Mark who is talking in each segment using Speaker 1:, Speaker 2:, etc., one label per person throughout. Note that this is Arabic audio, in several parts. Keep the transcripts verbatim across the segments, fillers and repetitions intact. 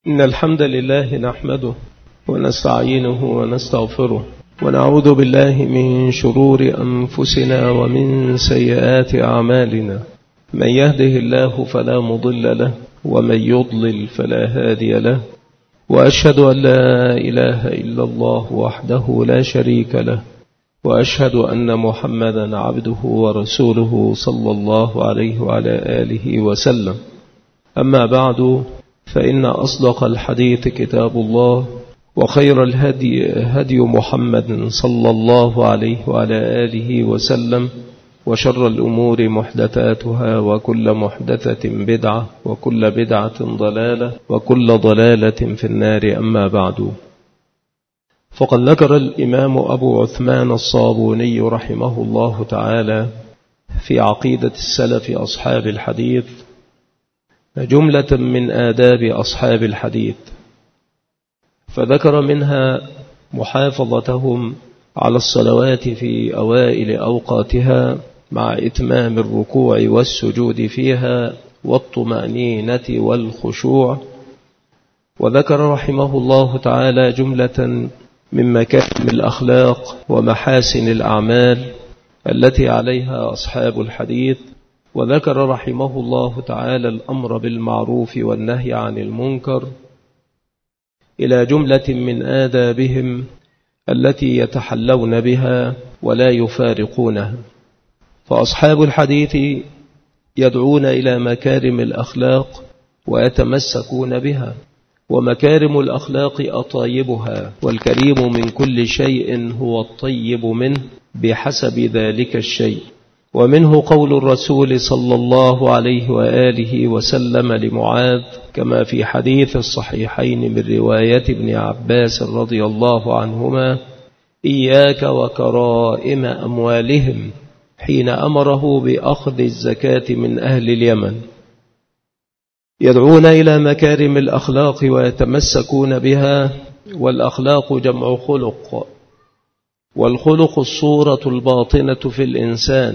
Speaker 1: إن الحمد لله نحمده ونستعينه ونستغفره ونعوذ بالله من شرور أنفسنا ومن سيئات أعمالنا. من يهده الله فلا مضل له ومن يضلل فلا هادي له، وأشهد أن لا إله إلا الله وحده لا شريك له، وأشهد أن محمدا عبده ورسوله صلى الله عليه وعلى آله وسلم. أما بعد، فإن أصدق الحديث كتاب الله، وخير الهدي هدي محمد صلى الله عليه وعلى آله وسلم، وشر الأمور محدثاتها، وكل محدثة بدعة، وكل بدعة ضلالة، وكل ضلالة في النار. أما بعد، فقد ذكر الإمام أبو عثمان الصابوني رحمه الله تعالى في عقيدة السلف أصحاب الحديث جملة من آداب أصحاب الحديث، فذكر منها محافظتهم على الصلوات في أوائل أوقاتها مع إتمام الركوع والسجود فيها والطمأنينة والخشوع. وذكر رحمه الله تعالى جملة من مكارم الأخلاق ومحاسن الأعمال التي عليها أصحاب الحديث. وذكر رحمه الله تعالى الأمر بالمعروف والنهي عن المنكر إلى جملة من آدابهم التي يتحلون بها ولا يفارقونها. فأصحاب الحديث يدعون إلى مكارم الأخلاق ويتمسكون بها، ومكارم الأخلاق أطايبها، والكريم من كل شيء هو الطيب منه بحسب ذلك الشيء. ومنه قول الرسول صلى الله عليه وآله وسلم لمعاذ كما في حديث الصحيحين من رواية ابن عباس رضي الله عنهما: إياك وكرائم أموالهم، حين أمره بأخذ الزكاة من أهل اليمن. يدعون إلى مكارم الأخلاق ويتمسكون بها، والأخلاق جمع خلق، والخلق الصورة الباطنة في الإنسان،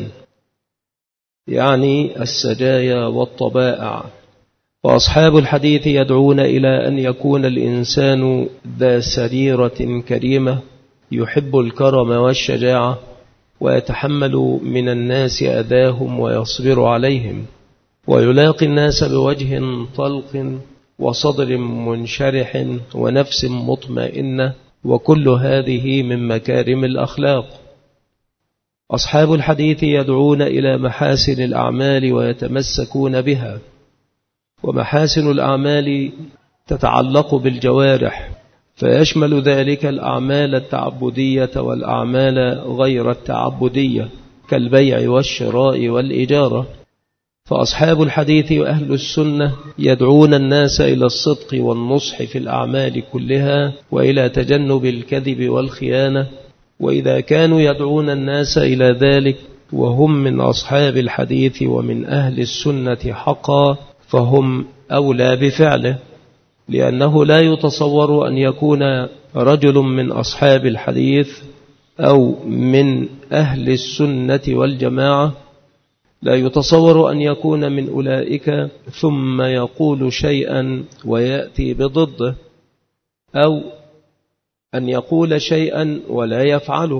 Speaker 1: يعني السجايا والطبائع. وأصحاب الحديث يدعون إلى أن يكون الإنسان ذا سريرة كريمة يحب الكرم والشجاعة، ويتحمل من الناس أذاهم ويصبر عليهم، ويلاقي الناس بوجه طلق وصدر منشرح ونفس مطمئنة، وكل هذه من مكارم الأخلاق. أصحاب الحديث يدعون إلى محاسن الأعمال ويتمسكون بها، ومحاسن الأعمال تتعلق بالجوارح، فيشمل ذلك الأعمال التعبدية والأعمال غير التعبدية كالبيع والشراء والإجارة. فأصحاب الحديث وأهل السنة يدعون الناس إلى الصدق والنصح في الأعمال كلها، وإلى تجنب الكذب والخيانة. وإذا كانوا يدعون الناس إلى ذلك وهم من أصحاب الحديث ومن أهل السنة حقا، فهم أولى بفعله، لأنه لا يتصور أن يكون رجل من أصحاب الحديث أو من أهل السنة والجماعة، لا يتصور أن يكون من أولئك ثم يقول شيئا ويأتي بضده، أو أن يقول شيئا ولا يفعله.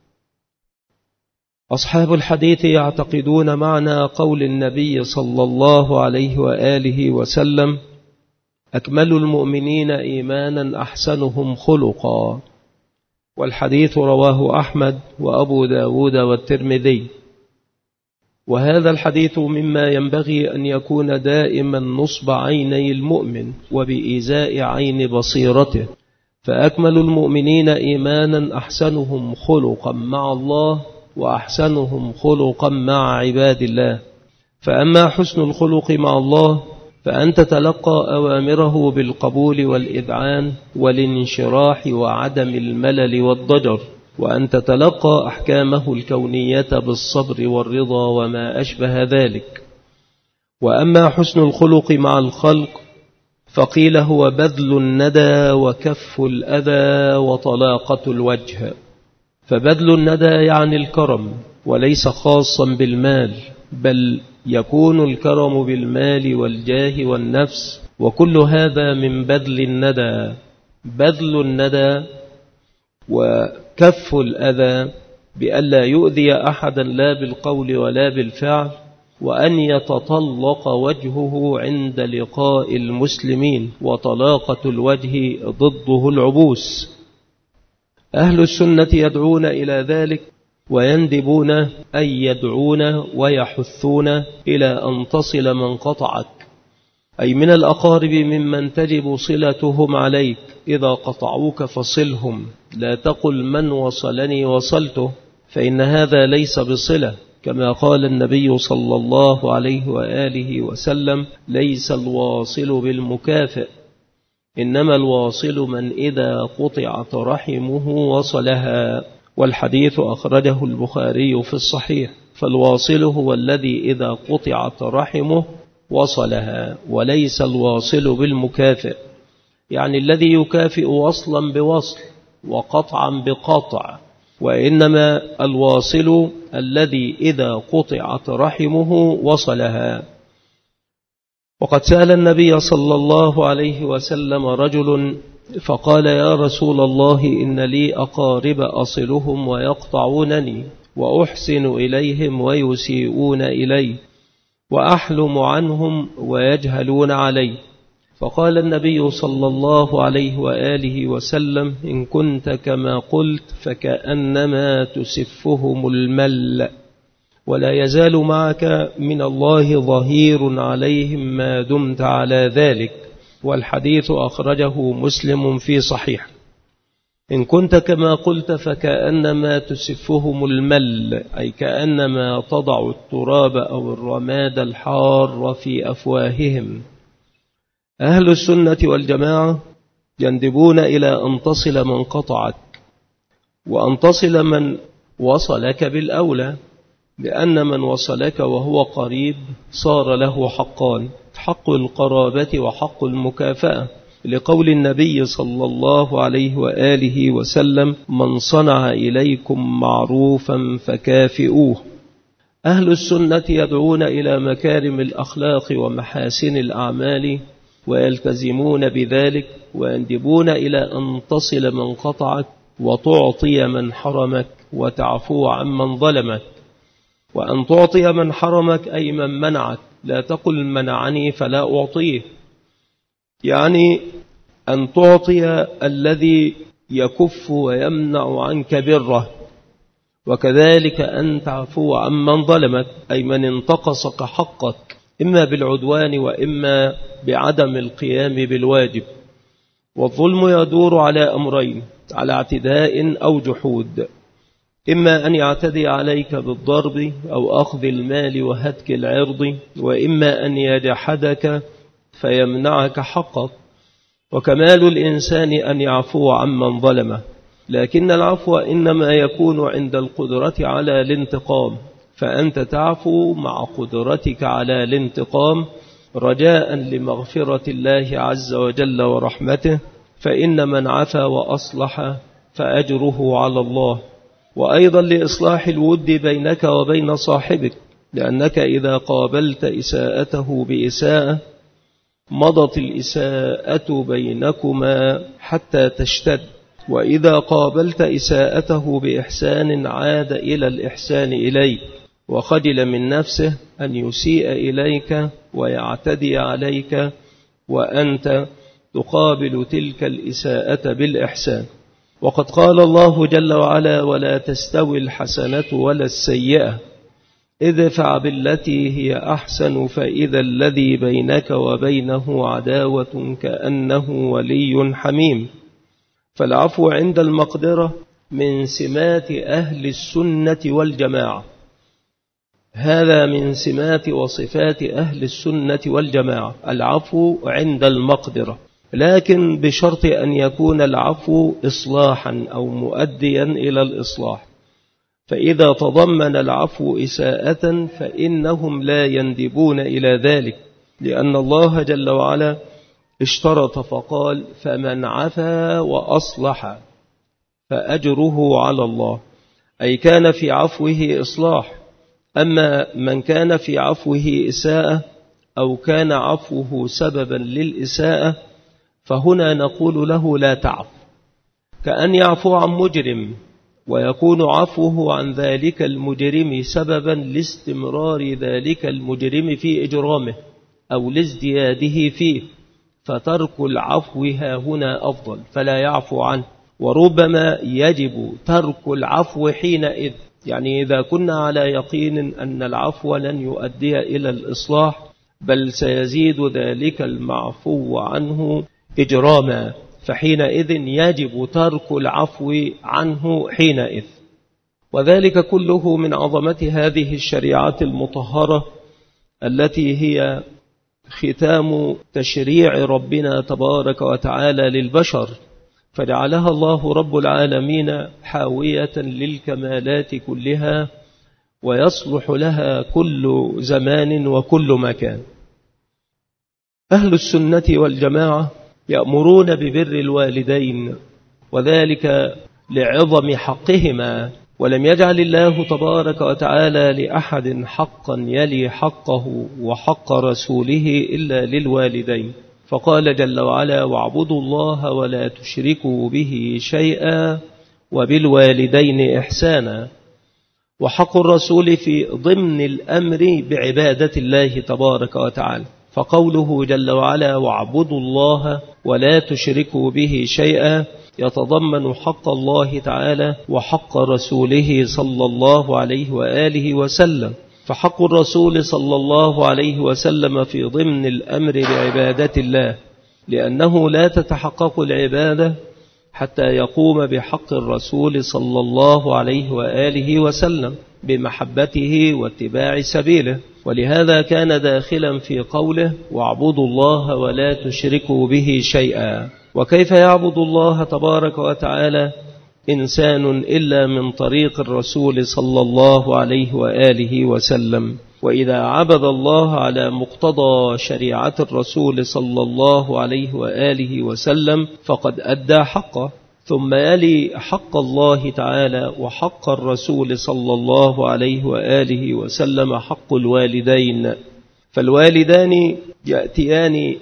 Speaker 1: أصحاب الحديث يعتقدون معنى قول النبي صلى الله عليه وآله وسلم: أكمل المؤمنين إيمانا أحسنهم خلقا. والحديث رواه أحمد وأبو داود والترمذي. وهذا الحديث مما ينبغي أن يكون دائما نصب عيني المؤمن وبإزاء عين بصيرته، فأكمل المؤمنين إيمانا أحسنهم خلقا مع الله، وأحسنهم خلقا مع عباد الله. فأما حسن الخلق مع الله فأن تتلقى أوامره بالقبول والإذعان والانشراح وعدم الملل والضجر، وأن تتلقى أحكامه الكونية بالصبر والرضا وما أشبه ذلك. وأما حسن الخلق مع الخلق فقيل هو بذل الندى وكف الأذى وطلاقة الوجه. فبذل الندى يعني الكرم، وليس خاصا بالمال، بل يكون الكرم بالمال والجاه والنفس وكل هذا من بذل الندى، بذل الندى وكف الأذى بألا يؤذي أحدا لا بالقول ولا بالفعل، وأن يتطلق وجهه عند لقاء المسلمين، وطلاقة الوجه ضده العبوس. أهل السنة يدعون إلى ذلك ويندبون أن يدعون ويحثون إلى أن تصل من قطعك، أي من الأقارب ممن تجب صلتهم عليك، إذا قطعوك فصلهم، لا تقل من وصلني وصلته، فإن هذا ليس بصلة، كما قال النبي صلى الله عليه وآله وسلم: ليس الواصل بالمكافئ، إنما الواصل من إذا قطعت رحمه وصلها. والحديث أخرجه البخاري في الصحيح. فالواصل هو الذي إذا قطعت رحمه وصلها، وليس الواصل بالمكافئ، يعني الذي يكافئ وصلا بوصل وقطعا بقطع، وإنما الواصل الذي إذا قطعت رحمه وصلها. وقد سأل النبي صلى الله عليه وسلم رجل فقال: يا رسول الله، إن لي أقارب أصلهم ويقطعونني، وأحسن إليهم ويسيئون إلي، وأحلم عنهم ويجهلون علي. فقال النبي صلى الله عليه وآله وسلم: إن كنت كما قلت فكأنما تسفهم المل، ولا يزال معك من الله ظهير عليهم ما دمت على ذلك. والحديث أخرجه مسلم في صحيح. إن كنت كما قلت فكأنما تسفهم المل، أي كأنما تضع التراب أو الرماد الحار في أفواههم. أهل السنة والجماعة يندبون إلى أن تصل من قطعك، وأن تصل من وصلك بالأولى، لأن من وصلك وهو قريب صار له حقان: حق القرابة وحق المكافأة، لقول النبي صلى الله عليه وآله وسلم: من صنع إليكم معروفا فكافئوه. أهل السنة يدعون إلى مكارم الأخلاق ومحاسن الأعمال، ويلتزمون بذلك، ويندبون إلى أن تصل من قطعك، وتعطي من حرمك، وتعفو عمن ظلمك. وأن تعطي من حرمك أي من منعك، لا تقل منعني فلا أعطيه، يعني أن تعطي الذي يكف ويمنع عنك بره. وكذلك أن تعفو عمن ظلمك، أي من انتقصك حقك، إما بالعدوان وإما بعدم القيام بالواجب. والظلم يدور على أمرين: على اعتداء أو جحود، إما أن يعتدي عليك بالضرب أو أخذ المال وهتك العرض، وإما أن يجحدك فيمنعك حقك. وكمال الإنسان أن يعفو عمن ظلمه، لكن العفو إنما يكون عند القدرة على الانتقام، فأنت تعفو مع قدرتك على الانتقام رجاء لمغفرة الله عز وجل ورحمته، فإن من عفا وأصلح فأجره على الله. وأيضا لإصلاح الود بينك وبين صاحبك، لأنك إذا قابلت إساءته بإساءة مضت الإساءة بينكما حتى تشتد، وإذا قابلت إساءته بإحسان عاد إلى الإحسان إليك، وخجل من نفسه أن يسيء إليك ويعتدي عليك، وأنت تقابل تلك الإساءة بالإحسان. وقد قال الله جل وعلا: ولا تستوي الحسنة ولا السيئة، ادفع بالتي هي أحسن فإذا الذي بينك وبينه عداوة كأنه ولي حميم. فالعفو عند المقدرة من سمات أهل السنة والجماعة، هذا من سمات وصفات أهل السنة والجماعة، العفو عند المقدرة، لكن بشرط أن يكون العفو إصلاحا أو مؤديا إلى الإصلاح. فإذا تضمن العفو إساءة فإنهم لا يندبون إلى ذلك، لأن الله جل وعلا اشترط فقال: فمن عفا وأصلح فأجره على الله، أي كان في عفوه إصلاح. أما من كان في عفوه إساءة أو كان عفوه سببا للإساءة فهنا نقول له لا تعف، كأن يعفو عن مجرم ويكون عفوه عن ذلك المجرم سببا لاستمرار ذلك المجرم في إجرامه أو لازدياده فيه، فترك العفو ها هنا أفضل فلا يعفو عنه. وربما يجب ترك العفو حينئذ، يعني إذا كنا على يقين أن العفو لن يؤدي إلى الإصلاح بل سيزيد ذلك المعفو عنه إجراما، فحينئذ يجب ترك العفو عنه حينئذ. وذلك كله من عظمة هذه الشريعة المطهرة التي هي ختام تشريع ربنا تبارك وتعالى للبشر، فجعلها الله رب العالمين حاوية للكمالات كلها ويصلح لها كل زمان وكل مكان. أهل السنة والجماعة يأمرون ببر الوالدين، وذلك لعظم حقهما، ولم يجعل الله تبارك وتعالى لأحد حقا يلي حقه وحق رسوله إلا للوالدين، فقال جل وعلا: واعبدوا الله ولا تشركوا به شيئا وبالوالدين إحسانا. وحق الرسول في ضمن الأمر بعبادة الله تبارك وتعالى، فقوله جل وعلا: واعبدوا الله ولا تشركوا به شيئا يتضمن حق الله تعالى وحق رسوله صلى الله عليه وآله وسلم. فحق الرسول صلى الله عليه وسلم في ضمن الأمر بعبادة الله، لأنه لا تتحقق العبادة حتى يقوم بحق الرسول صلى الله عليه وآله وسلم بمحبته واتباع سبيله، ولهذا كان داخلا في قوله: واعبدوا الله ولا تشركوا به شيئا. وكيف يعبد الله تبارك وتعالى إنسان إلا من طريق الرسول صلى الله عليه وآله وسلم؟ وإذا عبد الله على مقتضى شريعة الرسول صلى الله عليه وآله وسلم فقد أدى حقه. ثم يلي حق الله تعالى وحق الرسول صلى الله عليه وآله وسلم حق الوالدين، فالوالدان يأتيان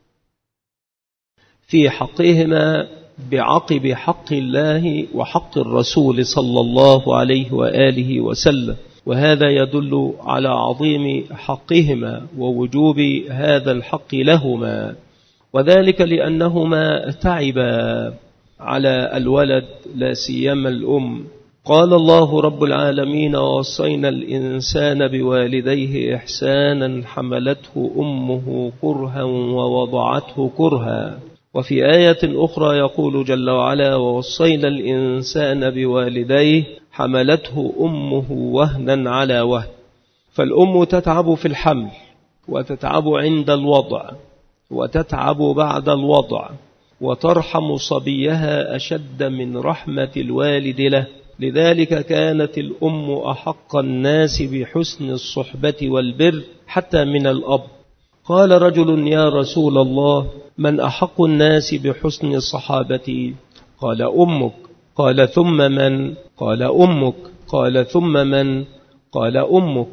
Speaker 1: في حقهما بعقب حق الله وحق الرسول صلى الله عليه وآله وسلم، وهذا يدل على عظيم حقهما ووجوب هذا الحق لهما، وذلك لأنهما تعبا على الولد لا سيما الأم. قال الله رب العالمين: ووصينا الإنسان بوالديه إحسانا حملته أمه كرها ووضعته كرها. وفي آية أخرى يقول جل وعلا: ووصينا الإنسان بوالديه حملته أمه وهنا على وهن. فالأم تتعب في الحمل وتتعب عند الوضع وتتعب بعد الوضع، وترحم صبيها أشد من رحمة الوالد له، لذلك كانت الأم أحق الناس بحسن الصحبة والبر حتى من الأب. قال رجل: يا رسول الله، من أحق الناس بحسن صحابتي؟ قال: أمك. قال: ثم من؟ قال: أمك. قال: ثم من؟ قال: أمك.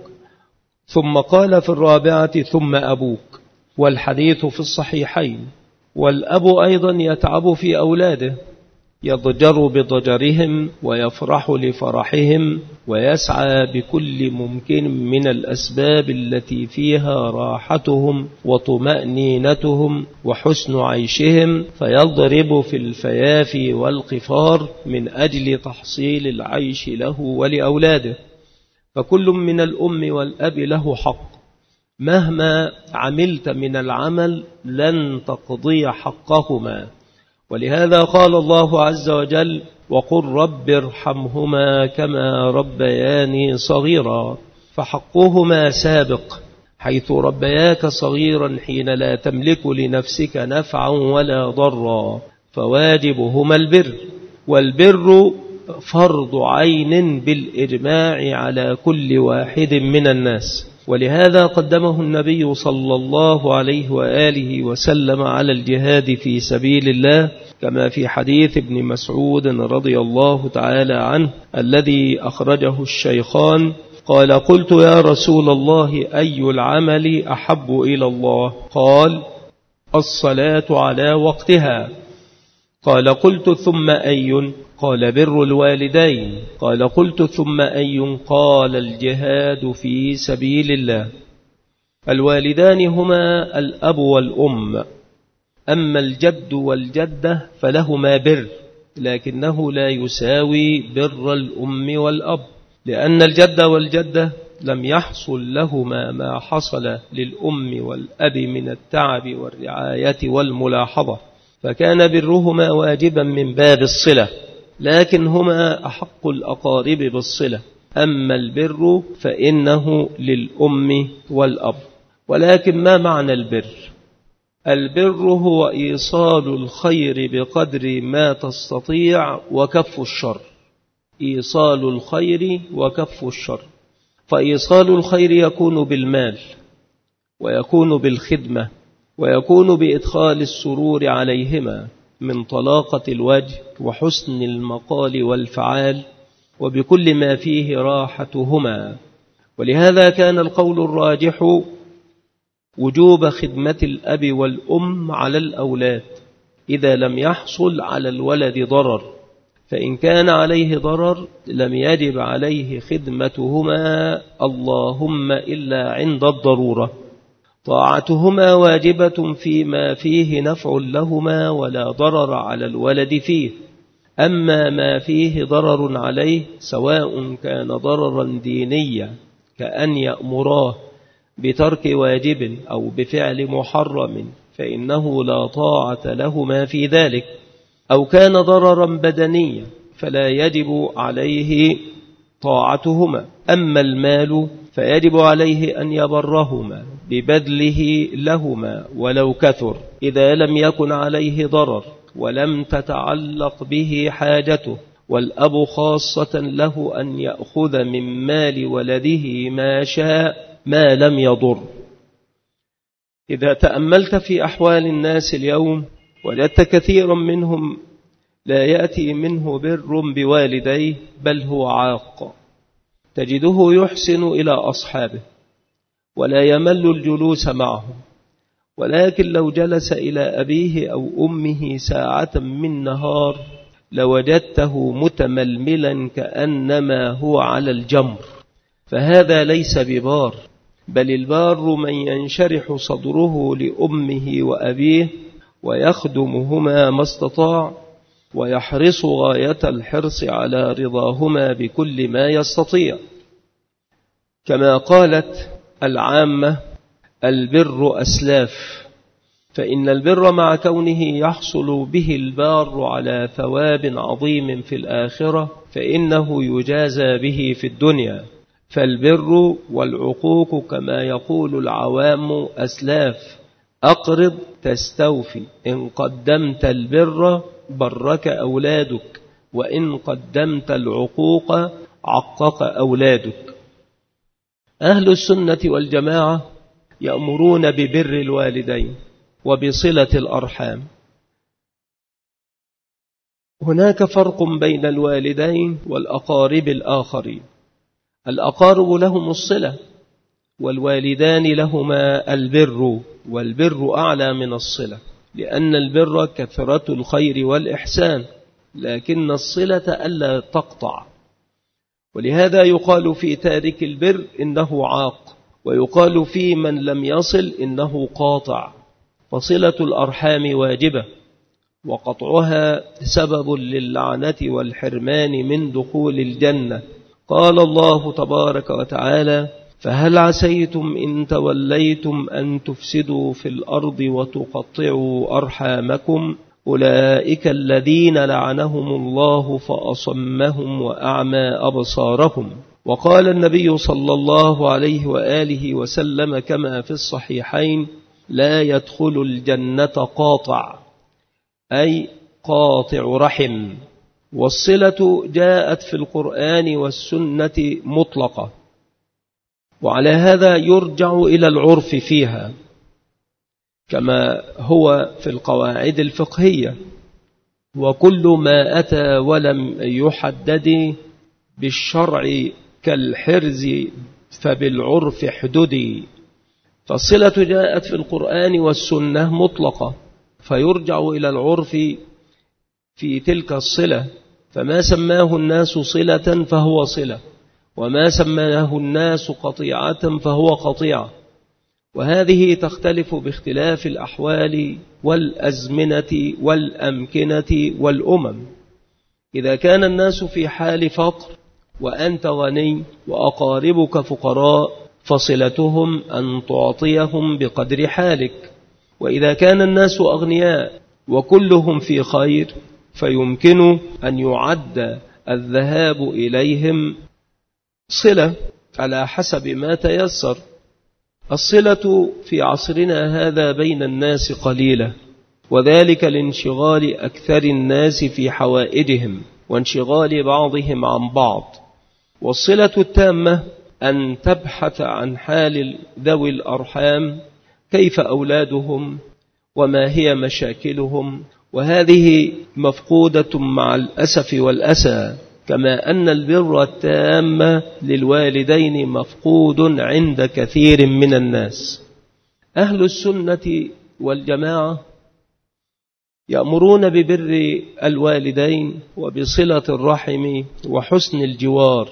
Speaker 1: ثم قال في الرابعة: ثم أبوك. والحديث في الصحيحين. والأب أيضا يتعب في أولاده، يضجر بضجرهم ويفرح لفرحهم ويسعى بكل ممكن من الأسباب التي فيها راحتهم وطمأنينتهم وحسن عيشهم، فيضرب في الفيافي والقفار من أجل تحصيل العيش له ولأولاده. فكل من الأم والأب له حق، مهما عملت من العمل لن تقضي حقهما، ولهذا قال الله عز وجل: وقل رب ارحمهما كما ربياني صغيرا. فحقهما سابق، حيث ربياك صغيرا حين لا تملك لنفسك نفعا ولا ضرا، فواجبهما البر، والبر فرض عين بالإجماع على كل واحد من الناس، ولهذا قدمه النبي صلى الله عليه وآله وسلم على الجهاد في سبيل الله، كما في حديث ابن مسعود رضي الله تعالى عنه الذي أخرجه الشيخان قال قلت يا رسول الله أي العمل أحب إلى الله؟ قال الصلاة على وقتها. قال قلت ثم أي؟ قال بر الوالدين. قال قلت ثم أي؟ قال الجهاد في سبيل الله. الوالدان هما الأب والأم، أما الجد والجدة فلهما بر، لكنه لا يساوي بر الأم والأب، لأن الجد والجدة لم يحصل لهما ما حصل للأم والأب من التعب والرعاية والملاحظة، فكان برهما واجبا من باب الصلة، لكن هما أحق الأقارب بالصلة. أما البر فإنه للأم والأب. ولكن ما معنى البر؟ البر هو إيصال الخير بقدر ما تستطيع وكف الشر. إيصال الخير وكف الشر. فإيصال الخير يكون بالمال، ويكون بالخدمة، ويكون بإدخال السرور عليهما من طلاقة الوجه وحسن المقال والفعال، وبكل ما فيه راحتهما. ولهذا كان القول الراجح وجوب خدمة الأب والأم على الأولاد إذا لم يحصل على الولد ضرر، فإن كان عليه ضرر لم يجب عليه خدمتهما اللهم إلا عند الضرورة. طاعتهما واجبة فيما فيه نفع لهما ولا ضرر على الولد فيه. أما ما فيه ضرر عليه سواء كان ضررا دينيا كأن يأمراه بترك واجب أو بفعل محرم فإنه لا طاعة لهما في ذلك، أو كان ضررا بدنيا فلا يجب عليه طاعتهما. أما المال فيجب عليه أن يبرهما ببذله لهما ولو كثر إذا لم يكن عليه ضرر ولم تتعلق به حاجته، والأب خاصة له أن يأخذ من مال ولده ما شاء ما لم يضر. إذا تأملت في أحوال الناس اليوم وجدت كثيرا منهم لا يأتي منه بر بوالديه بل هو عاق، تجده يحسن إلى أصحابه ولا يمل الجلوس معهم، ولكن لو جلس إلى أبيه أو أمه ساعة من نهار لوجدته متململا كأنما هو على الجمر، فهذا ليس ببار، بل البار من ينشرح صدره لأمه وأبيه ويخدمهما ما استطاع، ويحرص غاية الحرص على رضاهما بكل ما يستطيع. كما قالت العامة البر أسلاف، فإن البر مع كونه يحصل به البار على ثواب عظيم في الآخرة فإنه يجازى به في الدنيا. فالبر والعقوق كما يقول العوام أسلاف، أقرض تستوفي، إن قدمت البر برك أولادك، وإن قدمت العقوق عقق أولادك. أهل السنة والجماعة يأمرون ببر الوالدين وبصلة الأرحام. هناك فرق بين الوالدين والأقارب الآخرين. الأقارب لهم الصلة، والوالدان لهما البر، والبر أعلى من الصلة، لأن البر كثرة الخير والإحسان، لكن الصلة ألا تقطع. ولهذا يقال في تارك البر إنه عاق، ويقال في من لم يصل إنه قاطع. فصلة الأرحام واجبة، وقطعها سبب للعنة والحرمان من دخول الجنة. قال الله تبارك وتعالى: فهل عسيتم إن توليتم أن تفسدوا في الأرض وتقطعوا أرحامكم أولئك الذين لعنهم الله فأصمهم وأعمى أبصارهم. وقال النبي صلى الله عليه وآله وسلم كما في الصحيحين: لا يدخل الجنة قاطع، أي قاطع رحم. والصلة جاءت في القرآن والسنة مطلقة، وعلى هذا يرجع إلى العرف فيها كما هو في القواعد الفقهية. وكل ما أتى ولم يحدد بالشرع كالحرز فبالعرف حددي. فالصلة جاءت في القرآن والسنة مطلقة، فيرجع إلى العرف في تلك الصلة، فما سماه الناس صلة فهو صلة، وما سماه الناس قطيعة فهو قطيعة. وهذه تختلف باختلاف الأحوال والأزمنة والأمكنة والأمم. إذا كان الناس في حال فقر وأنت غني وأقاربك فقراء فصلتهم أن تعطيهم بقدر حالك. وإذا كان الناس أغنياء وكلهم في خير فيمكن أن يعد الذهاب إليهم صلة على حسب ما تيسر. الصلة في عصرنا هذا بين الناس قليلة، وذلك لانشغال أكثر الناس في حوائجهم وانشغال بعضهم عن بعض. والصلة التامة أن تبحث عن حال ذوي الأرحام، كيف أولادهم وما هي مشاكلهم، وهذه مفقودة مع الأسف والأسى، كما أن البر التام للوالدين مفقود عند كثير من الناس. أهل السنة والجماعة يأمرون ببر الوالدين وبصلة الرحم وحسن الجوار،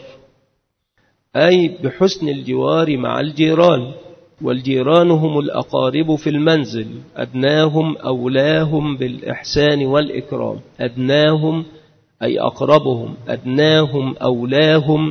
Speaker 1: أي بحسن الجوار مع الجيران. والجيران هم الأقارب في المنزل، أدناهم أولاهم بالإحسان والإكرام. أدناهم أي أقربهم، أدناهم أولاهم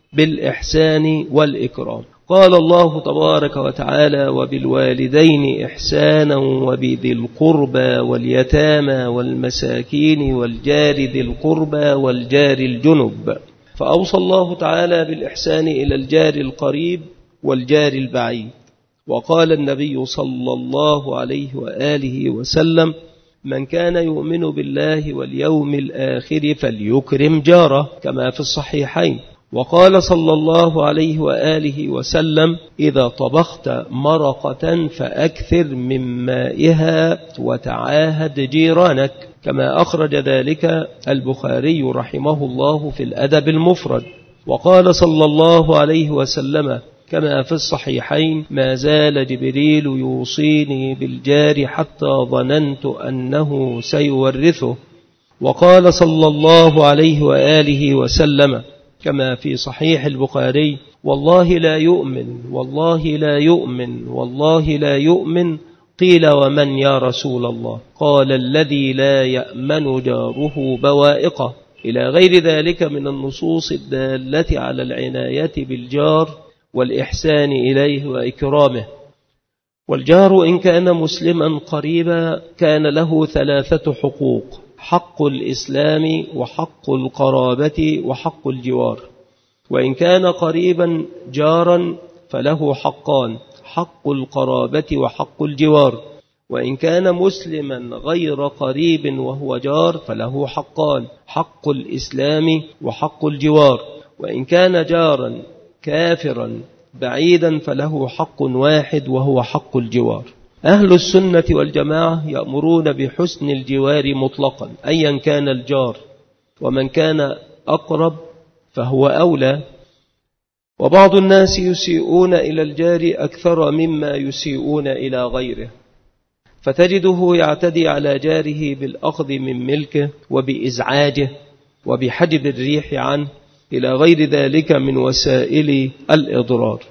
Speaker 1: بالإحسان والإكرام. قال الله تبارك وتعالى: وبالوالدين إحسانا وبذي القربى واليتامى والمساكين والجار ذي القربى والجار الجنب. فأوصى الله تعالى بالإحسان إلى الجار القريب والجار البعيد. وقال النبي صلى الله عليه وآله وسلم: من كان يؤمن بالله واليوم الآخر فليكرم جاره، كما في الصحيحين. وقال صلى الله عليه وآله وسلم: إذا طبخت مرقة فأكثر من مائها وتعاهد جيرانك، كما أخرج ذلك البخاري رحمه الله في الأدب المفرد. وقال صلى الله عليه وسلم كما في الصحيحين: ما زال جبريل يوصيني بالجار حتى ظننت أنه سيورثه. وقال صلى الله عليه وآله وسلم كما في صحيح البخاري: والله لا يؤمن والله لا يؤمن والله لا يؤمن. قيل: ومن يا رسول الله؟ قال: الذي لا يأمن جاره بوائقه، إلى غير ذلك من النصوص الدالة على العناية بالجار والإحسان إليه وإكرامه. والجار إن كان مسلما قريبا كان له ثلاثة حقوق: حق الإسلام وحق القرابة وحق الجوار. وإن كان قريبا جارا فله حقان: حق القرابة وحق الجوار. وإن كان مسلما غير قريب وهو جار فله حقان: حق الإسلام وحق الجوار. وإن كان جارا كافرا بعيدا فله حق واحد وهو حق الجوار. أهل السنة والجماعة يأمرون بحسن الجوار مطلقا أيا كان الجار، ومن كان أقرب فهو أولى. وبعض الناس يسيئون إلى الجار أكثر مما يسيئون إلى غيره، فتجده يعتدي على جاره بالأخذ من ملكه وبإزعاجه وبحجب الريح عنه إلى غير ذلك من وسائل الإضرار.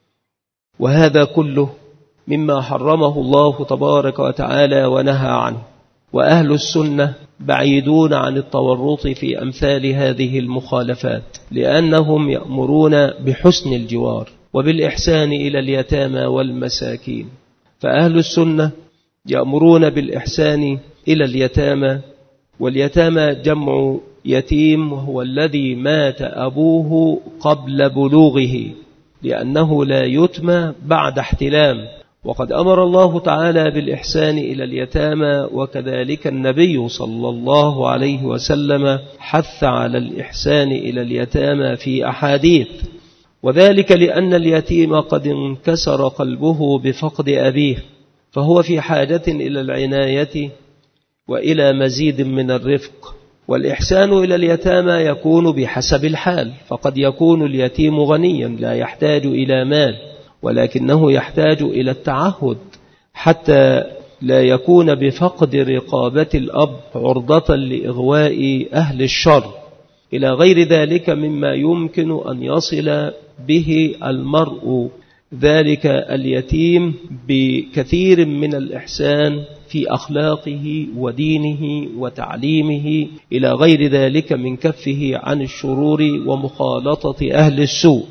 Speaker 1: وهذا كله مما حرمه الله تبارك وتعالى ونهى عنه. وأهل السنة بعيدون عن التورط في أمثال هذه المخالفات، لأنهم يأمرون بحسن الجوار وبالإحسان إلى اليتامى والمساكين. فأهل السنة يأمرون بالإحسان إلى اليتامى، واليتامى جمع يتيم، وهو الذي مات أبوه قبل بلوغه، لأنه لا يتم بعد احتلام. وقد أمر الله تعالى بالإحسان إلى اليتامى، وكذلك النبي صلى الله عليه وسلم حث على الإحسان إلى اليتامى في أحاديث، وذلك لأن اليتيم قد انكسر قلبه بفقد أبيه، فهو في حاجة إلى العناية وإلى مزيد من الرفق. والإحسان إلى اليتامى يكون بحسب الحال، فقد يكون اليتيم غنيا لا يحتاج إلى مال، ولكنه يحتاج إلى التعهد حتى لا يكون بفقد رقابة الأب عرضة لإغواء أهل الشر، إلى غير ذلك مما يمكن أن يصل به المرء ذلك اليتيم بكثير من الإحسان في أخلاقه ودينه وتعليمه، إلى غير ذلك من كفه عن الشرور ومخالطة أهل السوء.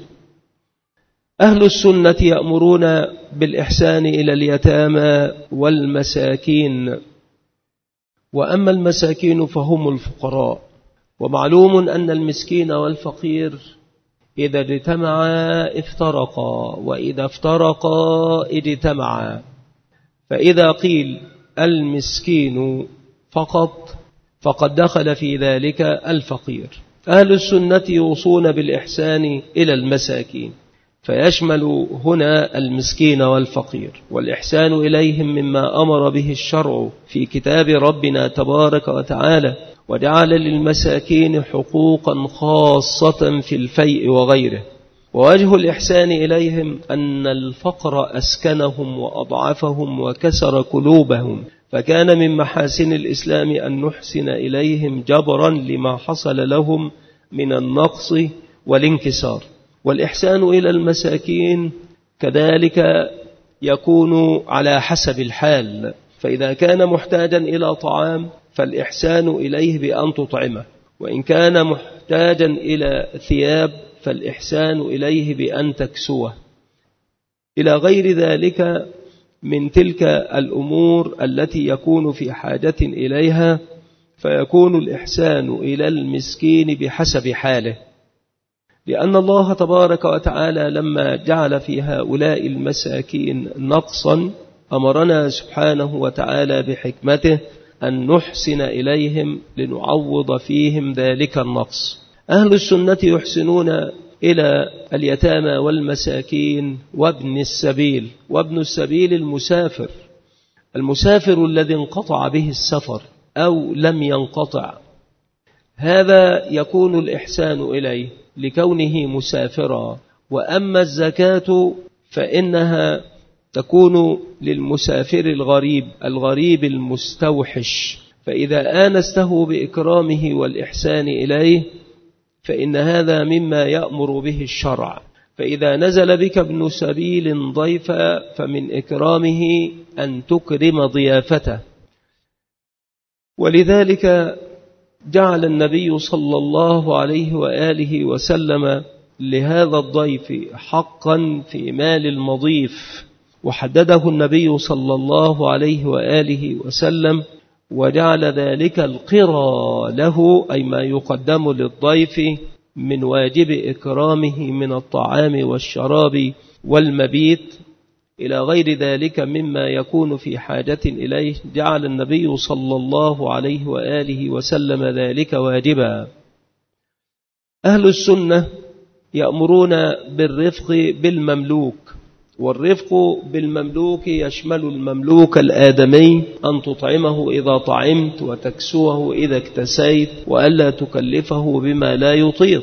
Speaker 1: أهل السنة يأمرون بالإحسان إلى اليتامى والمساكين، وأما المساكين فهم الفقراء. ومعلوم أن المسكين والفقير إذا اجتمعا افترقا، وإذا افترقا اجتمعا. فإذا قيل المسكين فقط فقد دخل في ذلك الفقير. أهل السنة يوصون بالإحسان إلى المساكين، فيشمل هنا المسكين والفقير، والإحسان إليهم مما أمر به الشرع في كتاب ربنا تبارك وتعالى، وجعل للمساكين حقوقا خاصة في الفيء وغيره. ووجه الإحسان إليهم أن الفقر أسكنهم وأضعفهم وكسر قلوبهم، فكان من محاسن الإسلام أن نحسن إليهم جبرا لما حصل لهم من النقص والانكسار. والإحسان إلى المساكين كذلك يكون على حسب الحال، فإذا كان محتاجا إلى طعام فالإحسان إليه بأن تطعمه، وإن كان محتاجا إلى ثياب فالإحسان إليه بأن تكسوه، إلى غير ذلك من تلك الأمور التي يكون في حاجة إليها، فيكون الإحسان إلى المسكين بحسب حاله. لأن الله تبارك وتعالى لما جعل في هؤلاء المساكين نقصا أمرنا سبحانه وتعالى بحكمته أن نحسن إليهم لنعوض فيهم ذلك النقص. أهل السنة يحسنون إلى اليتامى والمساكين وابن السبيل. وابن السبيل المسافر، المسافر الذي انقطع به السفر أو لم ينقطع، هذا يكون الإحسان إليه لكونه مسافرا. وأما الزكاة فإنها تكون للمسافر الغريب الغريب المستوحش، فإذا آنسته بإكرامه والإحسان إليه فإن هذا مما يأمر به الشرع. فإذا نزل بك ابن سبيل ضيفا فمن إكرامه أن تكرم ضيافته. ولذلك جعل النبي صلى الله عليه وآله وسلم لهذا الضيف حقا في مال المضيف، وحدده النبي صلى الله عليه وآله وسلم، وجعل ذلك القرى له، أي ما يقدم للضيف من واجب إكرامه من الطعام والشراب والمبيت إلى غير ذلك مما يكون في حاجة إليه، جعل النبي صلى الله عليه وآله وسلم ذلك واجبا. أهل السنة يأمرون بالرفق بالمملوك، والرفق بالمملوك يشمل المملوك الآدمي أن تطعمه إذا طعمت وتكسوه إذا اكتسيت وألا تكلفه بما لا يطيق.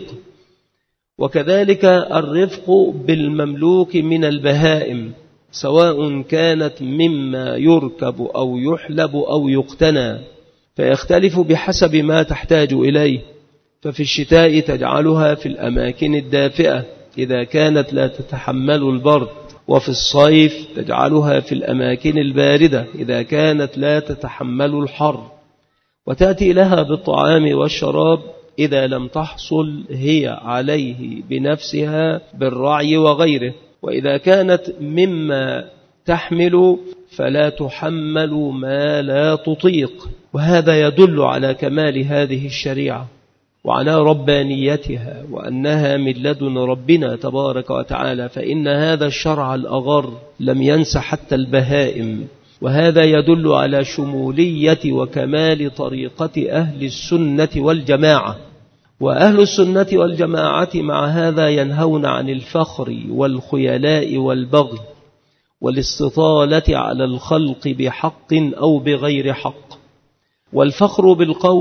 Speaker 1: وكذلك الرفق بالمملوك من البهائم، سواء كانت مما يركب أو يحلب أو يقتنى، فيختلف بحسب ما تحتاج إليه. ففي الشتاء تجعلها في الأماكن الدافئة إذا كانت لا تتحمل البرد، وفي الصيف تجعلها في الأماكن الباردة إذا كانت لا تتحمل الحر، وتأتي لها بالطعام والشراب إذا لم تحصل هي عليه بنفسها بالرعي وغيره. وإذا كانت مما تحمل فلا تحمل ما لا تطيق. وهذا يدل على كمال هذه الشريعة وعلى ربانيتها، وأنها من لدن ربنا تبارك وتعالى، فإن هذا الشرع الأغر لم ينس حتى البهائم. وهذا يدل على شمولية وكمال طريقة أهل السنة والجماعة. وأهل السنة والجماعة مع هذا ينهون عن الفخر والخيلاء والبغي والاستطالة على الخلق بحق أو بغير حق. والفخر بالقول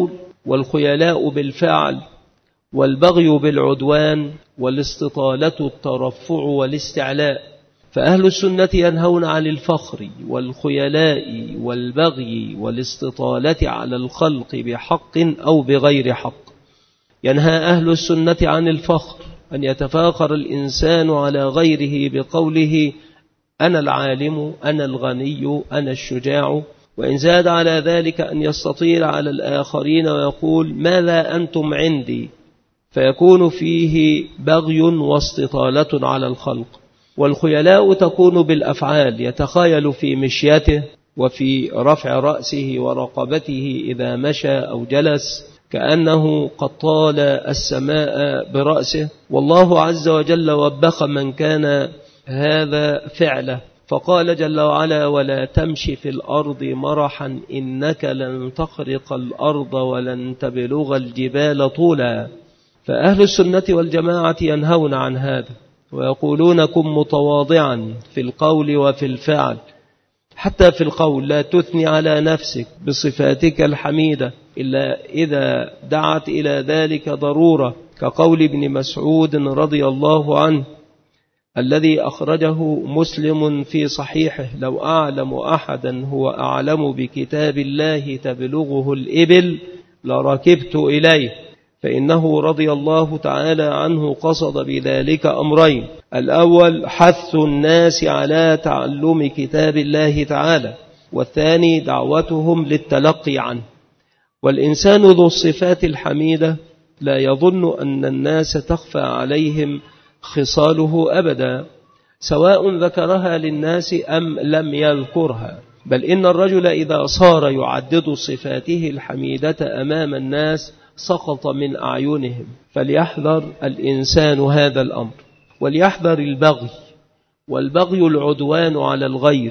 Speaker 1: والخيلاء بالفعل، والبغي بالعدوان، والاستطالة الترفع والاستعلاء. فأهل السنة ينهون عن الفخر والخيلاء والبغي والاستطالة على الخلق بحق أو بغير حق. ينهى أهل السنة عن الفخر، أن يتفاخر الإنسان على غيره بقوله أنا العالم، أنا الغني، أنا الشجاع، وإن زاد على ذلك أن يستطيل على الآخرين ويقول ماذا أنتم عندي، فيكون فيه بغي واستطالة على الخلق. والخيلاء تكون بالأفعال، يتخيل في مشيته وفي رفع رأسه ورقبته إذا مشى أو جلس كأنه قد طال السماء برأسه. والله عز وجل وبخ من كان هذا فعله، فقال جل وعلا ولا تمشي في الأرض مرحا إنك لن تخرق الأرض ولن تبلغ الجبال طولا. فأهل السنة والجماعة ينهون عن هذا، ويقولون كن متواضعا في القول وفي الفعل. حتى في القول لا تثني على نفسك بصفاتك الحميدة إلا إذا دعت إلى ذلك ضرورة، كقول ابن مسعود رضي الله عنه الذي أخرجه مسلم في صحيحه لو أعلم أحدا هو أعلم بكتاب الله تبلغه الإبل لركبت إليه. فإنه رضي الله تعالى عنه قصد بذلك أمرين: الأول حث الناس على تعلم كتاب الله تعالى، والثاني دعوتهم للتلقي عنه. والإنسان ذو الصفات الحميدة لا يظن أن الناس تخفى عليهم خصاله أبدا، سواء ذكرها للناس أم لم يذكرها، بل إن الرجل إذا صار يعدد صفاته الحميدة أمام الناس سقط من أعينهم. فليحذر الإنسان هذا الأمر، وليحذر البغي، والبغي العدوان على الغير.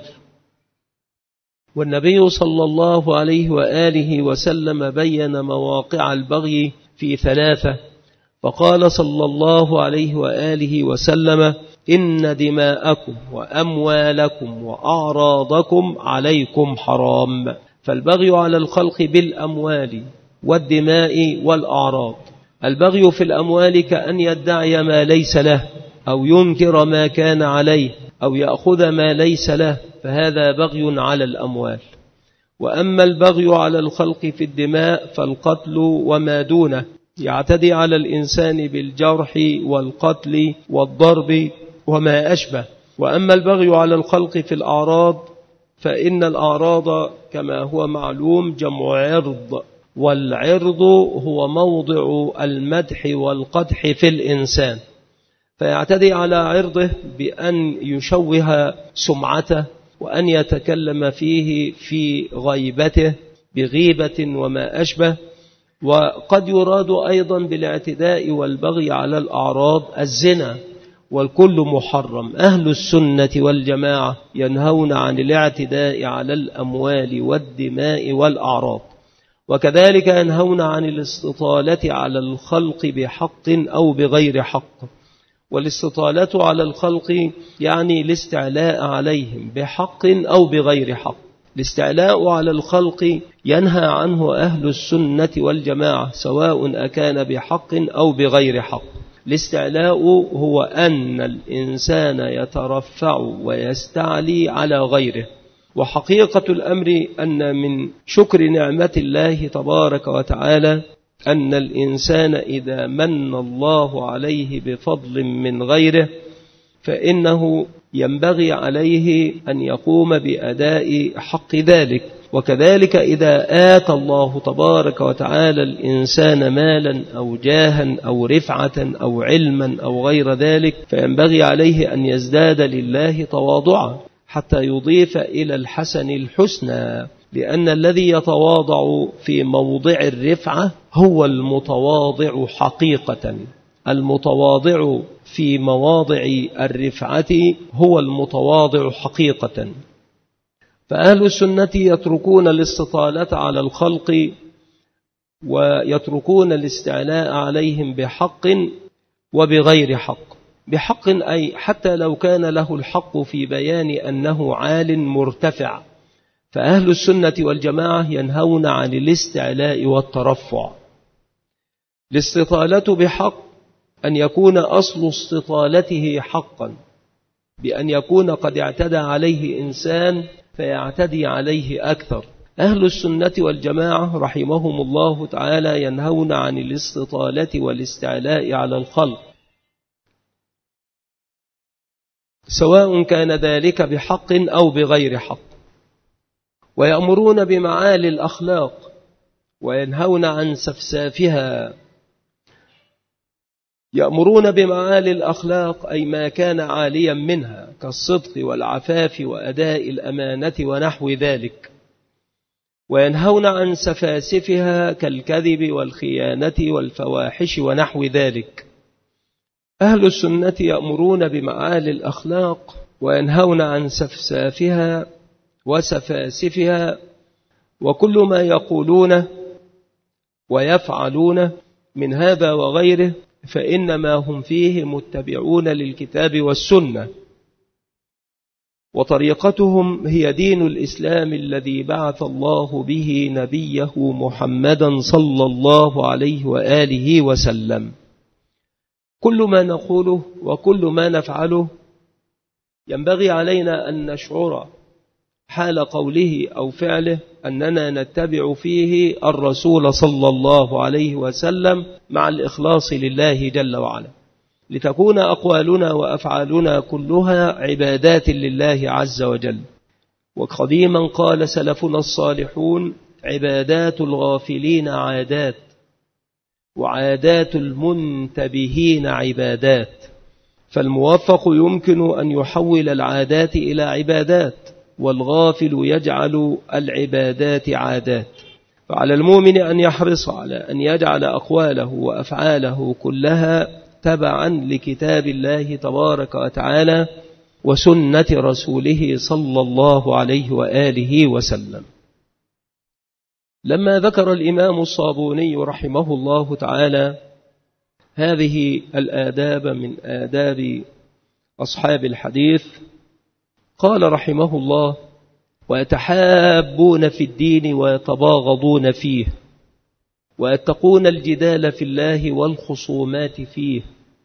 Speaker 1: والنبي صلى الله عليه وآله وسلم بين مواقع البغي في ثلاثة، فقال صلى الله عليه وآله وسلم إن دماءكم وأموالكم وأعراضكم عليكم حرام. فالبغي على الخلق بالأموال والدماء والأعراض. البغي في الأموال كأن يدعي ما ليس له، أو ينكر ما كان عليه، أو يأخذ ما ليس له، فهذا بغي على الأموال. وأما البغي على الخلق في الدماء فالقتل وما دونه، يعتدي على الإنسان بالجرح والقتل والضرب وما أشبه. وأما البغي على الخلق في الأعراض فإن الأعراض كما هو معلوم جمع عرض، والعرض هو موضع المدح والقدح في الإنسان، فيعتدي على عرضه بأن يشوه سمعته، وأن يتكلم فيه في غيبته بغيبة وما أشبه. وقد يراد أيضا بالاعتداء والبغي على الأعراض الزنا، والكل محرم. أهل السنة والجماعة ينهون عن الاعتداء على الأموال والدماء والأعراض، وكذلك ينهون عن الاستطالة على الخلق بحق أو بغير حق. والاستطالة على الخلق يعني الاستعلاء عليهم بحق أو بغير حق. الاستعلاء على الخلق ينهى عنه أهل السنة والجماعة سواء أكان بحق أو بغير حق. الاستعلاء هو أن الإنسان يترفع ويستعلي على غيره. وحقيقة الأمر أن من شكر نعمة الله تبارك وتعالى أن الإنسان إذا من الله عليه بفضل من غيره فإنه ينبغي عليه أن يقوم بأداء حق ذلك. وكذلك إذا آتى الله تبارك وتعالى الإنسان مالا أو جاها أو رفعة أو علما أو غير ذلك فينبغي عليه أن يزداد لله تواضعا حتى يضيف إلى الحسن الحسنى، لأن الذي يتواضع في موضع الرفعة هو المتواضع حقيقة. المتواضع في مواضع الرفعة هو المتواضع حقيقة. فأهل السنة يتركون الاستطالة على الخلق ويتركون الاستعلاء عليهم بحق وبغير حق. بحق أي حتى لو كان له الحق في بيان أنه عال مرتفع. فأهل السنة والجماعة ينهون عن الاستعلاء والترفع، الاستطالة بحق أن يكون أصل استطالته حقا، بأن يكون قد اعتدى عليه إنسان فيعتدي عليه أكثر. أهل السنة والجماعة رحمهم الله تعالى ينهون عن الاستطالة والاستعلاء على الخلق، سواء كان ذلك بحق أو بغير حق، ويأمرون بمعالي الأخلاق وينهون عن سفسافها. يأمرون بمعالي الأخلاق أي ما كان عاليا منها كالصدق والعفاف وأداء الأمانة ونحو ذلك، وينهون عن سفاسفها كالكذب والخيانة والفواحش ونحو ذلك. أهل السنة يأمرون بمعالي الأخلاق وينهون عن سفسافها وسفاسفها، وكل ما يقولونه ويفعلونه من هذا وغيره فإنما هم فيه متبعون للكتاب والسنة، وطريقتهم هي دين الإسلام الذي بعث الله به نبيه محمدا صلى الله عليه وآله وسلم. كل ما نقوله وكل ما نفعله ينبغي علينا أن نشعر حال قوله أو فعله أننا نتبع فيه الرسول صلى الله عليه وسلم مع الإخلاص لله جل وعلا، لتكون أقوالنا وأفعالنا كلها عبادات لله عز وجل. وقديما قال سلفنا الصالحون: عبادات الغافلين عادات، وعادات المنتبهين عبادات. فالموفق يمكن أن يحول العادات إلى عبادات، والغافل يجعل العبادات عادات. فعلى المؤمن أن يحرص على أن يجعل أقواله وأفعاله كلها تبعا لكتاب الله تبارك وتعالى وسنة رسوله صلى الله عليه وآله وسلم. لما ذكر الإمام الصابوني رحمه الله تعالى هذه الآداب من آداب أصحاب الحديث، قال رحمه الله: ويتحابون في الدين ويتباغضون فيه، ويتقون الجدال في الله والخصومات فيه،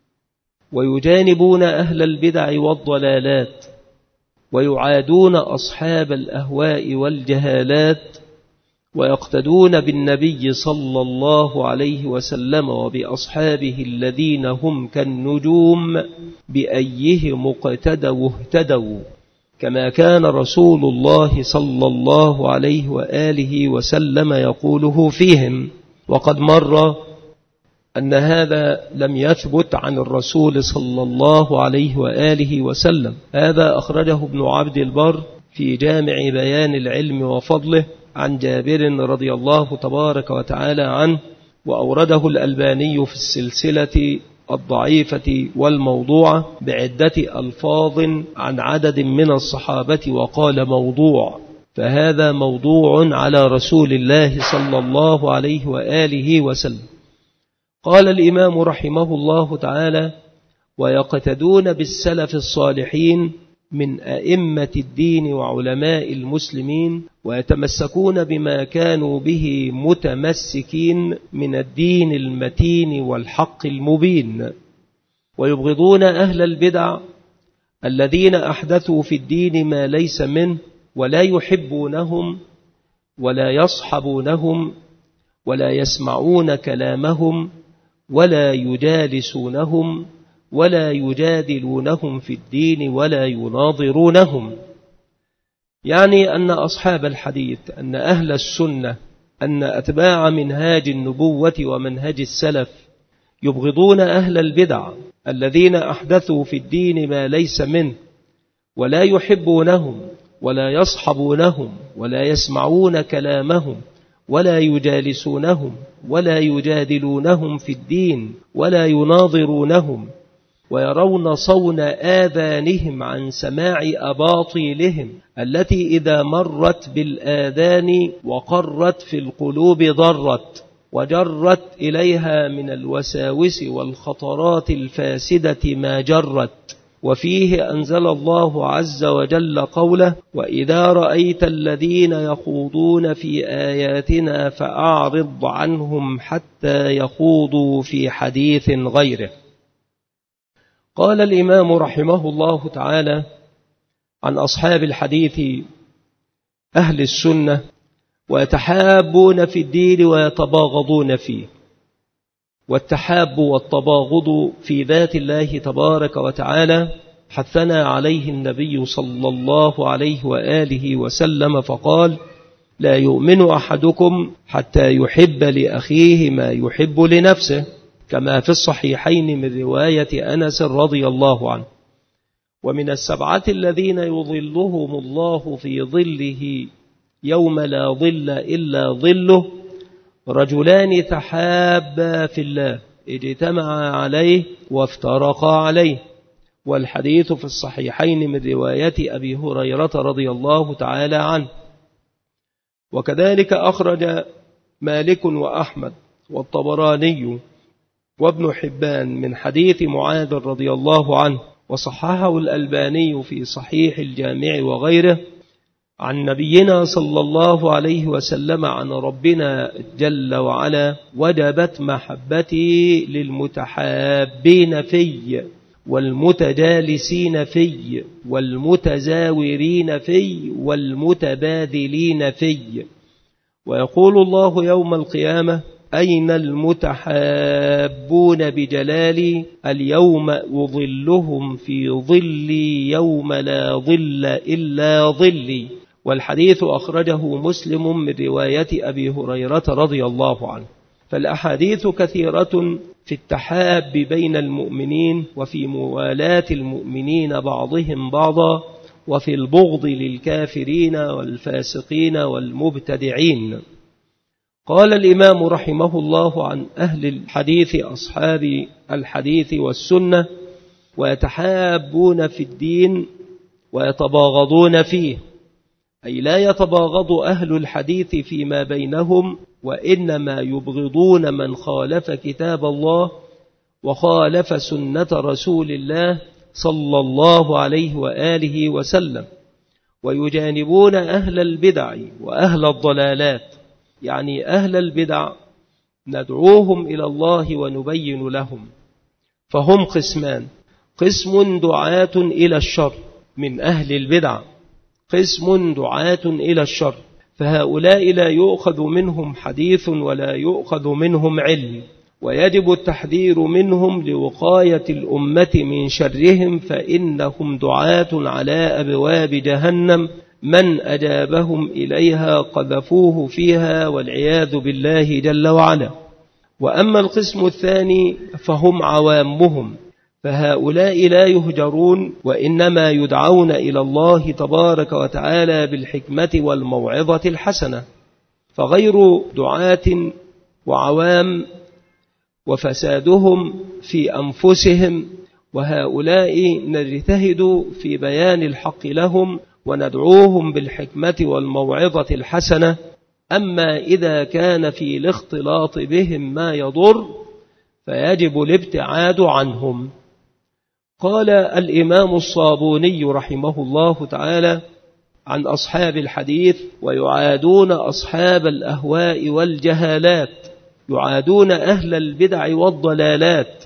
Speaker 1: ويجانبون أهل البدع والضلالات، ويعادون أصحاب الأهواء والجهالات، ويقتدون بالنبي صلى الله عليه وسلم وبأصحابه الذين هم كالنجوم بأيهم اقتدوا اهتدوا، كما كان رسول الله صلى الله عليه وآله وسلم يقوله فيهم. وقد مر أن هذا لم يثبت عن الرسول صلى الله عليه وآله وسلم. هذا أخرجه ابن عبد البر في جامع بيان العلم وفضله عن جابر رضي الله تبارك وتعالى عنه، وأورده الألباني في السلسلة الضعيفة والموضوعة بعدة ألفاظ عن عدد من الصحابة وقال موضوع، فهذا موضوع على رسول الله صلى الله عليه وآله وسلم. قال الإمام رحمه الله تعالى: ويقتدون بالسلف الصالحين من أئمة الدين وعلماء المسلمين، ويتمسكون بما كانوا به متمسكين من الدين المتين والحق المبين، ويبغضون أهل البدع الذين أحدثوا في الدين ما ليس منه، ولا يحبونهم ولا يصحبونهم ولا يسمعون كلامهم ولا يجالسونهم ولا يجادلونهم في الدين ولا يناظرونهم. يعني أن أصحاب الحديث، أن أهل السنة، أن أتباع منهاج النبوة ومنهج السلف يبغضون أهل البدع الذين أحدثوا في الدين ما ليس منه، ولا يحبونهم ولا يصحبونهم ولا يسمعون كلامهم ولا يجالسونهم ولا يجادلونهم في الدين ولا يناظرونهم، ويرون صون آذانهم عن سماع أباطيلهم التي إذا مرت بالآذان وقرت في القلوب ضرت، وجرت إليها من الوساوس والخطرات الفاسدة ما جرت، وفيه أنزل الله عز وجل قوله: وإذا رأيت الذين يخوضون في آياتنا فأعرض عنهم حتى يخوضوا في حديث غيره. قال الإمام رحمه الله تعالى عن أصحاب الحديث أهل السنة: ويتحابون في الدين ويتباغضون فيه. والتحاب والتباغض في ذات الله تبارك وتعالى حثنا عليه النبي صلى الله عليه وآله وسلم فقال: لا يؤمن أحدكم حتى يحب لأخيه ما يحب لنفسه، كما في الصحيحين من رواية أنس رضي الله عنه. ومن السبعة الذين يظلهم الله في ظله يوم لا ظل إلا ظله: رجلان تحابا في الله اجتمعا عليه وافترقا عليه. والحديث في الصحيحين من رواية أبي هريرة رضي الله تعالى عنه. وكذلك أخرج مالك وأحمد والطبراني وابن حبان من حديث معاذ رضي الله عنه، وصححه الألباني في صحيح الجامع وغيره، عن نبينا صلى الله عليه وسلم عن ربنا جل وعلا: وجبت محبتي للمتحابين في والمتجالسين في والمتزاورين في والمتبادلين في. ويقول الله يوم القيامة: أين المتحابون بجلالي؟ اليوم أظلهم في ظلي يوم لا ظل إلا ظلي. والحديث أخرجه مسلم من رواية أبي هريرة رضي الله عنه. فالأحاديث كثيرة في التحاب بين المؤمنين، وفي موالاة المؤمنين بعضهم بعضا، وفي البغض للكافرين والفاسقين والمبتدعين. قال الإمام رحمه الله عن أهل الحديث أصحاب الحديث والسنة: ويتحابون في الدين ويتباغضون فيه، أي لا يتباغض أهل الحديث فيما بينهم، وإنما يبغضون من خالف كتاب الله وخالف سنة رسول الله صلى الله عليه وآله وسلم، ويجانبون أهل البدع وأهل الضلالات. يعني أهل البدع ندعوهم إلى الله ونبين لهم، فهم قسمان: قسم دعاة إلى الشر من أهل البدع، قسم دعاة إلى الشر، فهؤلاء لا يؤخذ منهم حديث ولا يؤخذ منهم علم، ويجب التحذير منهم لوقاية الأمة من شرهم، فإنهم دعاة على أبواب جهنم، من أجابهم إليها قذفوه فيها والعياذ بالله جل وعلا. وأما القسم الثاني فهم عوامهم، فهؤلاء لا يهجرون، وإنما يدعون إلى الله تبارك وتعالى بالحكمة والموعظة الحسنة، فغير دعاة وعوام وفسادهم في أنفسهم، وهؤلاء نجتهد في بيان الحق لهم وندعوهم بالحكمة والموعظة الحسنة. أما إذا كان في الاختلاط بهم ما يضر فيجب الابتعاد عنهم. قال الإمام الصابوني رحمه الله تعالى عن أصحاب الحديث: ويعادون أصحاب الأهواء والجهالات، يعادون أهل البدع والضلالات.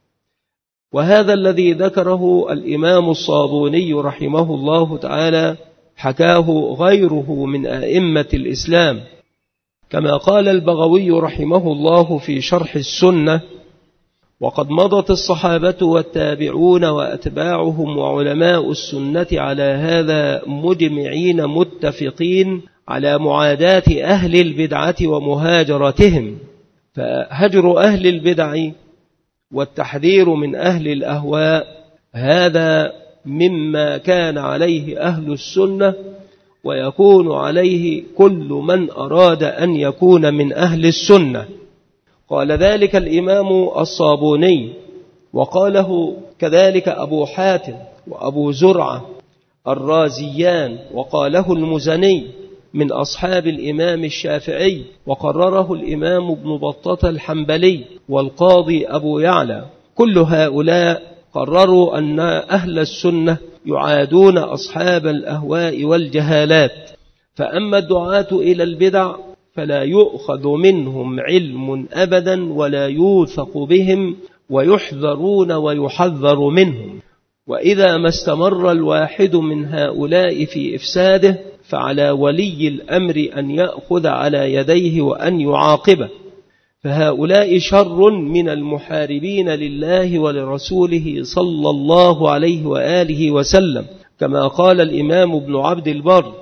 Speaker 1: وهذا الذي ذكره الإمام الصابوني رحمه الله تعالى حكاه غيره من أئمة الإسلام، كما قال البغوي رحمه الله في شرح السنة: وقد مضت الصحابة والتابعون وأتباعهم وعلماء السنة على هذا مجمعين متفقين على معاداة أهل البدعة ومهاجرتهم. فهجر أهل البدع والتحذير من أهل الأهواء هذا مما كان عليه أهل السنة، ويكون عليه كل من أراد أن يكون من أهل السنة. قال ذلك الإمام الصابوني، وقاله كذلك أبو حاتم وأبو زرعة الرازيان، وقاله المزني من أصحاب الإمام الشافعي، وقرره الإمام ابن بطة الحنبلي والقاضي أبو يعلى. كل هؤلاء قرروا أن أهل السنة يعادون أصحاب الأهواء والجهالات، فأما الدعاة إلى البدع فلا يؤخذ منهم علم أبدا ولا يوثق بهم، ويحذرون ويحذر منهم. وإذا ما استمر الواحد من هؤلاء في إفساده فعلى ولي الأمر أن يأخذ على يديه وأن يعاقبه، فهؤلاء شر من المحاربين لله ولرسوله صلى الله عليه وآله وسلم، كما قال الإمام ابن عبد البر: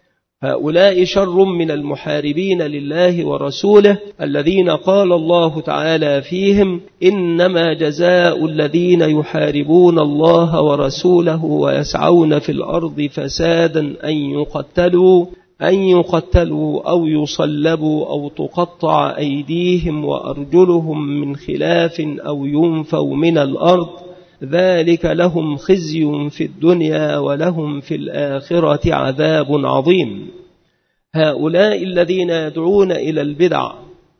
Speaker 1: هؤلاء شر من المحاربين لله ورسوله الذين قال الله تعالى فيهم: إنما جزاء الذين يحاربون الله ورسوله ويسعون في الأرض فسادا أن يقتلوا أن يقتلوا أو يصلبوا أو تقطع أيديهم وأرجلهم من خلاف أو ينفوا من الأرض، ذلك لهم خزي في الدنيا ولهم في الآخرة عذاب عظيم. هؤلاء الذين يدعون إلى البدع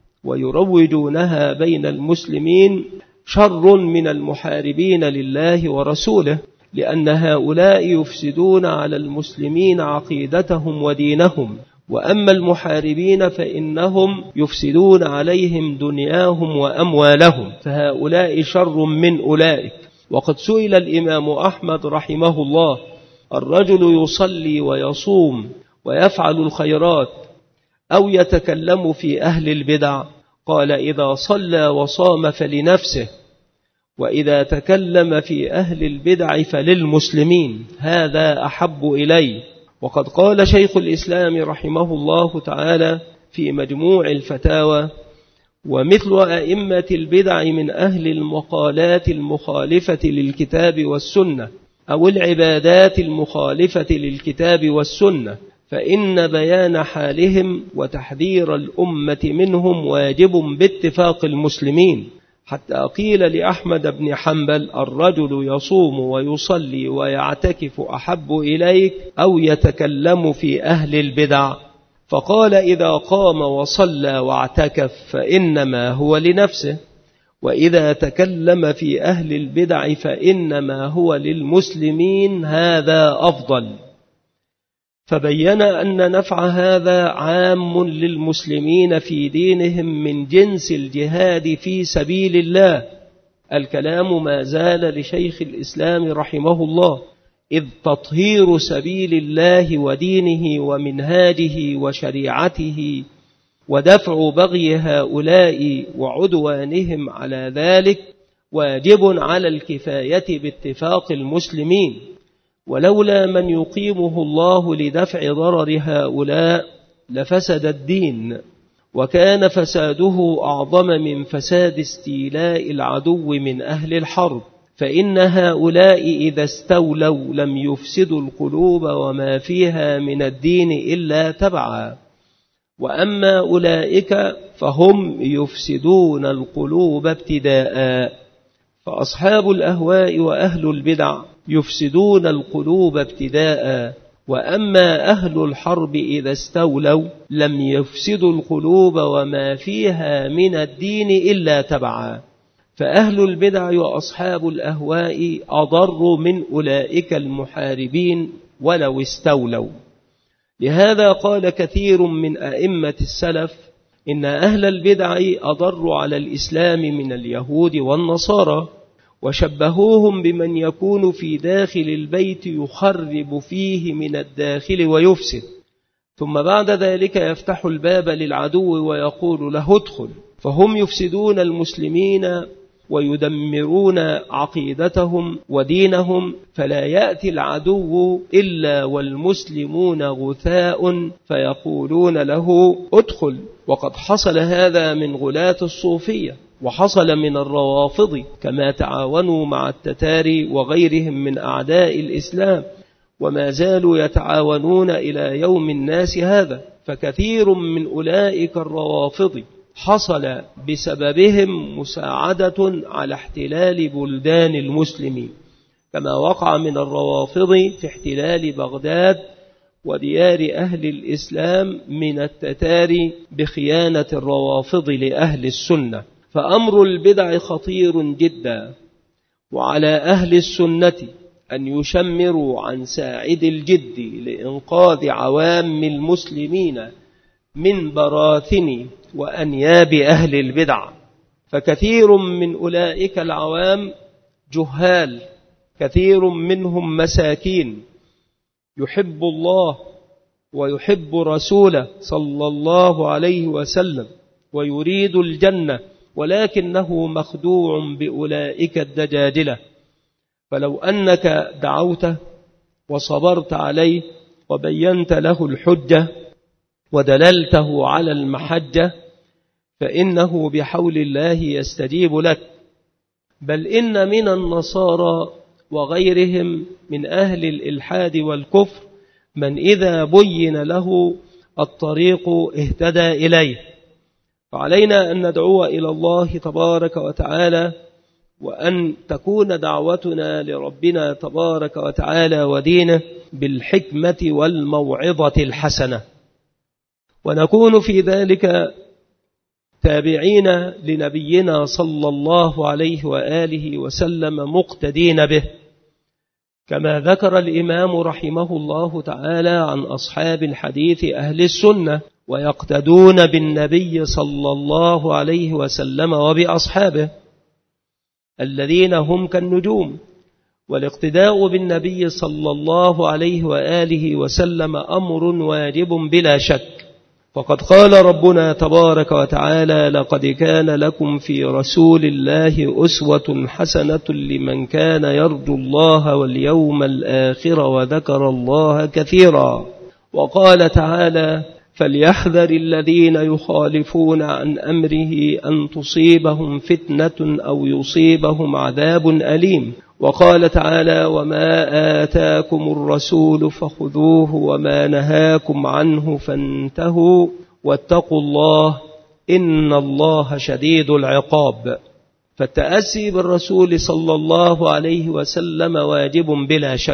Speaker 1: ويروجونها بين المسلمين شر من المحاربين لله ورسوله، لأن هؤلاء يفسدون على المسلمين عقيدتهم ودينهم، وأما المحاربين فإنهم يفسدون عليهم دنياهم وأموالهم، فهؤلاء شر من أولئك. وقد سئل الإمام أحمد رحمه الله: الرجل يصلي ويصوم ويفعل الخيرات أو يتكلم في أهل البدع؟ قال: إذا صلى وصام فلنفسه، وإذا تكلم في أهل البدع فللمسلمين، هذا أحب إلي. وقد قال شيخ الإسلام رحمه الله تعالى في مجموع الفتاوى: ومثل أئمة البدع من أهل المقالات المخالفة للكتاب والسنة أو العبادات المخالفة للكتاب والسنة، فإن بيان حالهم وتحذير الأمة منهم واجب باتفاق المسلمين، حتى قيل لأحمد بن حنبل: الرجل يصوم ويصلي ويعتكف أحب إليك أو يتكلم في أهل البدع؟ فقال: إذا قام وصلى واعتكف فإنما هو لنفسه، وإذا تكلم في أهل البدع فإنما هو للمسلمين، هذا أفضل. فبين أن نفع هذا عام للمسلمين في دينهم من جنس الجهاد في سبيل الله. الكلام ما زال لشيخ الإسلام رحمه الله، إذ تطهير سبيل الله ودينه ومنهاجه وشريعته ودفع بغي هؤلاء وعدوانهم على ذلك واجب على الكفاية باتفاق المسلمين، ولولا من يقيمه الله لدفع ضرر هؤلاء لفسد الدين، وكان فساده أعظم من فساد استيلاء العدو من أهل الحرب، فإن هؤلاء إذا استولوا لم يفسدوا القلوب وما فيها من الدين إلا تبعا، وأما أولئك فهم يفسدون القلوب ابتداء. فأصحاب الأهواء وأهل البدع يفسدون القلوب ابتداء، وأما أهل الحرب إذا استولوا لم يفسدوا القلوب وما فيها من الدين إلا تبعا. فأهل البدع وأصحاب الأهواء أضر من أولئك المحاربين ولو استولوا. لهذا قال كثير من أئمة السلف: إن أهل البدع أضر على الإسلام من اليهود والنصارى، وشبهوهم بمن يكون في داخل البيت يخرب فيه من الداخل ويفسد، ثم بعد ذلك يفتح الباب للعدو ويقول له: ادخل. فهم يفسدون المسلمين ويدمرون عقيدتهم ودينهم، فلا يأتي العدو إلا والمسلمون غثاء فيقولون له: ادخل. وقد حصل هذا من غلاة الصوفية، وحصل من الروافض، كما تعاونوا مع التتاري وغيرهم من أعداء الإسلام، وما زالوا يتعاونون إلى يوم الناس هذا. فكثير من أولئك الروافض حصل بسببهم مساعدة على احتلال بلدان المسلمين، كما وقع من الروافض في احتلال بغداد وديار أهل الإسلام من التتاري بخيانة الروافض لأهل السنة. فأمر البدع خطير جدا، وعلى أهل السنة أن يشمروا عن ساعد الجد لإنقاذ عوام المسلمين من براثن وأنياب أهل البدع، فكثير من أولئك العوام جهال، كثير منهم مساكين، يحب الله ويحب رسوله صلى الله عليه وسلم ويريد الجنة، ولكنه مخدوع بأولئك الدجاجلة. فلو أنك دعوته وصبرت عليه وبينت له الحجة ودللته على المحجة فإنه بحول الله يستجيب لك. بل إن من النصارى وغيرهم من أهل الإلحاد والكفر من إذا بين له الطريق اهتدى إليه. فعلينا أن ندعو إلى الله تبارك وتعالى، وأن تكون دعوتنا لربنا تبارك وتعالى ودينه بالحكمة والموعظة الحسنة، ونكون في ذلك تابعين لنبينا صلى الله عليه وآله وسلم مقتدين به، كما ذكر الإمام رحمه الله تعالى عن أصحاب الحديث أهل السنة ويقتدون بالنبي صلى الله عليه وسلم وبأصحابه الذين هم كالنجوم. والاقتداء بالنبي صلى الله عليه وآله وسلم أمر واجب بلا شك، فقد قال ربنا تبارك وتعالى: لقد كان لكم في رسول الله أسوة حسنة لمن كان يرجو الله واليوم الآخر وذكر الله كثيرا. وقال تعالى: فليحذر الذين يخالفون عن أمره أن تصيبهم فتنة أو يصيبهم عذاب أليم. وقال تعالى: وما آتاكم الرسول فخذوه وما نهاكم عنه فانتهوا واتقوا الله إن الله شديد العقاب. فالتأسي بالرسول صلى الله عليه وسلم واجب بلا شك،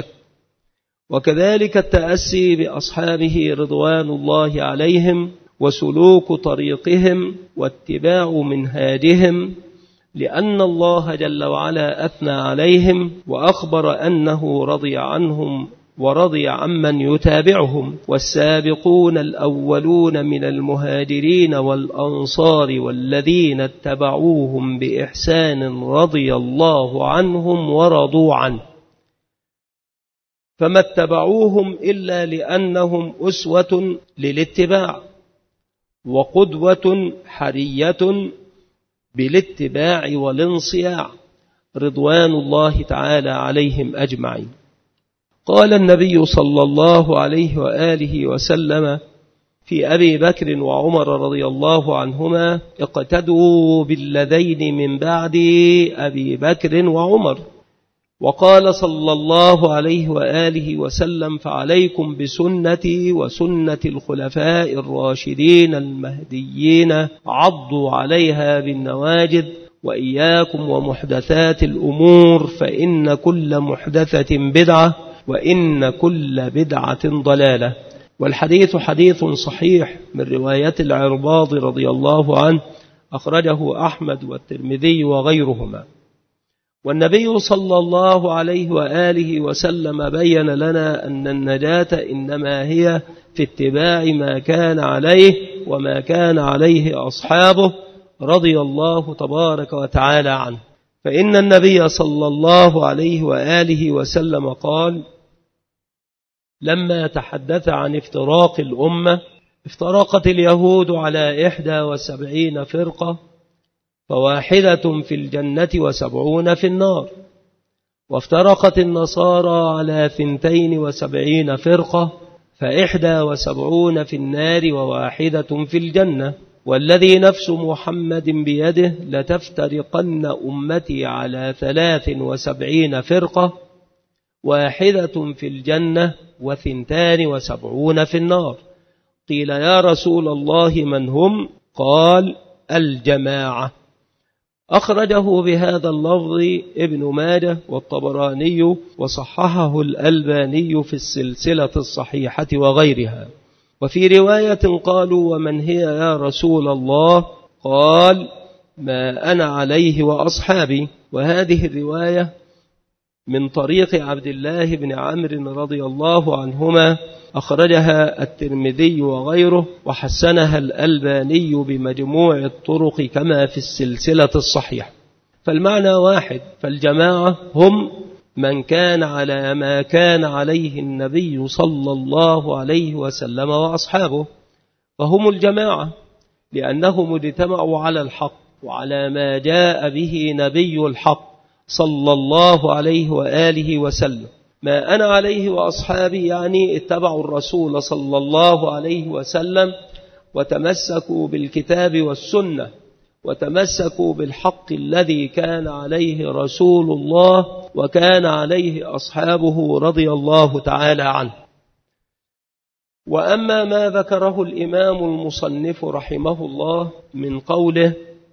Speaker 1: وكذلك التأسي بأصحابه رضوان الله عليهم وسلوك طريقهم واتباع منهاجهم، لأن الله جل وعلا أثنى عليهم وأخبر أنه رضي عنهم ورضي عمن يتابعهم. والسابقون الأولون من المهاجرين والأنصار والذين اتبعوهم بإحسان رضي الله عنهم ورضوا عنه، فما اتبعوهم إلا لأنهم أسوة للاتباع وقدوة حرية بالاتباع والانصياع رضوان الله تعالى عليهم أجمعين. قال النبي صلى الله عليه وآله وسلم في أبي بكر وعمر رضي الله عنهما: اقتدوا بالذين من بعد أبي بكر وعمر. وقال صلى الله عليه وآله وسلم: فعليكم بسنتي وسنة الخلفاء الراشدين المهديين عضوا عليها بالنواجذ وإياكم ومحدثات الأمور فإن كل محدثة بدعة وإن كل بدعة ضلالة. والحديث حديث صحيح من رواية العرباض رضي الله عنه، أخرجه أحمد والترمذي وغيرهما. والنبي صلى الله عليه وآله وسلم بين لنا أن النجاة إنما هي في اتباع ما كان عليه وما كان عليه أصحابه رضي الله تبارك وتعالى عنه. فإن النبي صلى الله عليه وآله وسلم قال: لما تحدث عن افتراق الأمة: افترقت اليهود على إحدى وسبعين فرقة، فواحدة في الجنة وسبعون في النار. وافترقت النصارى على ثنتين وسبعين فرقة، فإحدى وسبعون في النار وواحدة في الجنة. والذي نفس محمد بيده لتفترقن أمتي على ثلاث وسبعين فرقة، واحدة في الجنة وثنتان وسبعون في النار. قيل: يا رسول الله من هم؟ قال: الجماعة. أخرجه بهذا اللفظ ابن ماجه والطبراني وصححه الألباني في السلسلة الصحيحة وغيرها. وفي رواية قالوا: ومن هي يا رسول الله؟ قال: ما أنا عليه وأصحابي. وهذه الرواية من طريق عبد الله بن عمرو رضي الله عنهما، أخرجها الترمذي وغيره، وحسنها الألباني بمجموع الطرق كما في السلسلة الصحيحة. فالمعنى واحد، فالجماعة هم من كان على ما كان عليه النبي صلى الله عليه وسلم وأصحابه، فهم الجماعة لأنهم اجتمعوا على الحق وعلى ما جاء به نبي الحق صلى الله عليه وآله وسلم. ما أنا عليه وأصحابي يعني اتبعوا الرسول صلى الله عليه وسلم وتمسكوا بالكتاب والسنة وتمسكوا بالحق الذي كان عليه رسول الله وكان عليه أصحابه رضي الله تعالى عنه. وأما ما ذكره الإمام المصنف رحمه الله من قوله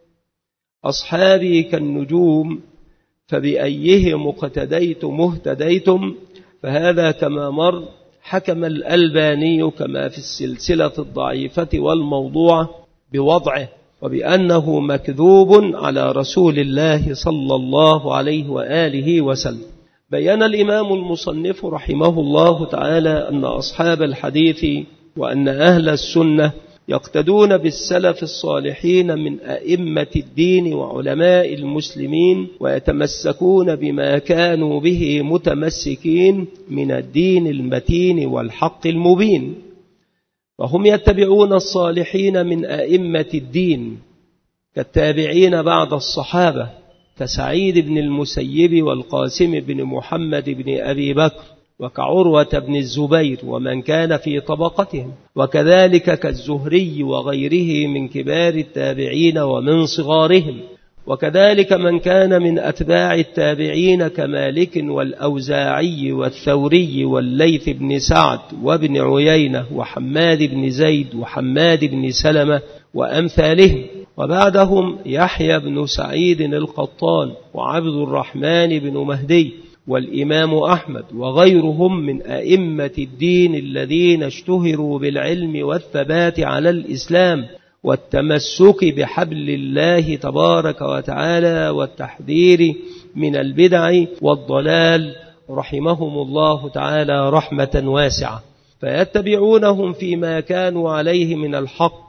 Speaker 1: أصحابي كالنجوم فبأيهم اقتديتم اهتديتم، فهذا كما مر حكم الألباني كما في السلسلة الضعيفة والموضوعة بوضعه وبأنه مكذوب على رسول الله صلى الله عليه وآله وسلم. بيّن الإمام المصنف رحمه الله تعالى أن أصحاب الحديث وأن أهل السنة يقتدون بالسلف الصالحين من أئمة الدين وعلماء المسلمين، ويتمسكون بما كانوا به متمسكين من الدين المتين والحق المبين، وهم يتبعون الصالحين من أئمة الدين كالتابعين بعد الصحابة كسعيد بن المسيب والقاسم بن محمد بن أبي بكر وكعروة بن الزبير ومن كان في طبقتهم، وكذلك كالزهري وغيره من كبار التابعين ومن صغارهم، وكذلك من كان من أتباع التابعين كمالك والأوزاعي والثوري والليث بن سعد وابن عيينة وحماد بن زيد وحماد بن سلمة وأمثالهم، وبعدهم يحيى بن سعيد القطان وعبد الرحمن بن مهدي والإمام أحمد وغيرهم من أئمة الدين الذين اشتهروا بالعلم والثبات على الإسلام والتمسك بحبل الله تبارك وتعالى والتحذير من البدع والضلال، رحمهم الله تعالى رحمة واسعة، فيتبعونهم فيما كانوا عليه من الحق،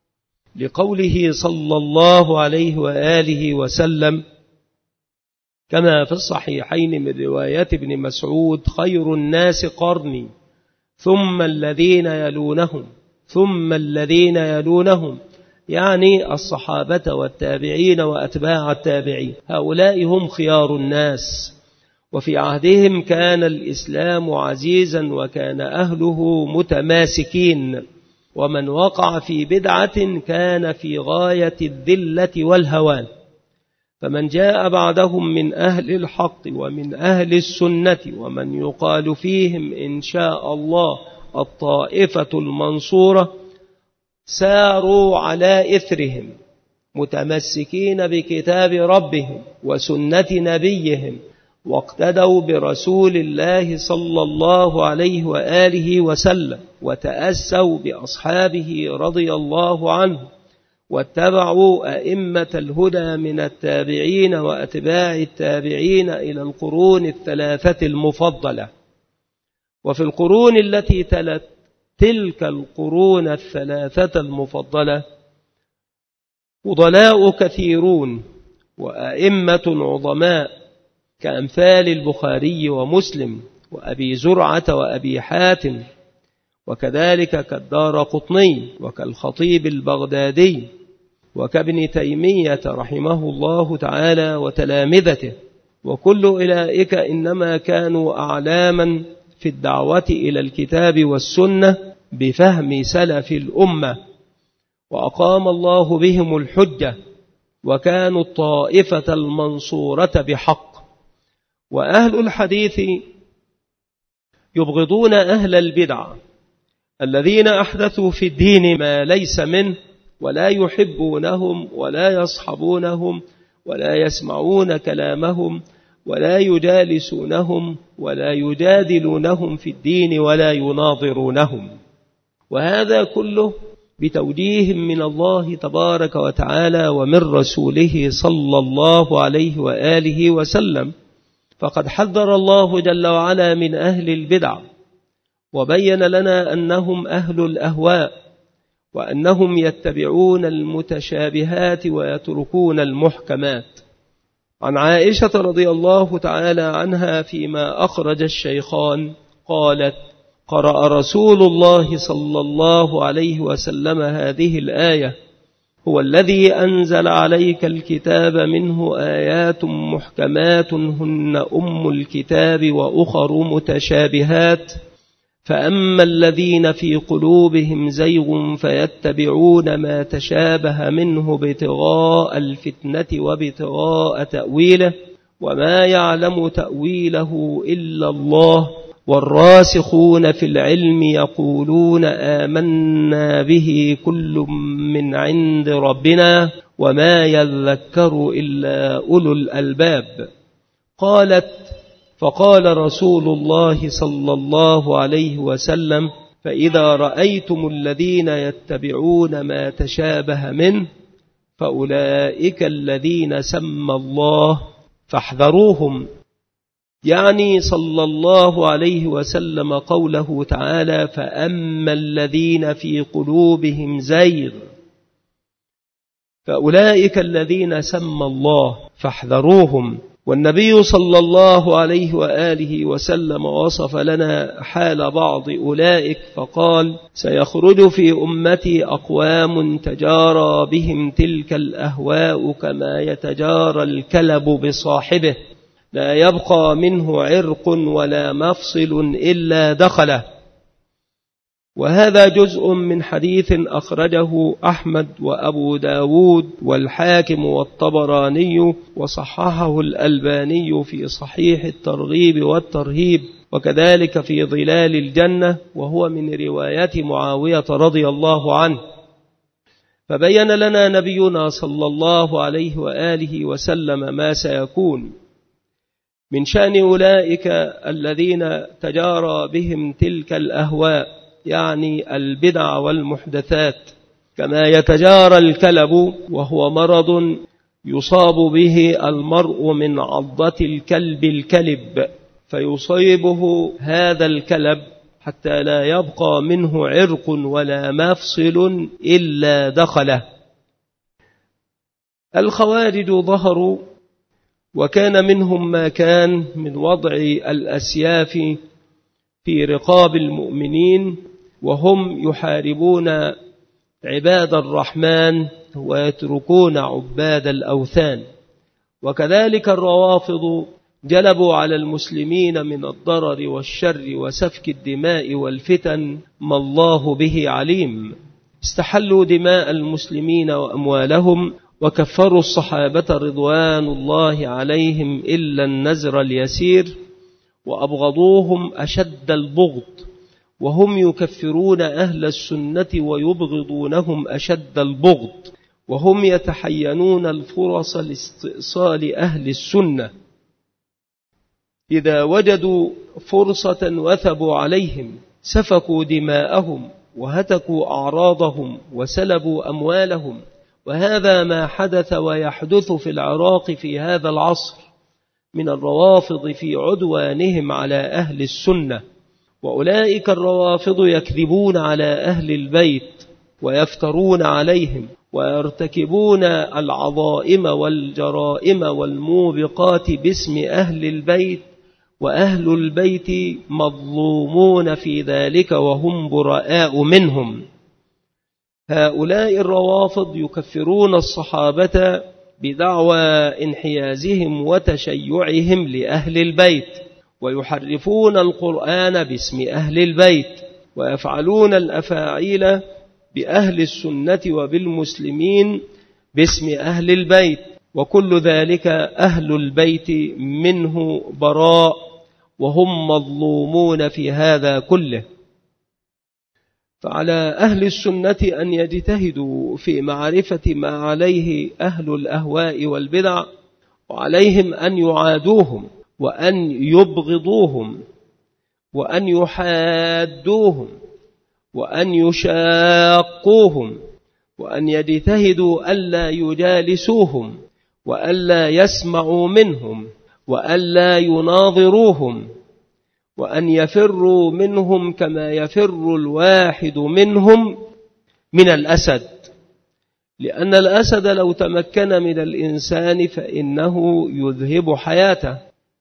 Speaker 1: لقوله صلى الله عليه وآله وسلم كما في الصحيحين من رواية ابن مسعود خير الناس قرني ثم الذين يلونهم ثم الذين يلونهم، يعني الصحابة والتابعين وأتباع التابعين، هؤلاء هم خيار الناس. وفي عهدهم كان الإسلام عزيزا وكان أهله متماسكين، ومن وقع في بدعة كان في غاية الذلة والهوان. فمن جاء بعدهم من أهل الحق ومن أهل السنة ومن يقال فيهم إن شاء الله الطائفة المنصورة ساروا على إثرهم متمسكين بكتاب ربهم وسنة نبيهم، واقتدوا برسول الله صلى الله عليه وآله وسلم، وتأسوا بأصحابه رضي الله عنه، واتبعوا أئمة الهدى من التابعين وأتباع التابعين إلى القرون الثلاثة المفضلة. وفي القرون التي تلت تلك القرون الثلاثة المفضلة فضلاء كثيرون وأئمة عظماء كأمثال البخاري ومسلم وأبي زرعة وأبي حاتم، وكذلك كالدارقطني وكالخطيب البغدادي وكابن تيمية رحمه الله تعالى وتلامذته، وكل أولئك إنما كانوا أعلاما في الدعوة إلى الكتاب والسنة بفهم سلف الأمة، وأقام الله بهم الحجة، وكانوا الطائفة المنصورة بحق. وأهل الحديث يبغضون أهل البدع الذين أحدثوا في الدين ما ليس منه، ولا يحبونهم ولا يصحبونهم ولا يسمعون كلامهم ولا يجالسونهم ولا يجادلونهم في الدين ولا يناظرونهم، وهذا كله بتوجيه من الله تبارك وتعالى ومن رسوله صلى الله عليه وآله وسلم. فقد حذر الله جل وعلا من أهل البدع، وبين لنا أنهم أهل الأهواء، وأنهم يتبعون المتشابهات ويتركون المحكمات. عن عائشة رضي الله تعالى عنها فيما أخرج الشيخان قالت: قرأ رسول الله صلى الله عليه وسلم هذه الآية: هو الذي أنزل عليك الكتاب منه آيات محكمات هن أم الكتاب وأخر متشابهات، فأما الذين في قلوبهم زيغ فيتبعون ما تشابه منه ابتغاء الفتنة وابتغاء تأويله، وما يعلم تأويله إلا الله، والراسخون في العلم يقولون آمنا به كل من عند ربنا وما يذكر إلا أولو الألباب. قالت: فقال رسول الله صلى الله عليه وسلم: فإذا رأيتم الذين يتبعون ما تشابه منه فأولئك الذين سمى الله فاحذروهم. يعني صلى الله عليه وسلم قوله تعالى: فأما الذين في قلوبهم زيغ فأولئك الذين سمى الله فاحذروهم. والنبي صلى الله عليه وآله وسلم وصف لنا حال بعض أولئك فقال: سيخرج في أمتي أقوام تجارى بهم تلك الأهواء كما يتجارى الكلب بصاحبه، لا يبقى منه عرق ولا مفصل إلا دخله. وهذا جزء من حديث أخرجه أحمد وأبو داود والحاكم والطبراني، وصححه الألباني في صحيح الترغيب والترهيب، وكذلك في ظلال الجنة، وهو من رواية معاوية رضي الله عنه. فبين لنا نبينا صلى الله عليه وآله وسلم ما سيكون من شأن أولئك الذين تجارى بهم تلك الأهواء، يعني البدع والمحدثات، كما يتجارى الكلب، وهو مرض يصاب به المرء من عضة الكلب الكلب، فيصيبه هذا الكلب حتى لا يبقى منه عرق ولا مفصل إلا دخله. الخوارج ظهروا، وكان منهم ما كان من وضع الأسياف في رقاب المؤمنين، وهم يحاربون عباد الرحمن ويتركون عباد الأوثان. وكذلك الروافض جلبوا على المسلمين من الضرر والشر وسفك الدماء والفتن ما الله به عليم. استحلوا دماء المسلمين وأموالهم، وكفروا الصحابة رضوان الله عليهم إلا النزر اليسير، وأبغضوهم أشد البغض، وهم يكفرون أهل السنة ويبغضونهم أشد البغض، وهم يتحينون الفرص لاستئصال أهل السنة. إذا وجدوا فرصة وثبوا عليهم، سفكوا دماءهم وهتكوا أعراضهم وسلبوا أموالهم. وهذا ما حدث ويحدث في العراق في هذا العصر من الروافض في عدوانهم على أهل السنة. وأولئك الروافض يكذبون على أهل البيت ويفترون عليهم ويرتكبون العظائم والجرائم والموبقات باسم أهل البيت، وأهل البيت مظلومون في ذلك وهم براء منهم. هؤلاء الروافض يكفرون الصحابة بدعوى انحيازهم وتشيعهم لأهل البيت، ويحرفون القرآن باسم أهل البيت، ويفعلون الأفاعيل بأهل السنة وبالمسلمين باسم أهل البيت، وكل ذلك أهل البيت منه براء، وهم مظلومون في هذا كله. فعلى أهل السنة أن يجتهدوا في معرفة ما عليه أهل الأهواء والبدع، وعليهم أن يعادوهم وأن يبغضوهم وأن يحادوهم وأن يشاقوهم، وأن يجتهدوا ألا يجالسوهم وألا يسمعوا منهم وألا يناظروهم، وأن يفروا منهم كما يفر الواحد منهم من الأسد، لأن الأسد لو تمكن من الإنسان فإنه يذهب حياته،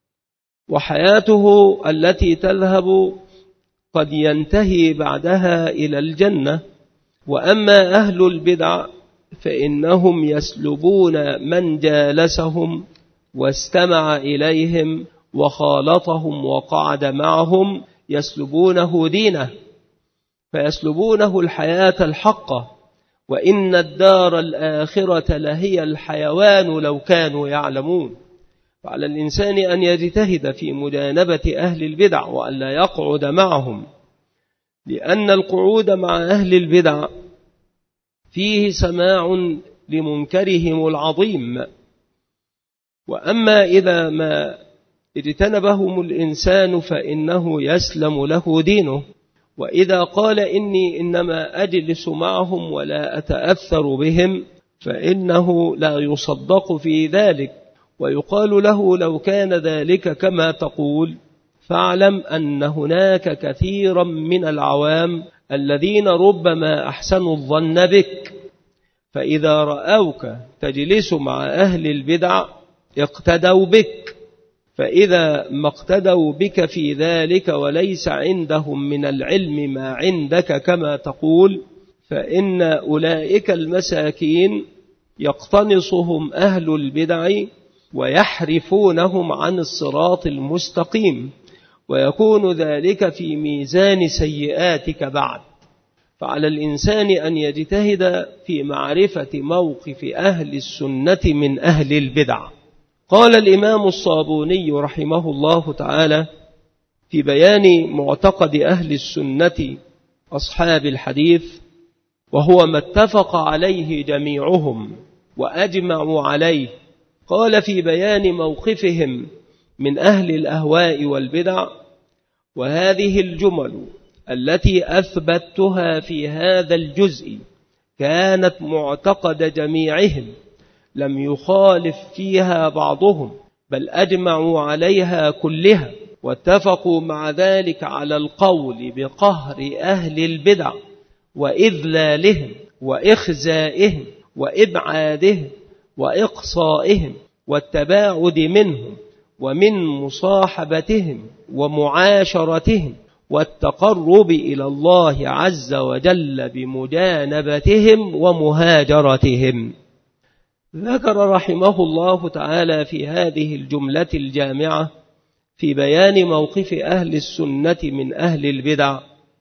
Speaker 1: وحياته التي تذهب قد ينتهي بعدها إلى الجنة. وأما أهل البدع فإنهم يسلبون من جالسهم واستمع إليهم وخالطهم وقعد معهم، يسلبونه دينه، فيسلبونه الحياة الحقة، وإن الدار الآخرة لهي الحيوان لو كانوا يعلمون. فعلى الإنسان أن يجتهد في مجانبة أهل البدع وأن لا يقعد معهم، لأن القعود مع أهل البدع فيه سماع لمنكرهم العظيم. وأما إذا ما اجتنبهم الإنسان فإنه يسلم له دينه. وإذا قال إني إنما أجلس معهم ولا أتأثر بهم فإنه لا يصدق في ذلك، ويقال له لو كان ذلك كما تقول فاعلم أن هناك كثيرا من العوام الذين ربما أحسنوا الظن بك، فإذا رأوك تجلس مع أهل البدع اقتدوا بك، فإذا ما اقتدوا بك في ذلك وليس عندهم من العلم ما عندك كما تقول، فإن أولئك المساكين يقتنصهم أهل البدع ويحرفونهم عن الصراط المستقيم، ويكون ذلك في ميزان سيئاتك بعد. فعلى الإنسان أن يجتهد في معرفة موقف أهل السنة من أهل البدع. قال الإمام الصابوني رحمه الله تعالى في بيان معتقد أهل السنة أصحاب الحديث، وهو ما اتفق عليه جميعهم وأجمعوا عليه، قال في بيان موقفهم من أهل الأهواء والبدع: وهذه الجمل التي أثبتها في هذا الجزء كانت معتقد جميعهم، لم يخالف فيها بعضهم، بل أجمعوا عليها كلها، واتفقوا مع ذلك على القول بقهر أهل البدع وإذلالهم وإخزائهم وإبعادهم وإقصائهم والتباعد منهم ومن مصاحبتهم ومعاشرتهم والتقرب إلى الله عز وجل بمجانبتهم ومهاجرتهم. ذكر رحمه الله تعالى في هذه الجملة الجامعة في بيان موقف أهل السنة من أهل البدع،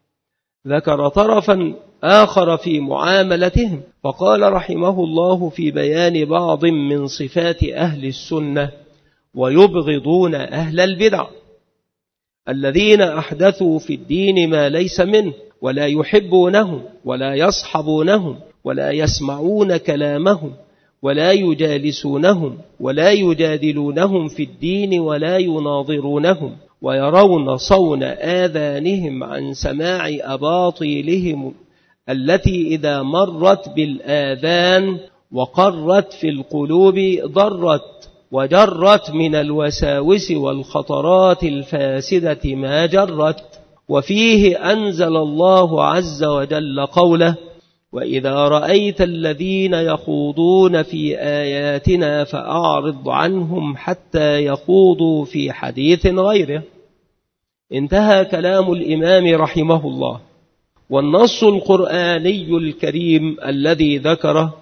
Speaker 1: ذكر طرفا آخر في معاملتهم، فقال رحمه الله في بيان بعض من صفات أهل السنة: ويبغضون أهل البدع الذين أحدثوا في الدين ما ليس منه، ولا يحبونهم ولا يصحبونهم ولا يسمعون كلامهم ولا يجالسونهم ولا يجادلونهم في الدين ولا يناظرونهم، ويرون صون آذانهم عن سماع أباطيلهم التي إذا مرت بالآذان وقرت في القلوب ضرت وجرت من الوساوس والخطرات الفاسدة ما جرت. وفيه أنزل الله عز وجل قوله: وإذا رأيت الذين يخوضون في آياتنا فأعرض عنهم حتى يخوضوا في حديث غيره. انتهى كلام الإمام رحمه الله. والنص القرآني الكريم الذي ذكره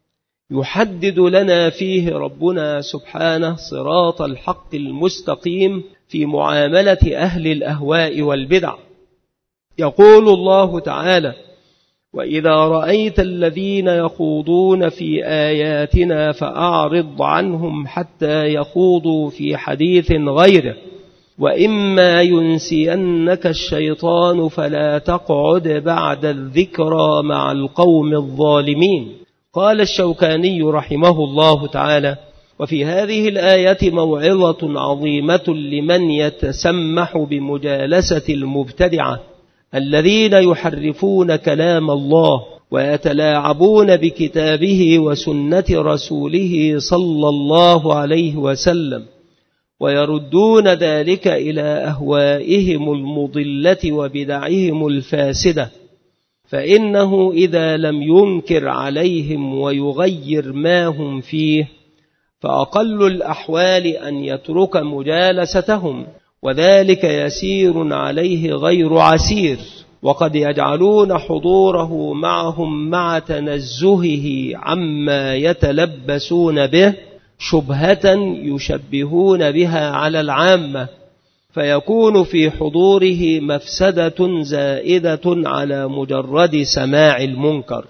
Speaker 1: يحدد لنا فيه ربنا سبحانه صراط الحق المستقيم في معاملة أهل الأهواء والبدع. يقول الله تعالى: وإذا رأيت الذين يخوضون في آياتنا فأعرض عنهم حتى يخوضوا في حديث غيره، وإما ينسينك الشيطان فلا تقعد بعد الذكرى مع القوم الظالمين. قال الشوكاني رحمه الله تعالى: وفي هذه الآية موعظة عظيمة لمن يتسمح بمجالسة المبتدعة الذين يحرفون كلام الله ويتلاعبون بكتابه وسنة رسوله صلى الله عليه وسلم، ويردون ذلك إلى أهوائهم المضلة وبدعهم الفاسدة، فإنه إذا لم ينكر عليهم ويغير ما هم فيه فأقل الأحوال أن يترك مجالستهم، وذلك يسير عليه غير عسير، وقد يجعلون حضوره معهم مع تنزهه عما يتلبسون به شبهة يشبهون بها على العامة، فيكون في حضوره مفسدة زائدة على مجرد سماع المنكر.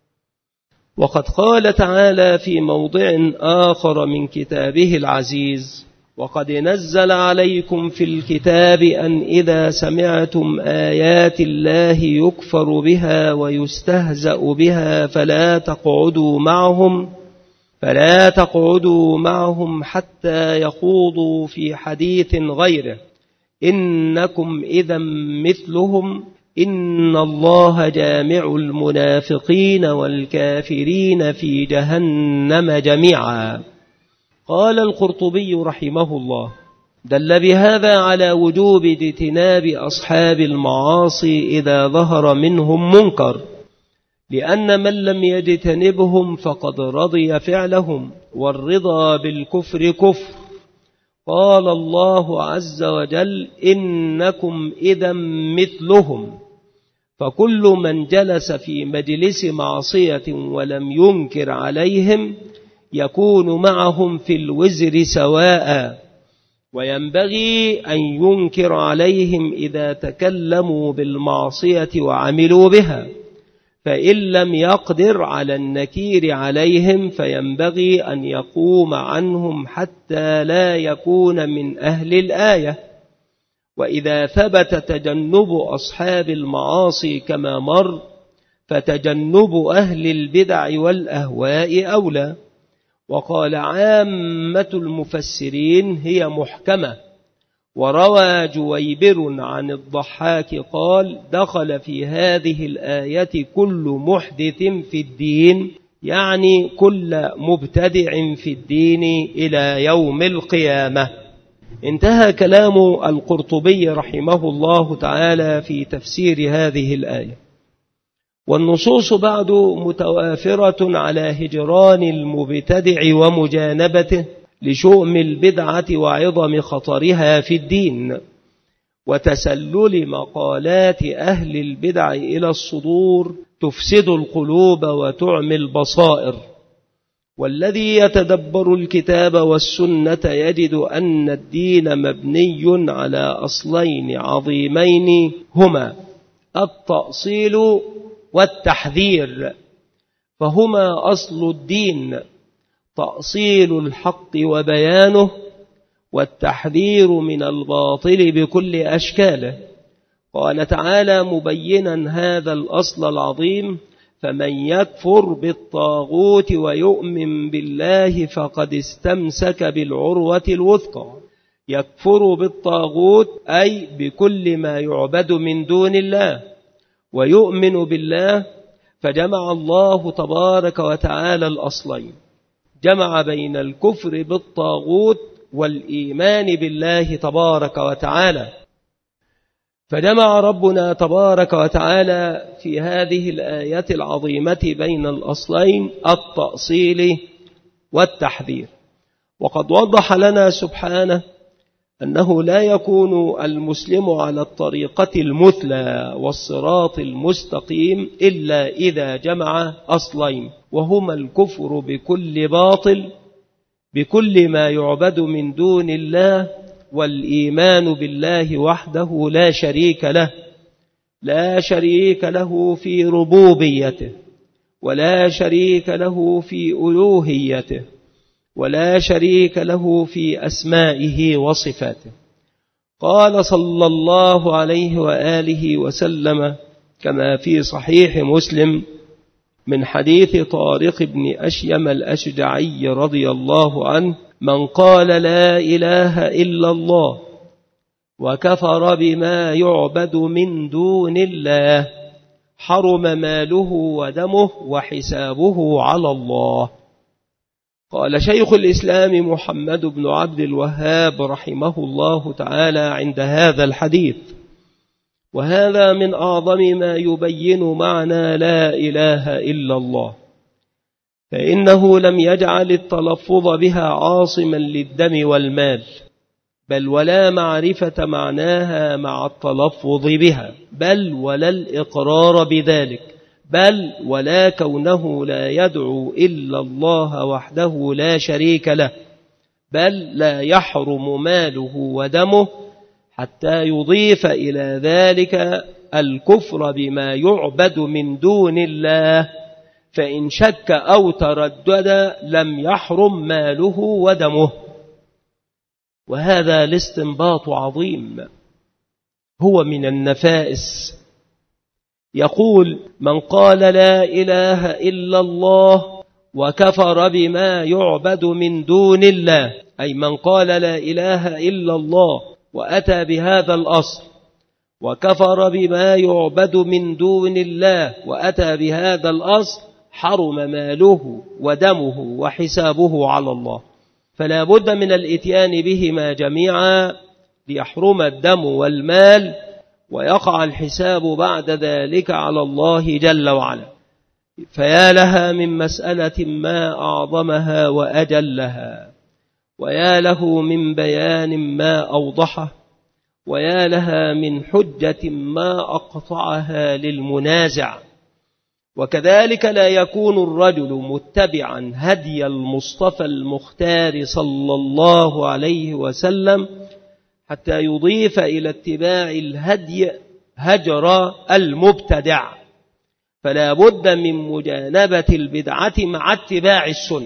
Speaker 1: وقد قال تعالى في موضع آخر من كتابه العزيز: وقد نزل عليكم في الكتاب أن إذا سمعتم آيات الله يكفر بها ويستهزأ بها فلا تقعدوا معهم فلا تقعدوا معهم حتى يخوضوا في حديث غيره إنكم إذا مثلهم إن الله جامع المنافقين والكافرين في جهنم جميعا. قال القرطبي رحمه الله: دل بهذا على وجوب اجتناب أصحاب المعاصي إذا ظهر منهم منكر، لأن من لم يجتنبهم فقد رضي فعلهم، والرضا بالكفر كفر. قال الله عز وجل: إنكم إذا مثلهم. فكل من جلس في مجلس معصية ولم ينكر عليهم يكون معهم في الوزر سواء، وينبغي أن ينكر عليهم إذا تكلموا بالمعصية وعملوا بها، فإن لم يقدر على النكير عليهم فينبغي أن يقوم عنهم حتى لا يكون من أهل الآية. وإذا ثبت تجنب أصحاب المعاصي كما مر فتجنب أهل البدع والأهواء أولى. وقال عامة المفسرين: هي محكمة. وروى جويبر عن الضحاك قال: دخل في هذه الآية كل محدث في الدين، يعني كل مبتدع في الدين إلى يوم القيامة. انتهى كلام القرطبي رحمه الله تعالى في تفسير هذه الآية. والنصوص بعد متوافرة على هجران المبتدع ومجانبته لشؤم البدعة وعظم خطرها في الدين، وتسلل مقالات أهل البدع إلى الصدور تفسد القلوب وتعمي البصائر. والذي يتدبر الكتاب والسنة يجد أن الدين مبني على أصلين عظيمين هما التأصيل والتحذير، فهما أصل الدين: تأصيل الحق وبيانه، والتحذير من الباطل بكل أشكاله. قال تعالى مبينا هذا الأصل العظيم: فمن يكفر بالطاغوت ويؤمن بالله فقد استمسك بالعروة الوثقى. يكفر بالطاغوت أي بكل ما يعبد من دون الله، ويؤمن بالله، فجمع الله تبارك وتعالى الأصلين، جمع بين الكفر بالطاغوت والإيمان بالله تبارك وتعالى. فجمع ربنا تبارك وتعالى في هذه الآية العظيمة بين الأصلين التأصيل والتحذير. وقد وضح لنا سبحانه أنه لا يكون المسلم على الطريقة المثلى والصراط المستقيم إلا إذا جمع أصلين، وهما الكفر بكل باطل بكل ما يعبد من دون الله، والإيمان بالله وحده لا شريك له لا شريك له في ربوبيته، ولا شريك له في ألوهيته، ولا شريك له في أسمائه وصفاته. قال صلى الله عليه وآله وسلم كما في صحيح مسلم من حديث طارق بن أشيم الأشجعي رضي الله عنه: من قال لا إله إلا الله وكفر بما يعبد من دون الله حرم ماله ودمه وحسابه على الله. قال شيخ الإسلام محمد بن عبد الوهاب رحمه الله تعالى عند هذا الحديث: وهذا من أعظم ما يبين معنى لا إله إلا الله، فإنه لم يجعل التلفظ بها عاصما للدم والمال، بل ولا معرفة معناها مع التلفظ بها، بل ولا الإقرار بذلك، بل ولا كونه لا يدعو إلا الله وحده لا شريك له، بل لا يحرم ماله ودمه حتى يضيف إلى ذلك الكفر بما يعبد من دون الله، فإن شك أو تردد لم يحرم ماله ودمه. وهذا الاستنباط عظيم، هو من النفائس. يقول: من قال لا إله إلا الله وكفر بما يعبد من دون الله، أي من قال لا إله إلا الله وأتى بهذا الأصل، وكفر بما يعبد من دون الله وأتى بهذا الأصل، حرم ماله ودمه وحسابه على الله. فلا بد من الإتيان بهما جميعا ليحرم الدم والمال، ويقع الحساب بعد ذلك على الله جل وعلا. فيا لها من مسألة ما أعظمها وأجلها، ويا له من بيان ما أوضحه، ويا لها من حجة ما أقطعها للمنازع. وكذلك لا يكون الرجل متبعا هدي المصطفى المختار صلى الله عليه وسلم حتى يضيف إلى اتباع الهدي هجر المبتدع، فلا بد من مجانبة البدعة مع اتباع السنة.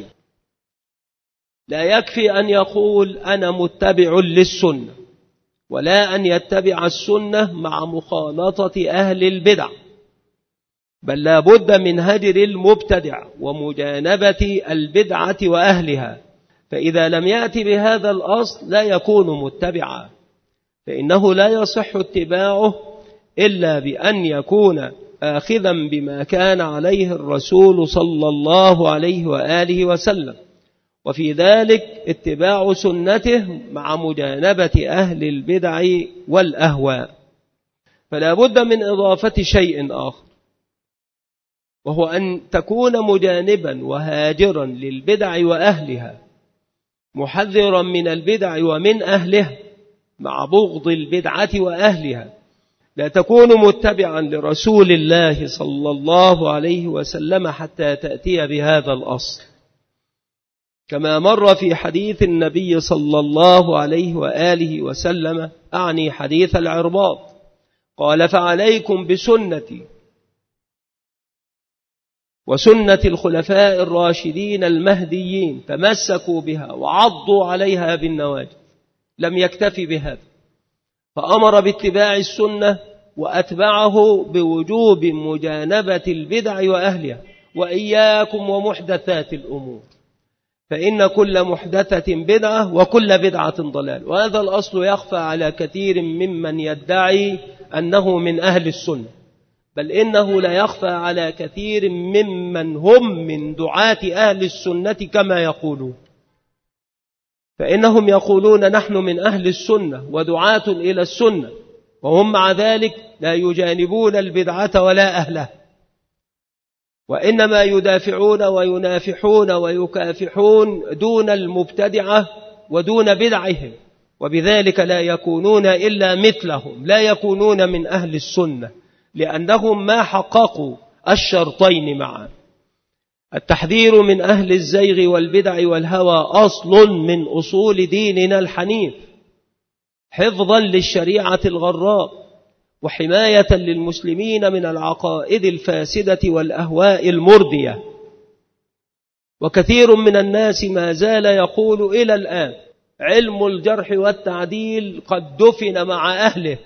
Speaker 1: لا يكفي أن يقول أنا متبع للسنة، ولا أن يتبع السنة مع مخالطة أهل البدع، بل لا بد من هجر المبتدع ومجانبة البدعة وأهلها. فإذا لم يأتي بهذا الأصل لا يكون متبعا، فإنه لا يصح اتباعه إلا بأن يكون آخذا بما كان عليه الرسول صلى الله عليه وآله وسلم، وفي ذلك اتباع سنته مع مجانبة أهل البدع والأهواء. فلا بد من إضافة شيء آخر، وهو أن تكون مجانبا وهاجرا للبدع وأهلها، محذرا من البدع ومن أهلها، مع بغض البدعة وأهلها. لا تكون متبعا لرسول الله صلى الله عليه وسلم حتى تأتي بهذا الأصل، كما مر في حديث النبي صلى الله عليه وآله وسلم، أعني حديث العرباط، قال: فعليكم بسنتي وسنة الخلفاء الراشدين المهديين، تمسكوا بها وعضوا عليها بالنواجذ. لم يكتفي بهذا، فأمر باتباع السنة وأتبعه بوجوب مجانبة البدع وأهلها، وإياكم ومحدثات الأمور، فإن كل محدثة بدعة وكل بدعة ضلال. وهذا الأصل يخفى على كثير ممن يدعي أنه من أهل السنة، بل إنه لا يخفى على كثير ممن هم من دعاة أهل السنة كما يقولون، فإنهم يقولون نحن من أهل السنة ودعاة إلى السنة، وهم مع ذلك لا يجانبون البدعة ولا أهلها، وإنما يدافعون وينافحون ويكافحون دون المبتدعة ودون بدعهم، وبذلك لا يكونون إلا مثلهم، لا يكونون من أهل السنة، لأنهم ما حققوا الشرطين معا. التحذير من أهل الزيغ والبدع والهوى أصل من أصول ديننا الحنيف، حفظا للشريعة الغراء، وحماية للمسلمين من العقائد الفاسدة والأهواء المردية. وكثير من الناس ما زال يقول إلى الآن: علم الجرح والتعديل قد دفن مع أهله،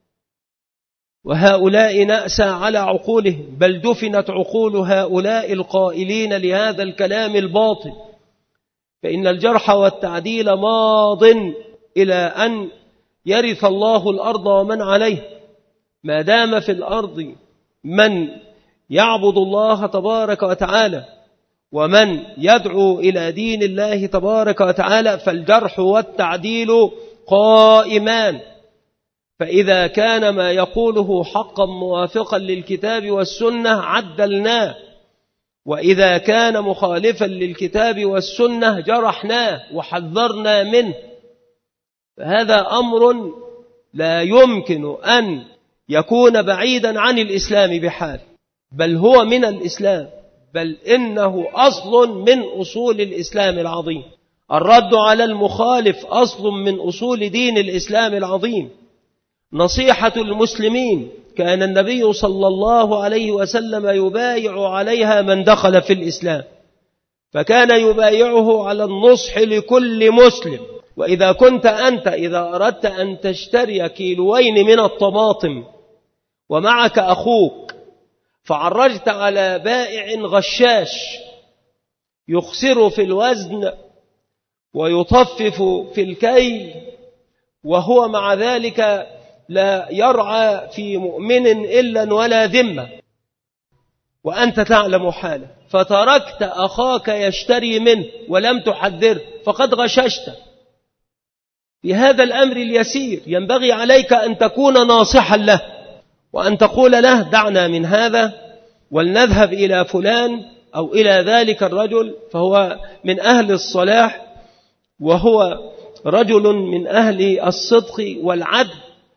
Speaker 1: وهؤلاء نأسى على عقولهم، بل دفنت عقول هؤلاء القائلين لهذا الكلام الباطل. فإن الجرح والتعديل ماض إلى أن يرث الله الأرض ومن عليها، ما دام في الأرض من يعبد الله تبارك وتعالى ومن يدعو إلى دين الله تبارك وتعالى فالجرح والتعديل قائمان، فإذا كان ما يقوله حقا موافقا للكتاب والسنة عدلناه، وإذا كان مخالفا للكتاب والسنة جرحناه وحذرنا منه. فهذا أمر لا يمكن أن يكون بعيدا عن الإسلام بحال، بل هو من الإسلام، بل إنه أصل من أصول الإسلام العظيم. الرد على المخالف أصل من أصول دين الإسلام العظيم. نصيحة المسلمين كان النبي صلى الله عليه وسلم يبايع عليها من دخل في الإسلام، فكان يبايعه على النصح لكل مسلم. وإذا كنت أنت إذا أردت أن تشتري كيلوين من الطماطم ومعك أخوك فعرجت على بائع غشاش يخسر في الوزن ويطفف في الكيل، وهو مع ذلك لا يرعى في مؤمن إلا ولا ذمة، وأنت تعلم حاله، فتركت أخاك يشتري منه ولم تحذره فقد غششت. في هذا الأمر اليسير ينبغي عليك أن تكون ناصحا له، وأن تقول له دعنا من هذا ولنذهب إلى فلان أو إلى ذلك الرجل، فهو من أهل الصلاح وهو رجل من أهل الصدق والعدل،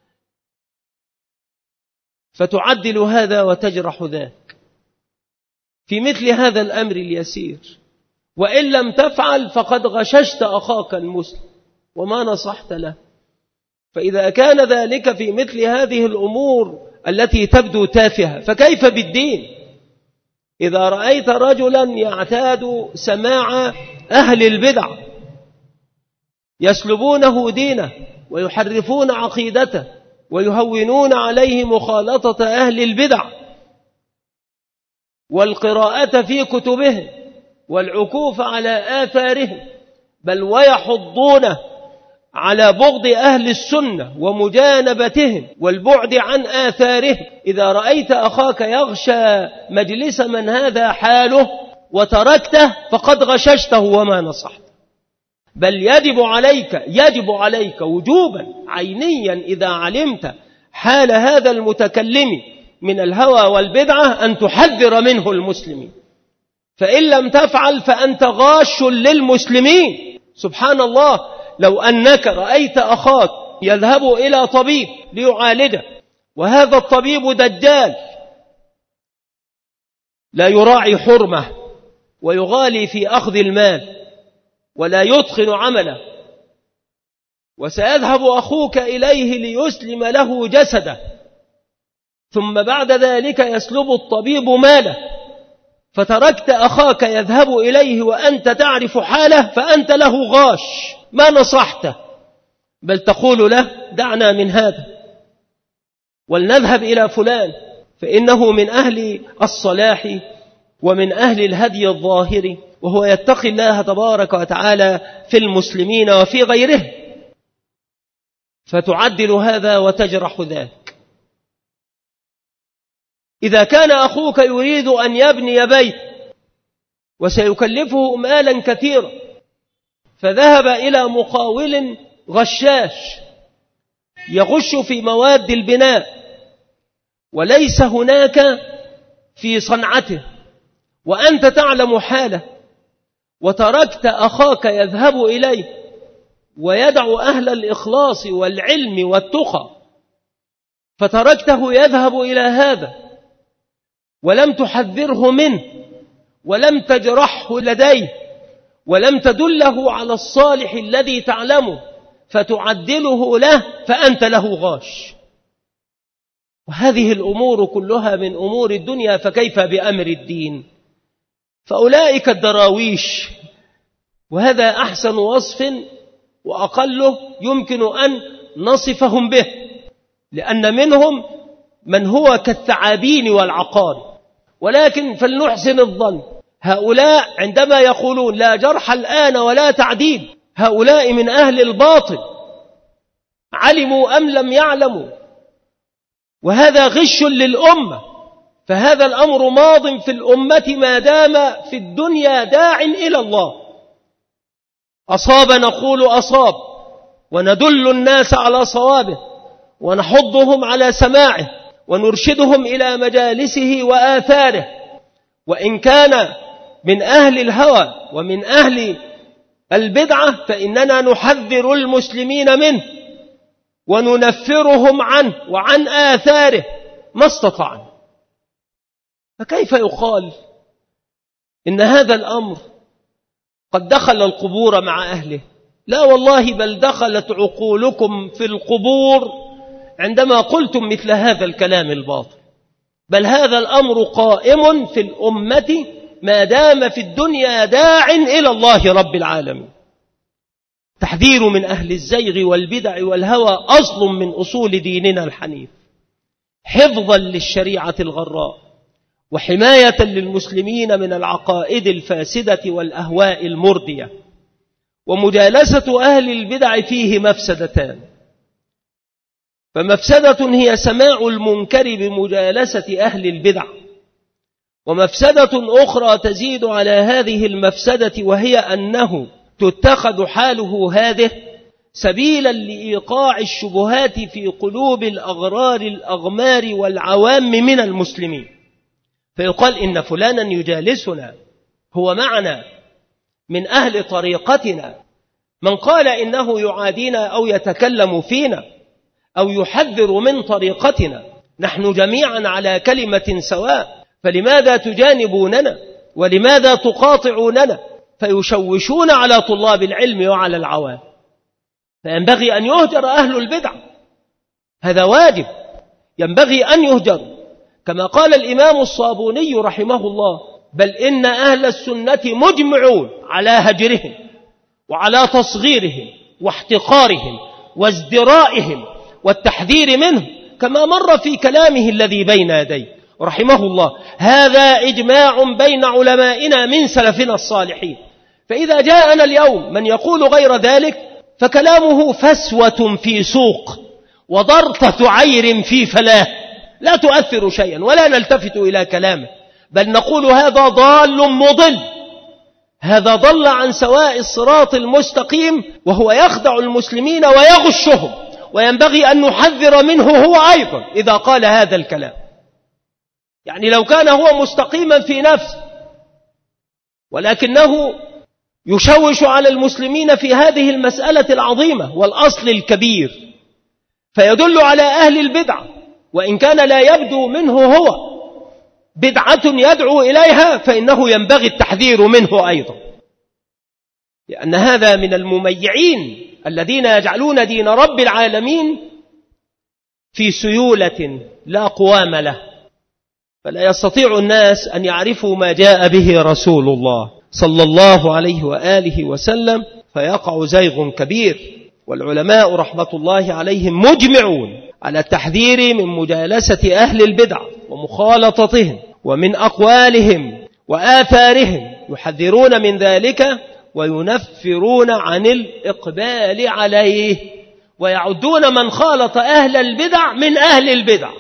Speaker 1: فتعدل هذا وتجرح ذاك في مثل هذا الأمر اليسير. وإن لم تفعل فقد غششت أخاك المسلم وما نصحت له. فإذا كان ذلك في مثل هذه الأمور التي تبدو تافهة، فكيف بالدين؟ إذا رأيت رجلا يعتاد سماع أهل البدع يسلبونه دينه ويحرفون عقيدته ويهونون عليه مخالطة أهل البدع والقراءة في كتبهم والعكوف على آثارهم، بل ويحضون على بغض أهل السنة ومجانبتهم والبعد عن آثارهم. إذا رأيت أخاك يغشى مجلس من هذا حاله وتركته فقد غششته وما نصحت. بل يجب عليك يجب عليك وجوبا عينيا إذا علمت حال هذا المتكلم من الهوى والبدعة أن تحذر منه المسلمين، فإن لم تفعل فأنت غاش للمسلمين. سبحان الله، لو أنك رأيت أخاك يذهب إلى طبيب ليعالجه وهذا الطبيب دجال لا يراعي حرمه ويغالي في أخذ المال ولا يتقن عمله، وسيذهب أخوك إليه ليسلم له جسده، ثم بعد ذلك يسلب الطبيب ماله، فتركت أخاك يذهب إليه وأنت تعرف حاله، فأنت له غاش ما نصحته، بل تقول له دعنا من هذا ولنذهب إلى فلان فإنه من أهل الصلاح ومن أهل الهدي الظاهر، وهو يتقي الله تبارك وتعالى في المسلمين وفي غيره، فتعدل هذا وتجرح ذاك. إذا كان أخوك يريد أن يبني بيت وسيكلفه مالا كثيرا فذهب إلى مقاول غشاش يغش في مواد البناء وليس هناك في صنعته، وأنت تعلم حاله، وتركت أخاك يذهب إليه ويدع أهل الإخلاص والعلم والتقى، فتركته يذهب إلى هذا ولم تحذره منه ولم تجرحه لديه ولم تدله على الصالح الذي تعلمه فتعدله له، فأنت له غاش. وهذه الأمور كلها من أمور الدنيا، فكيف بأمر الدين؟ فأولئك الدراويش، وهذا أحسن وصف وأقله يمكن أن نصفهم به، لأن منهم من هو كالثعابين والعقار، ولكن فلنحسن الظن هؤلاء عندما يقولون لا جرح الآن ولا تعديل، هؤلاء من أهل الباطل علموا أم لم يعلموا، وهذا غش للأمة، فهذا الأمر ماض في الأمة ما دام في الدنيا داع إلى الله. أصاب نقول أصاب، وندل الناس على صوابه، ونحضهم على سماعه، ونرشدهم إلى مجالسه وآثاره. وإن كان من أهل الهوى ومن أهل البدعة فإننا نحذر المسلمين منه وننفرهم عنه وعن آثاره ما استطعنا. فكيف يقال إن هذا الأمر قد دخل القبور مع أهله؟ لا والله، بل دخلت عقولكم في القبور عندما قلتم مثل هذا الكلام الباطل. بل هذا الأمر قائم في الأمة ما دام في الدنيا داع إلى الله رب العالمين. تحذير من أهل الزيغ والبدع والهوى أصل من أصول ديننا الحنيف، حفظا للشريعة الغراء، وحماية للمسلمين من العقائد الفاسدة والأهواء المردية. ومجالسة أهل البدع فيه مفسدتان، فمفسدة هي سماع المنكر بمجالسة أهل البدع، ومفسدة أخرى تزيد على هذه المفسدة، وهي أنه تتخذ حاله هذه سبيلا لإيقاع الشبهات في قلوب الأغرار الأغمار والعوام من المسلمين، فيقال إن فلانا يجالسنا هو معنا من أهل طريقتنا. من قال إنه يعادينا أو يتكلم فينا أو يحذر من طريقتنا، نحن جميعا على كلمة سواء، فلماذا تجانبوننا ولماذا تقاطعوننا؟ فيشوشون على طلاب العلم وعلى العوام. فينبغي أن يهجر أهل البدع، هذا واجب، ينبغي أن يهجر، كما قال الإمام الصابوني رحمه الله: بل إن أهل السنة مجمعون على هجرهم وعلى تصغيرهم واحتقارهم وازدرائهم والتحذير منه، كما مر في كلامه الذي بين يديه رحمه الله. هذا إجماع بين علمائنا من سلفنا الصالحين. فإذا جاءنا اليوم من يقول غير ذلك فكلامه فسوة في سوق وضرطة عير في فلاه، لا تؤثر شيئا ولا نلتفت إلى كلامه، بل نقول هذا ضال مضل، هذا ضل عن سواء الصراط المستقيم، وهو يخدع المسلمين ويغشهم، وينبغي أن نحذر منه هو أيضا إذا قال هذا الكلام. يعني لو كان هو مستقيما في نفسه ولكنه يشوش على المسلمين في هذه المسألة العظيمة والأصل الكبير، فيدل على أهل البدعة، وإن كان لا يبدو منه هو بدعة يدعو إليها، فإنه ينبغي التحذير منه أيضا، لأن هذا من المميعين الذين يجعلون دين رب العالمين في سيولة لا قوام له، فلا يستطيع الناس أن يعرفوا ما جاء به رسول الله صلى الله عليه وآله وسلم، فيقع زيغ كبير. والعلماء رحمة الله عليهم مجمعون على التحذير من مجالسة أهل البدع ومخالطتهم، ومن أقوالهم وآثارهم، يحذرون من ذلك وينفرون عن الإقبال عليه، ويعدون من خالط أهل البدع من أهل البدع.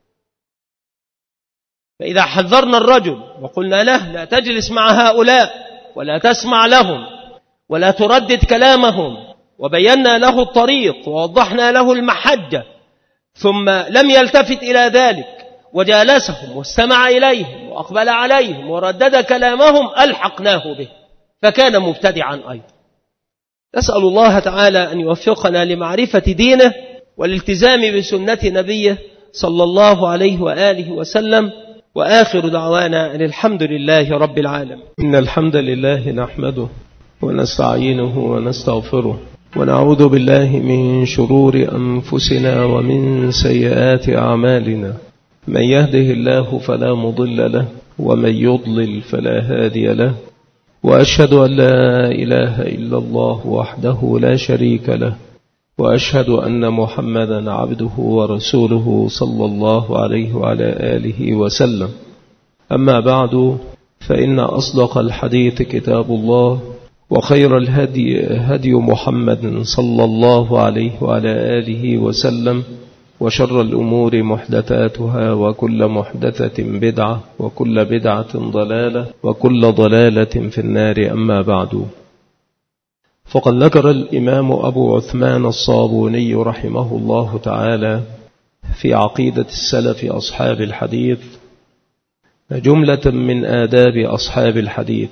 Speaker 1: فإذا حذرنا الرجل وقلنا له لا تجلس مع هؤلاء ولا تسمع لهم ولا تردد كلامهم، وبينا له الطريق ووضحنا له المحجة، ثم لم يلتفت إلى ذلك وجالسهم واستمع إليهم وأقبل عليهم وردد كلامهم، ألحقناه به فكان مبتدعا أيضا. نسأل الله تعالى أن يوفقنا لمعرفة دينه والالتزام بسنة نبيه صلى الله عليه وآله وسلم. وآخر دعوانا أن الحمد لله رب العالمين. إن الحمد لله نحمده ونستعينه ونستغفره، ونعوذ بالله من شرور أنفسنا ومن سيئات أعمالنا. من يهده الله فلا مضل له، ومن يضلل فلا هادي له، وأشهد أن لا إله إلا الله وحده لا شريك له، وأشهد أن محمدا عبده ورسوله صلى الله عليه وعلى آله وسلم. أما بعد، فإن أصدق الحديث كتاب الله، وخير الهدي هدي محمد صلى الله عليه وعلى آله وسلم، وشر الأمور محدثاتها، وكل محدثة بدعة، وكل بدعة ضلالة، وكل ضلالة في النار. أما بعد، فقد ذكر الإمام أبو عثمان الصابوني رحمه الله تعالى في عقيدة السلف أصحاب الحديث جملة من آداب أصحاب الحديث،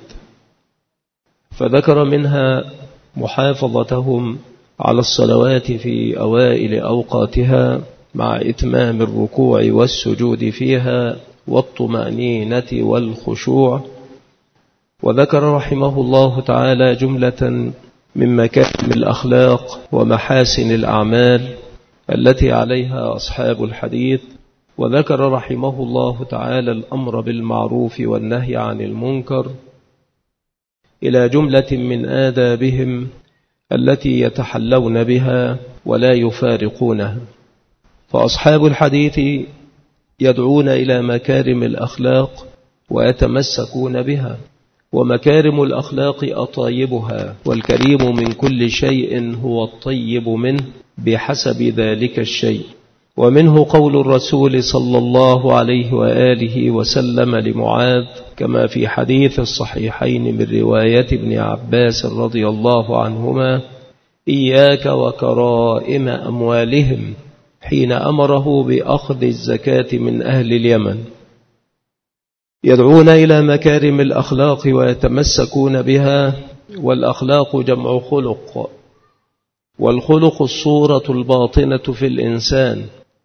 Speaker 1: فذكر منها محافظتهم على الصلوات في أوائل أوقاتها مع إتمام الركوع والسجود فيها والطمأنينة والخشوع. وذكر رحمه الله تعالى جملة من مكارم الأخلاق ومحاسن الأعمال التي عليها أصحاب الحديث. وذكر رحمه الله تعالى الأمر بالمعروف والنهي عن المنكر إلى جملة من آدابهم التي يتحلون بها ولا يفارقونها. فأصحاب الحديث يدعون إلى مكارم الأخلاق ويتمسكون بها، ومكارم الأخلاق أطايبها، والكريم من كل شيء هو الطيب منه بحسب ذلك الشيء. ومنه قول الرسول صلى الله عليه وآله وسلم لمعاذ كما في حديث الصحيحين من رواية ابن عباس رضي الله عنهما: إياك وكرائم أموالهم، حين أمره بأخذ الزكاة من أهل اليمن. يدعون إلى مكارم الأخلاق ويتمسكون بها، والأخلاق جمع خلق، والخلق الصورة الباطنة في الإنسان،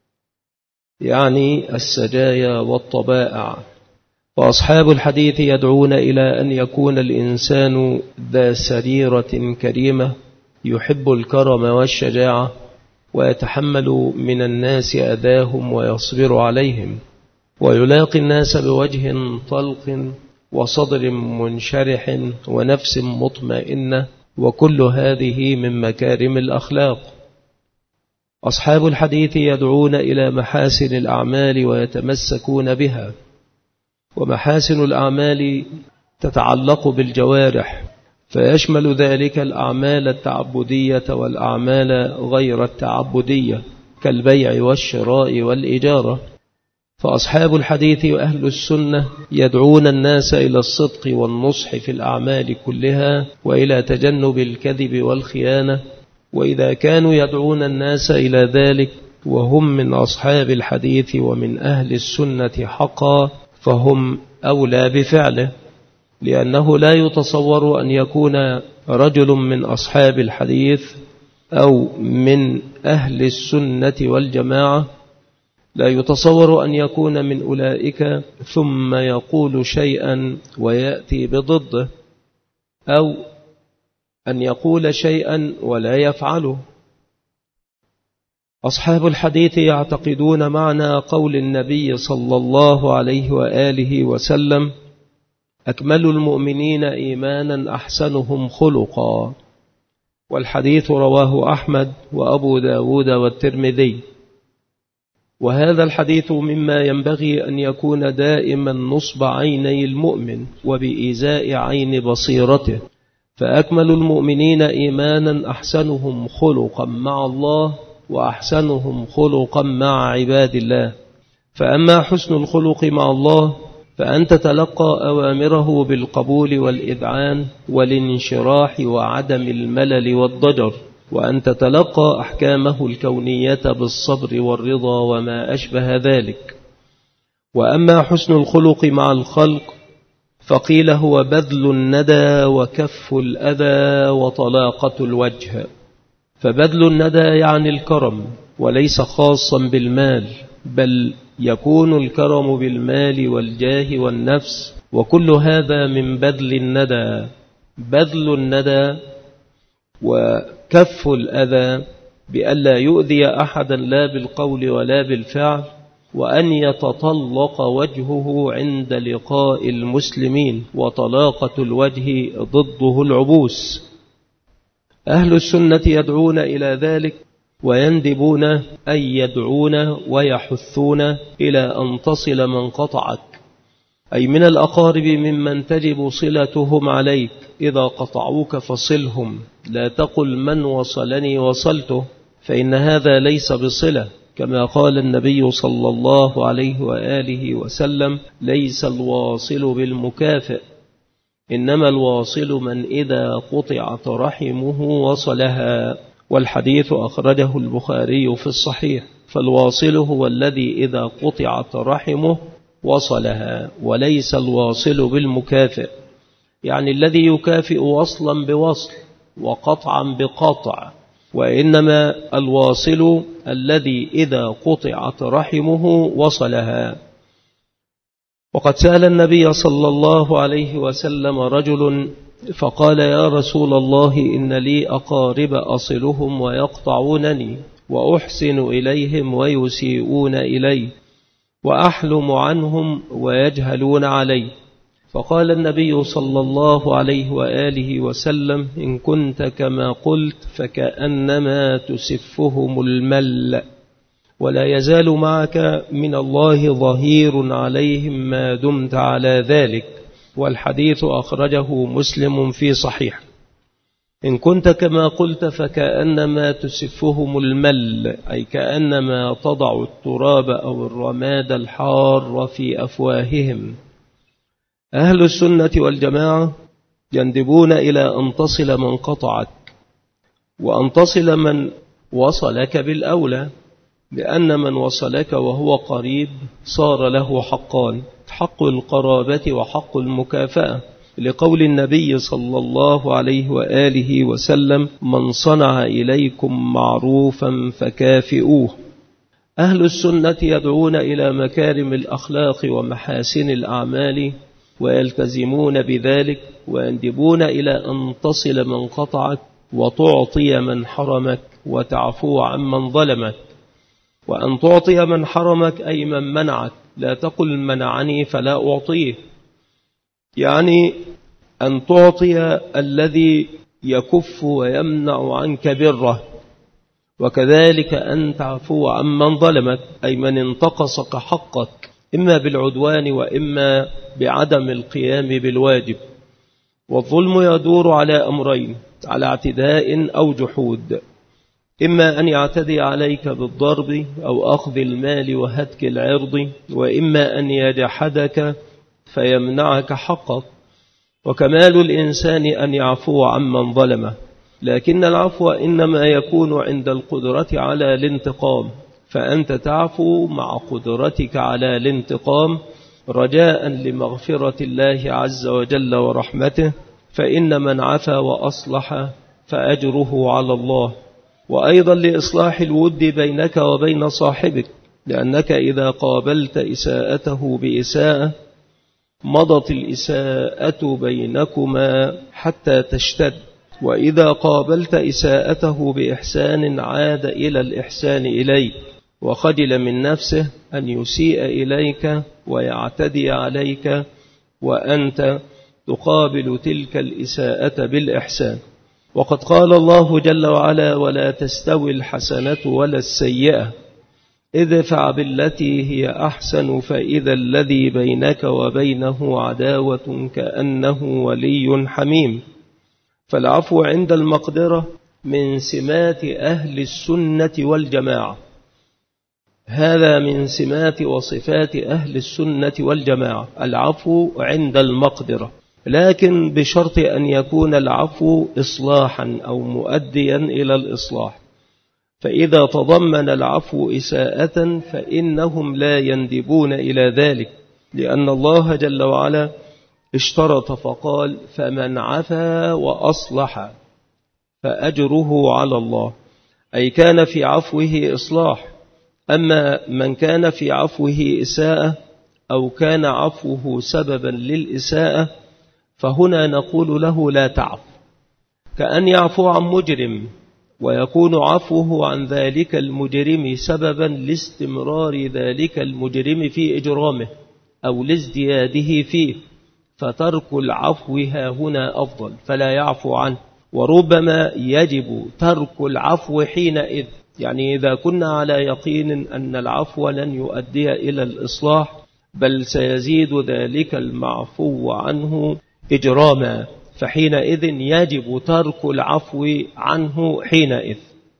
Speaker 1: يعني السجايا والطبائع. وأصحاب الحديث يدعون إلى أن يكون الإنسان ذا سريرة كريمة يحب الكرم والشجاعة، ويتحمل من الناس أذاهم ويصبر عليهم، ويلاقي الناس بوجه طلق وصدر منشرح ونفس مطمئنة، وكل هذه من مكارم الأخلاق. أصحاب الحديث يدعون إلى محاسن الأعمال ويتمسكون بها، ومحاسن الأعمال تتعلق بالجوارح، فيشمل ذلك الأعمال التعبدية والأعمال غير التعبدية كالبيع والشراء والإجارة. فأصحاب الحديث وأهل السنة يدعون الناس إلى الصدق والنصح في الأعمال كلها، وإلى تجنب الكذب والخيانة. وإذا كانوا يدعون الناس إلى ذلك وهم من أصحاب الحديث ومن أهل السنة حقا، فهم أولى بفعله، لأنه لا يتصور أن يكون رجل من أصحاب الحديث أو من أهل السنة والجماعة، لا يتصور أن يكون من أولئك ثم يقول شيئا ويأتي بضده، أو أن يقول شيئا ولا يفعله. أصحاب الحديث يعتقدون معنى قول النبي صلى الله عليه وآله وسلم: أكمل المؤمنين إيمانا أحسنهم خلقا. والحديث رواه أحمد وأبو داود والترمذي. وهذا الحديث مما ينبغي أن يكون دائما نصب عيني المؤمن وبإزاء عين بصيرته، فأكمل المؤمنين إيمانا أحسنهم خلقا مع الله، وأحسنهم خلقا مع عباد الله. فأما حسن الخلق مع الله فأن تتلقى أوامره بالقبول والإذعان والانشراح وعدم الملل والضجر، وأن تتلقى أحكامه الكونية بالصبر والرضا وما أشبه ذلك. وأما حسن الخلق مع الخلق فقيل هو بذل الندى وكف الأذى وطلاقة الوجه. فبذل الندى يعني الكرم، وليس خاصا بالمال، بل يكون الكرم بالمال والجاه والنفس، وكل هذا من بذل الندى. بذل الندى وكف الأذى بألا يؤذي أحدا لا بالقول ولا بالفعل، وأن يتطلق وجهه عند لقاء المسلمين، وطلاقة الوجه ضده العبوس. أهل السنة يدعون إلى ذلك، ويندبون أن يدعون ويحثون إلى أن تصل من قطعك، أي من الأقارب ممن تجب صلتهم عليك. إذا قطعوك فصلهم، لا تقل من وصلني وصلته، فإن هذا ليس بصلة، كما قال النبي صلى الله عليه وآله وسلم: ليس الواصل بالمكافئ، إنما الواصل من إذا قطعت رحمه وصلها. والحديث أخرجه البخاري في الصحيح. فالواصل هو الذي إذا قطعت رحمه وصلها، وليس الواصل بالمكافئ، يعني الذي يكافئ وصلا بوصل وقطعا بقطع، وإنما الواصل الذي إذا قطعت رحمه وصلها. وقد سأل النبي صلى الله عليه وسلم رجل فقال: يا رسول الله، إن لي أقارب أصلهم ويقطعونني، وأحسن إليهم ويسيئون إلي، وأحلم عنهم ويجهلون علي. فقال النبي صلى الله عليه وآله وسلم: إن كنت كما قلت فكأنما تسفهم المل، ولا يزال معك من الله ظهير عليهم ما دمت على ذلك. والحديث أخرجه مسلم في صحيح. إن كنت كما قلت فكأنما تسفهم المل، أي كأنما تضع التراب أو الرماد الحار في أفواههم. أهل السنة والجماعة يندبون إلى أن تصل من قطعك، وأن تصل من وصلك بالأولى، لأن من وصلك وهو قريب صار له حقان: حق القرابة وحق المكافأة، لقول النبي صلى الله عليه وآله وسلم: من صنع إليكم معروفا فكافئوه. أهل السنة يدعون إلى مكارم الأخلاق ومحاسن الأعمال، ويلتزمون بذلك، ويندبون إلى أن تصل من قطعك، وتعطي من حرمك، وتعفو عمن ظلمك. وأن تعطي من حرمك أي من منعك، لا تقل منعني فلا أعطيه، يعني أن تعطي الذي يكف ويمنع عنك بره. وكذلك أن تعفو عمن ظلمك، أي من انتقصك حقك، إما بالعدوان وإما بعدم القيام بالواجب. والظلم يدور على أمرين: على اعتداء أو جحود، إما أن يعتدي عليك بالضرب أو أخذ المال وهتك العرض، وإما أن يجحدك فيمنعك حقك. وكمال الإنسان أن يعفو عمن ظلمه، لكن العفو إنما يكون عند القدرة على الانتقام، فأنت تعفو مع قدرتك على الانتقام رجاء لمغفرة الله عز وجل ورحمته، فإن من عفا وأصلح فأجره على الله. وأيضا لإصلاح الود بينك وبين صاحبك، لأنك إذا قابلت إساءته بإساءة مضت الإساءة بينكما حتى تشتد، وإذا قابلت إساءته بإحسان عاد إلى الإحسان إليك، وخجل من نفسه أن يسيء إليك ويعتدي عليك، وأنت تقابل تلك الإساءة بالإحسان. وقد قال الله جل وعلا: ولا تستوي الحسنة ولا السيئة، ادفع بالتي هي أحسن فإذا الذي بينك وبينه عداوة كأنه ولي حميم. فالعفو عند المقدرة من سمات أهل السنة والجماعة، هذا من سمات وصفات أهل السنة والجماعة، العفو عند المقدرة، لكن بشرط أن يكون العفو إصلاحا أو مؤديا إلى الإصلاح. فإذا تضمن العفو إساءة فإنهم لا يندبون إلى ذلك، لأن الله جل وعلا اشترط فقال: فمن عفا وأصلح فأجره على الله، أي كان في عفوه إصلاح. أما من كان في عفوه إساءة أو كان عفوه سببا للإساءة فهنا نقول له لا تعفو، كأن يعفو عن مجرم ويكون عفوه عن ذلك المجرم سببا لاستمرار ذلك المجرم في إجرامه أو لازدياده فيه، فترك العفو ها هنا أفضل، فلا يعفو عنه. وربما يجب ترك العفو حينئذ، يعني إذا كنا على يقين أن العفو لن يؤدي إلى الإصلاح بل سيزيد ذلك المعفو عنه إجراما، فحينئذ يجب ترك العفو عنه حينئذ.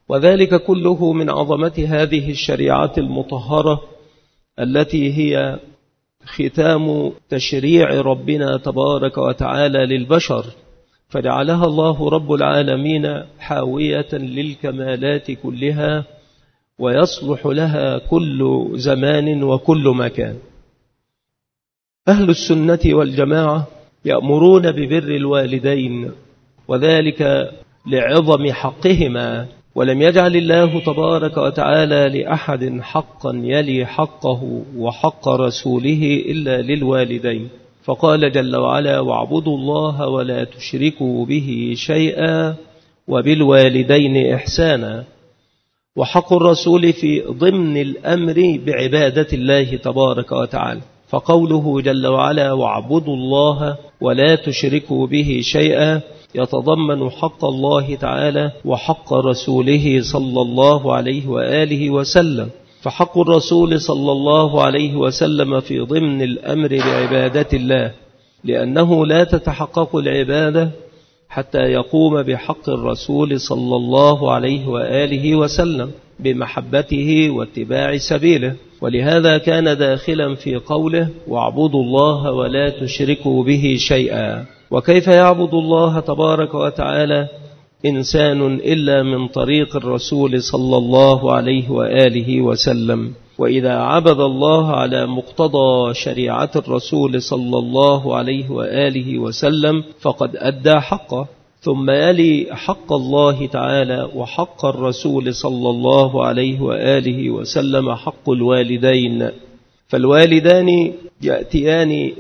Speaker 1: وذلك كله من عظمة هذه الشريعة المطهرة التي هي ختام تشريع ربنا تبارك وتعالى للبشر، فجعلها الله رب العالمين حاوية للكمالات كلها، ويصلح لها كل زمان وكل مكان. أهل السنة والجماعة يأمرون ببر الوالدين، وذلك لعظم حقهما، ولم يجعل الله تبارك وتعالى لأحد حقا يلي حقه وحق رسوله إلا للوالدين، فقال جل وعلا: واعبدوا الله ولا تشركوا به شيئا وبالوالدين إحسانا. وحق الرسول في ضمن الأمر بعبادة الله تبارك وتعالى، فقوله جل وعلا: واعبدوا الله ولا تشركوا به شيئا يتضمن حق الله تعالى وحق رسوله صلى الله عليه وآله وسلم. فحق الرسول صلى الله عليه وسلم في ضمن الأمر بعبادة الله، لأنه لا تتحقق العبادة حتى يقوم بحق الرسول صلى الله عليه وآله وسلم بمحبته واتباع سبيله، ولهذا كان داخلا في قوله: واعبدوا الله ولا تشركوا به شيئا. وكيف يعبد الله تبارك وتعالى إنسان إلا من طريق الرسول صلى الله عليه وآله وسلم؟ وإذا عبد الله على مقتضى شريعة الرسول صلى الله عليه وآله وسلم فقد أدى حقه. ثم يلي حق الله تعالى وحق الرسول صلى الله عليه وآله وسلم حق الوالدين، فالوالدان يأتيان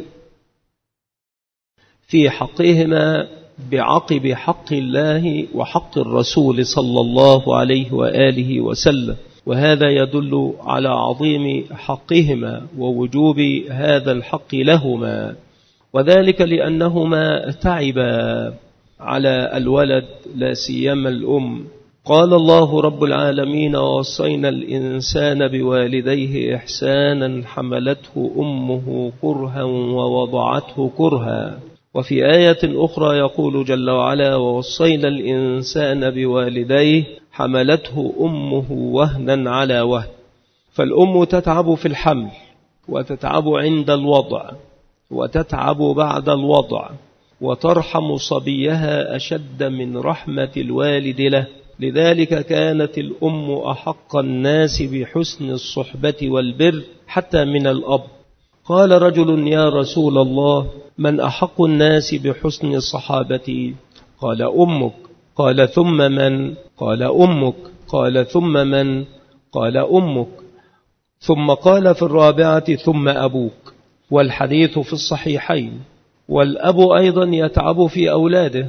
Speaker 1: في حقهما بعقب حق الله وحق الرسول صلى الله عليه وآله وسلم، وهذا يدل على عظيم حقهما ووجوب هذا الحق لهما، وذلك لأنهما تعبا على الولد لا سيما الأم. قال الله رب العالمين: ووصينا الإنسان بوالديه إحسانا حملته أمه كرها ووضعته كرها. وفي آية أخرى يقول جل وعلا: ووصينا الإنسان بوالديه حملته أمه وهنا على وهن. فالأم تتعب في الحمل، وتتعب عند الوضع، وتتعب بعد الوضع، وترحم صبيها أشد من رحمة الوالد له. لذلك كانت الأم أحق الناس بحسن الصحبة والبر حتى من الأب. قال رجل: يا رسول الله، من أحق الناس بحسن الصحابة؟ قال: أمك. قال: ثم من؟ قال: أمك. قال: ثم من؟ قال: أمك. ثم قال في الرابعة: ثم أبوك. والحديث في الصحيحين. والأب أيضا يتعب في أولاده،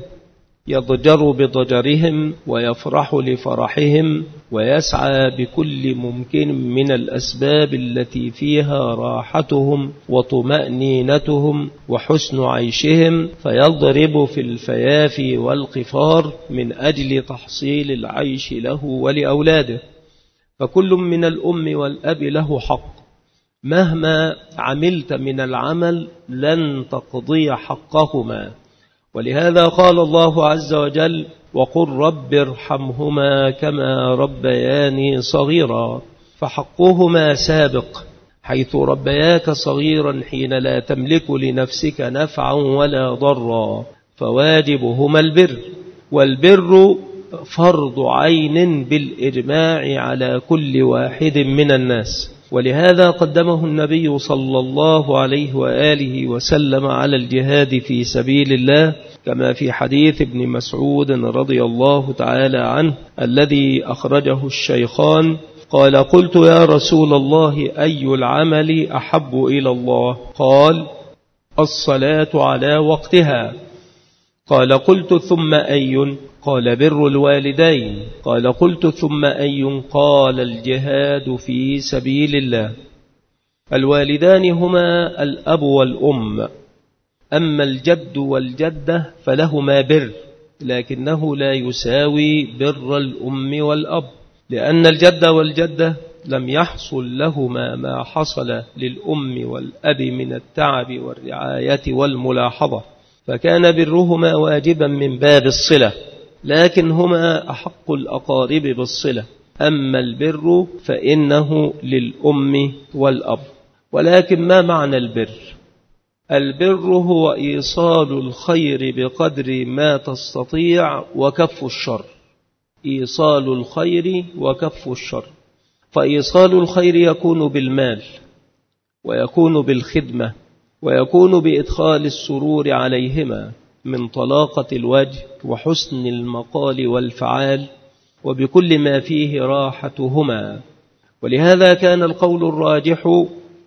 Speaker 1: يضجر بضجرهم ويفرح لفرحهم، ويسعى بكل ممكن من الأسباب التي فيها راحتهم وطمأنينتهم وحسن عيشهم، فيضرب في الفيافي والقفار من أجل تحصيل العيش له ولأولاده. فكل من الأم والأب له حق، مهما عملت من العمل لن تقضي حقهما. ولهذا قال الله عز وجل: وقل رب ارحمهما كما ربياني صغيرا. فحقهما سابق، حيث ربياك صغيرا حين لا تملك لنفسك نفعا ولا ضرا، فواجبهما البر، والبر فرض عين بالإجماع على كل واحد من الناس. ولهذا قدمه النبي صلى الله عليه وآله وسلم على الجهاد في سبيل الله، كما في حديث ابن مسعود رضي الله تعالى عنه الذي أخرجه الشيخان. قال: قلت يا رسول الله، أي العمل أحب إلى الله؟ قال: الصلاة على وقتها. قال: قلت ثم أي؟ قال: بر الوالدين. قال: قلت ثم أي؟ قال: الجهاد في سبيل الله. الوالدان هما الأب والأم، أما الجد والجدة فلهما بر، لكنه لا يساوي بر الأم والأب، لأن الجد والجدة لم يحصل لهما ما حصل للأم والأب من التعب والرعاية والملاحظة، فكان برهما واجبا من باب الصلة. لكن هما أحق الأقارب بالصلة. أما البر فإنه للأم والأب. ولكن ما معنى البر؟ البر هو إيصال الخير بقدر ما تستطيع وكف الشر. إيصال الخير وكف الشر. فإيصال الخير يكون بالمال، ويكون بالخدمة، ويكون بإدخال السرور عليهما من طلاقة الوجه وحسن المقال والفعال، وبكل ما فيه راحتهما. ولهذا كان القول الراجح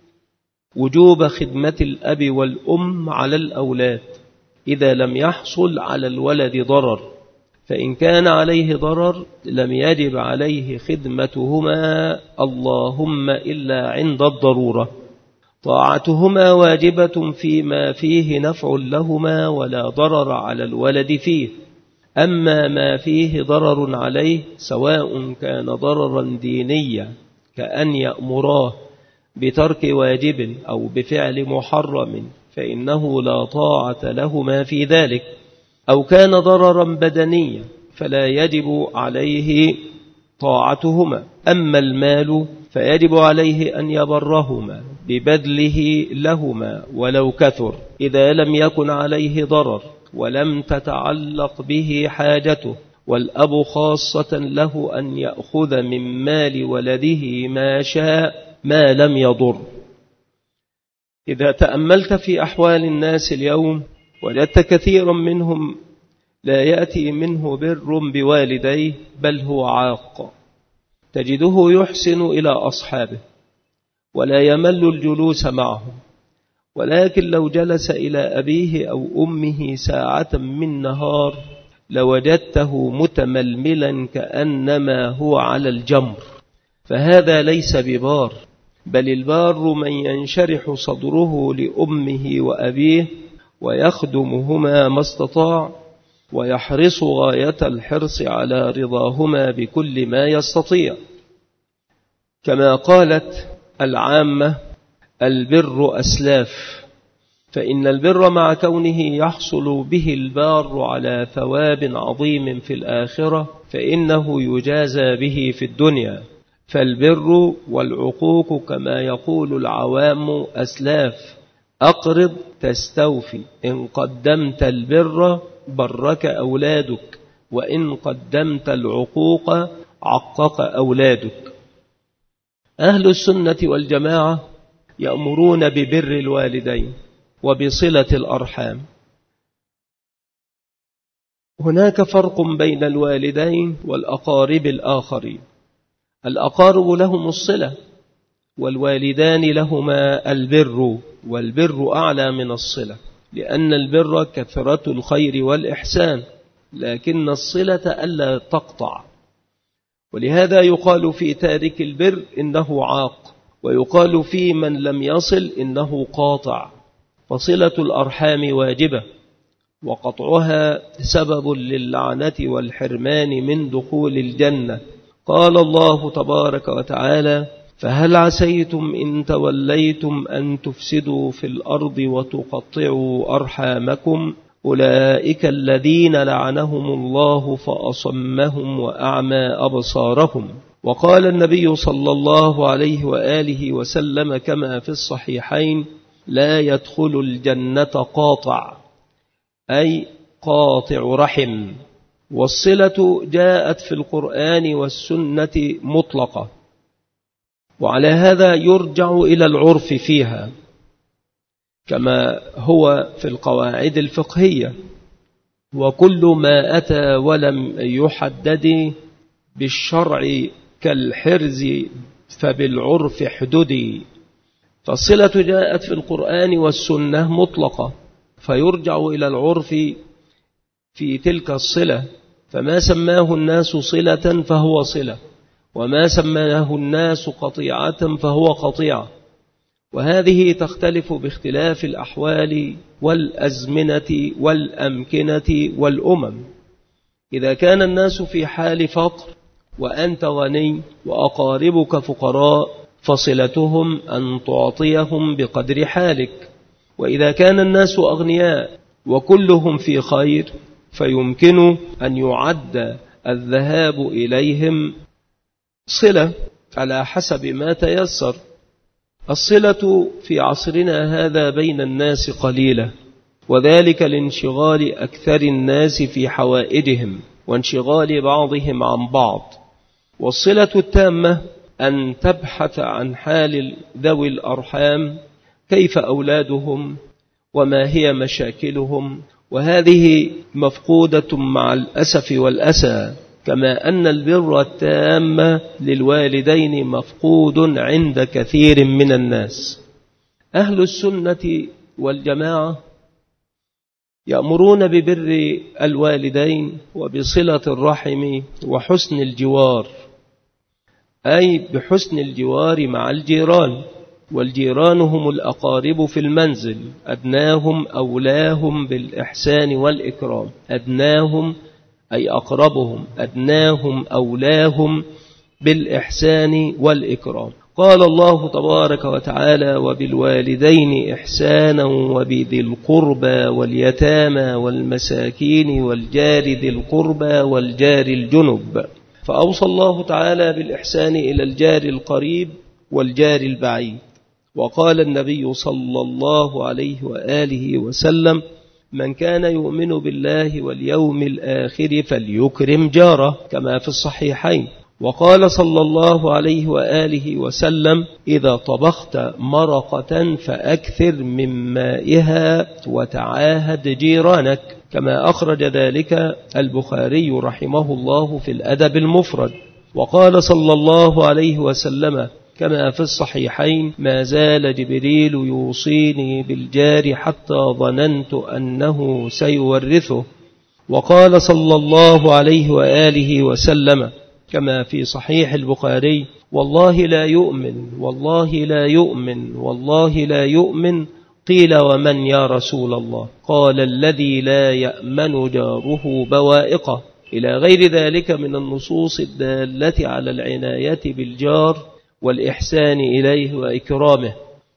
Speaker 1: وجوب خدمة الأب والأم على الأولاد إذا لم يحصل على الولد ضرر، فإن كان عليه ضرر لم يجب عليه خدمتهما اللهم إلا عند الضرورة. طاعتهما واجبة فيما فيه نفع لهما ولا ضرر على الولد فيه. أما ما فيه ضرر عليه سواء كان ضررا دينيا كأن يأمراه بترك واجب أو بفعل محرم فإنه لا طاعة لهما في ذلك، أو كان ضررا بدنيا فلا يجب عليه طاعتهما. أما المال فيجب عليه أن يبرهما ببذله لهما ولو كثر إذا لم يكن عليه ضرر ولم تتعلق به حاجته. والأب خاصة له أن يأخذ من مال ولده ما شاء ما لم يضر. إذا تأملت في أحوال الناس اليوم وجدت كثيرا منهم لا يأتي منه بر بوالديه بل هو عاق. تجده يحسن إلى أصحابه ولا يمل الجلوس معهم، ولكن لو جلس إلى أبيه أو أمه ساعة من نهار لوجدته متململا كأنما هو على الجمر. فهذا ليس ببار، بل البار من ينشرح صدره لأمه وأبيه ويخدمهما ما استطاع، ويحرص غاية الحرص على رضاهما بكل ما يستطيع. كما قالت العامة: البر أسلاف. فإن البر مع كونه يحصل به البار على ثواب عظيم في الآخرة فإنه يجازى به في الدنيا. فالبر والعقوق كما يقول العوام أسلاف. أقرض تستوفي، إن قدمت البر برك أولادك، وإن قدمت العقوق عقق أولادك. أهل السنة والجماعة يأمرون ببر الوالدين وبصلة الأرحام. هناك فرق بين الوالدين والأقارب الآخرين. الأقارب لهم الصلة، والوالدان لهما البر، والبر أعلى من الصلة، لأن البر كثرة الخير والإحسان، لكن الصلة ألا تقطع. ولهذا يقال في تارك البر إنه عاق، ويقال في من لم يصل إنه قاطع. فصلة الأرحام واجبة، وقطعها سبب للعنة والحرمان من دخول الجنة. قال الله تبارك وتعالى: فهل عسيتم إن توليتم أن تفسدوا في الأرض وتقطعوا أرحامكم أولئك الذين لعنهم الله فأصمهم وأعمى أبصارهم. وقال النبي صلى الله عليه وآله وسلم كما في الصحيحين: لا يدخل الجنة قاطع، أي قاطع رحم. والصلة جاءت في القرآن والسنة مطلقة، وعلى هذا يرجع إلى العرف فيها كما هو في القواعد الفقهية. وكل ما أتى ولم يحدد بالشرع كالحرز فبالعرف حددي. فالصلة جاءت في القرآن والسنة مطلقة، فيرجع إلى العرف في تلك الصلة. فما سماه الناس صلة فهو صلة، وما سماه الناس قطيعة فهو قطيعة. وهذه تختلف باختلاف الأحوال والأزمنة والأمكنة والأمم. إذا كان الناس في حال فقر وأنت غني وأقاربك فقراء فصلتهم أن تعطيهم بقدر حالك. وإذا كان الناس أغنياء وكلهم في خير فيمكن أن يعد الذهاب إليهم صلة على حسب ما تيسر. الصلة في عصرنا هذا بين الناس قليلة، وذلك لانشغال أكثر الناس في حوائجهم وانشغال بعضهم عن بعض. والصلة التامة أن تبحث عن حال ذوي الأرحام، كيف أولادهم وما هي مشاكلهم، وهذه مفقودة مع الأسف والأسى، كما أن البر التام للوالدين مفقود عند كثير من الناس. أهل السنة والجماعة يأمرون ببر الوالدين وبصلة الرحم وحسن الجوار، أي بحسن الجوار مع الجيران، والجيران هم الأقارب في المنزل، أدناهم أولاهم بالإحسان والإكرام. أدناهم أي أقربهم، أدناهم أولاهم بالإحسان والإكرام. قال الله تبارك وتعالى: وبالوالدين إحسانا وبذي القربى واليتامى والمساكين والجار ذي القربى والجار الجنب. فأوصى الله تعالى بالإحسان إلى الجار القريب والجار البعيد. وقال النبي صلى الله عليه وآله وسلم: من كان يؤمن بالله واليوم الآخر فليكرم جاره، كما في الصحيحين. وقال صلى الله عليه وآله وسلم: إذا طبخت مرقة فأكثر من مائها وتعاهد جيرانك، كما أخرج ذلك البخاري رحمه الله في الأدب المفرد. وقال صلى الله عليه وسلم كما في الصحيحين: ما زال جبريل يوصيني بالجار حتى ظننت أنه سيورثه. وقال صلى الله عليه وآله وسلم كما في صحيح البخاري: والله لا يؤمن والله لا يؤمن والله لا يؤمن. قيل: ومن يا رسول الله؟ قال: الذي لا يأمن جاره بوائقه، إلى غير ذلك من النصوص الدالة على العناية بالجار والإحسان إليه وإكرامه.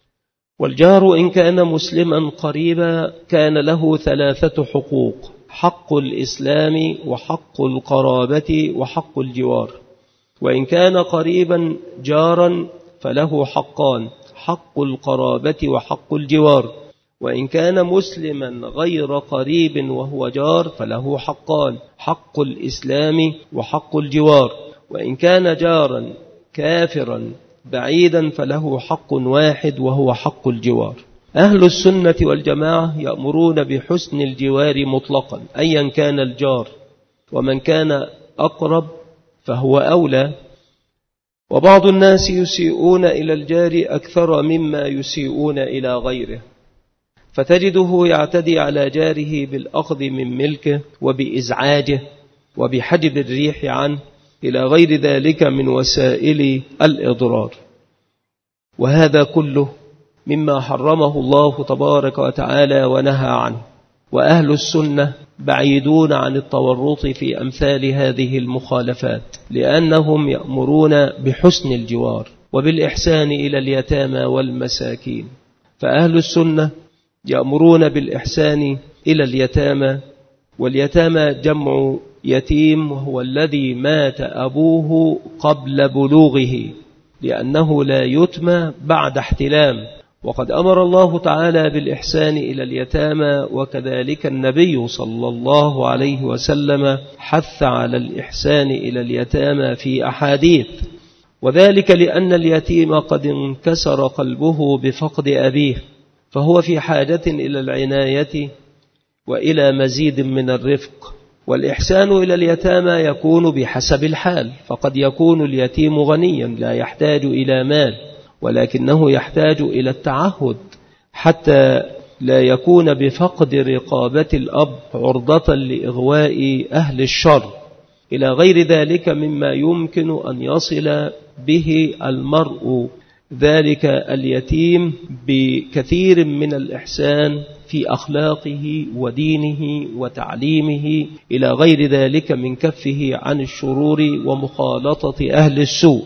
Speaker 1: والجار إن كان مسلما قريبا كان له ثلاثة حقوق: حق الإسلام وحق القرابة وحق الجوار. وإن كان قريبا جارا فله حقان: حق القرابة وحق الجوار. وإن كان مسلما غير قريب وهو جار فله حقان: حق الإسلام وحق الجوار. وإن كان جارا كافرا بعيدا فله حق واحد وهو حق الجوار. أهل السنة والجماعة يأمرون بحسن الجوار مطلقا أيا كان الجار، ومن كان أقرب فهو أولى. وبعض الناس يسيئون إلى الجار أكثر مما يسيئون إلى غيره، فتجده يعتدي على جاره بالأخذ من ملكه وبإزعاجه وبحجب الريح عنه إلى غير ذلك من وسائل الإضرار. وهذا كله مما حرمه الله تبارك وتعالى ونهى عنه. وأهل السنة بعيدون عن التورط في أمثال هذه المخالفات، لأنهم يأمرون بحسن الجوار وبالإحسان إلى اليتامى والمساكين. فأهل السنة يأمرون بالإحسان إلى اليتامى، واليتامى جمع يتيم، وهو الذي مات أبوه قبل بلوغه، لأنه لا يتم بعد احتلام. وقد أمر الله تعالى بالإحسان إلى اليتامى، وكذلك النبي صلى الله عليه وسلم حث على الإحسان إلى اليتامى في أحاديث، وذلك لأن اليتيم قد انكسر قلبه بفقد أبيه، فهو في حاجة إلى العناية وإلى مزيد من الرفق. والإحسان إلى اليتامى يكون بحسب الحال، فقد يكون اليتيم غنيا لا يحتاج إلى مال، ولكنه يحتاج إلى التعهد حتى لا يكون بفقد رقابة الأب عرضة لإغواء أهل الشر، إلى غير ذلك مما يمكن أن يصل به المرء ذلك اليتيم بكثير من الإحسان في أخلاقه ودينه وتعليمه، إلى غير ذلك من كفه عن الشرور ومخالطة أهل السوء.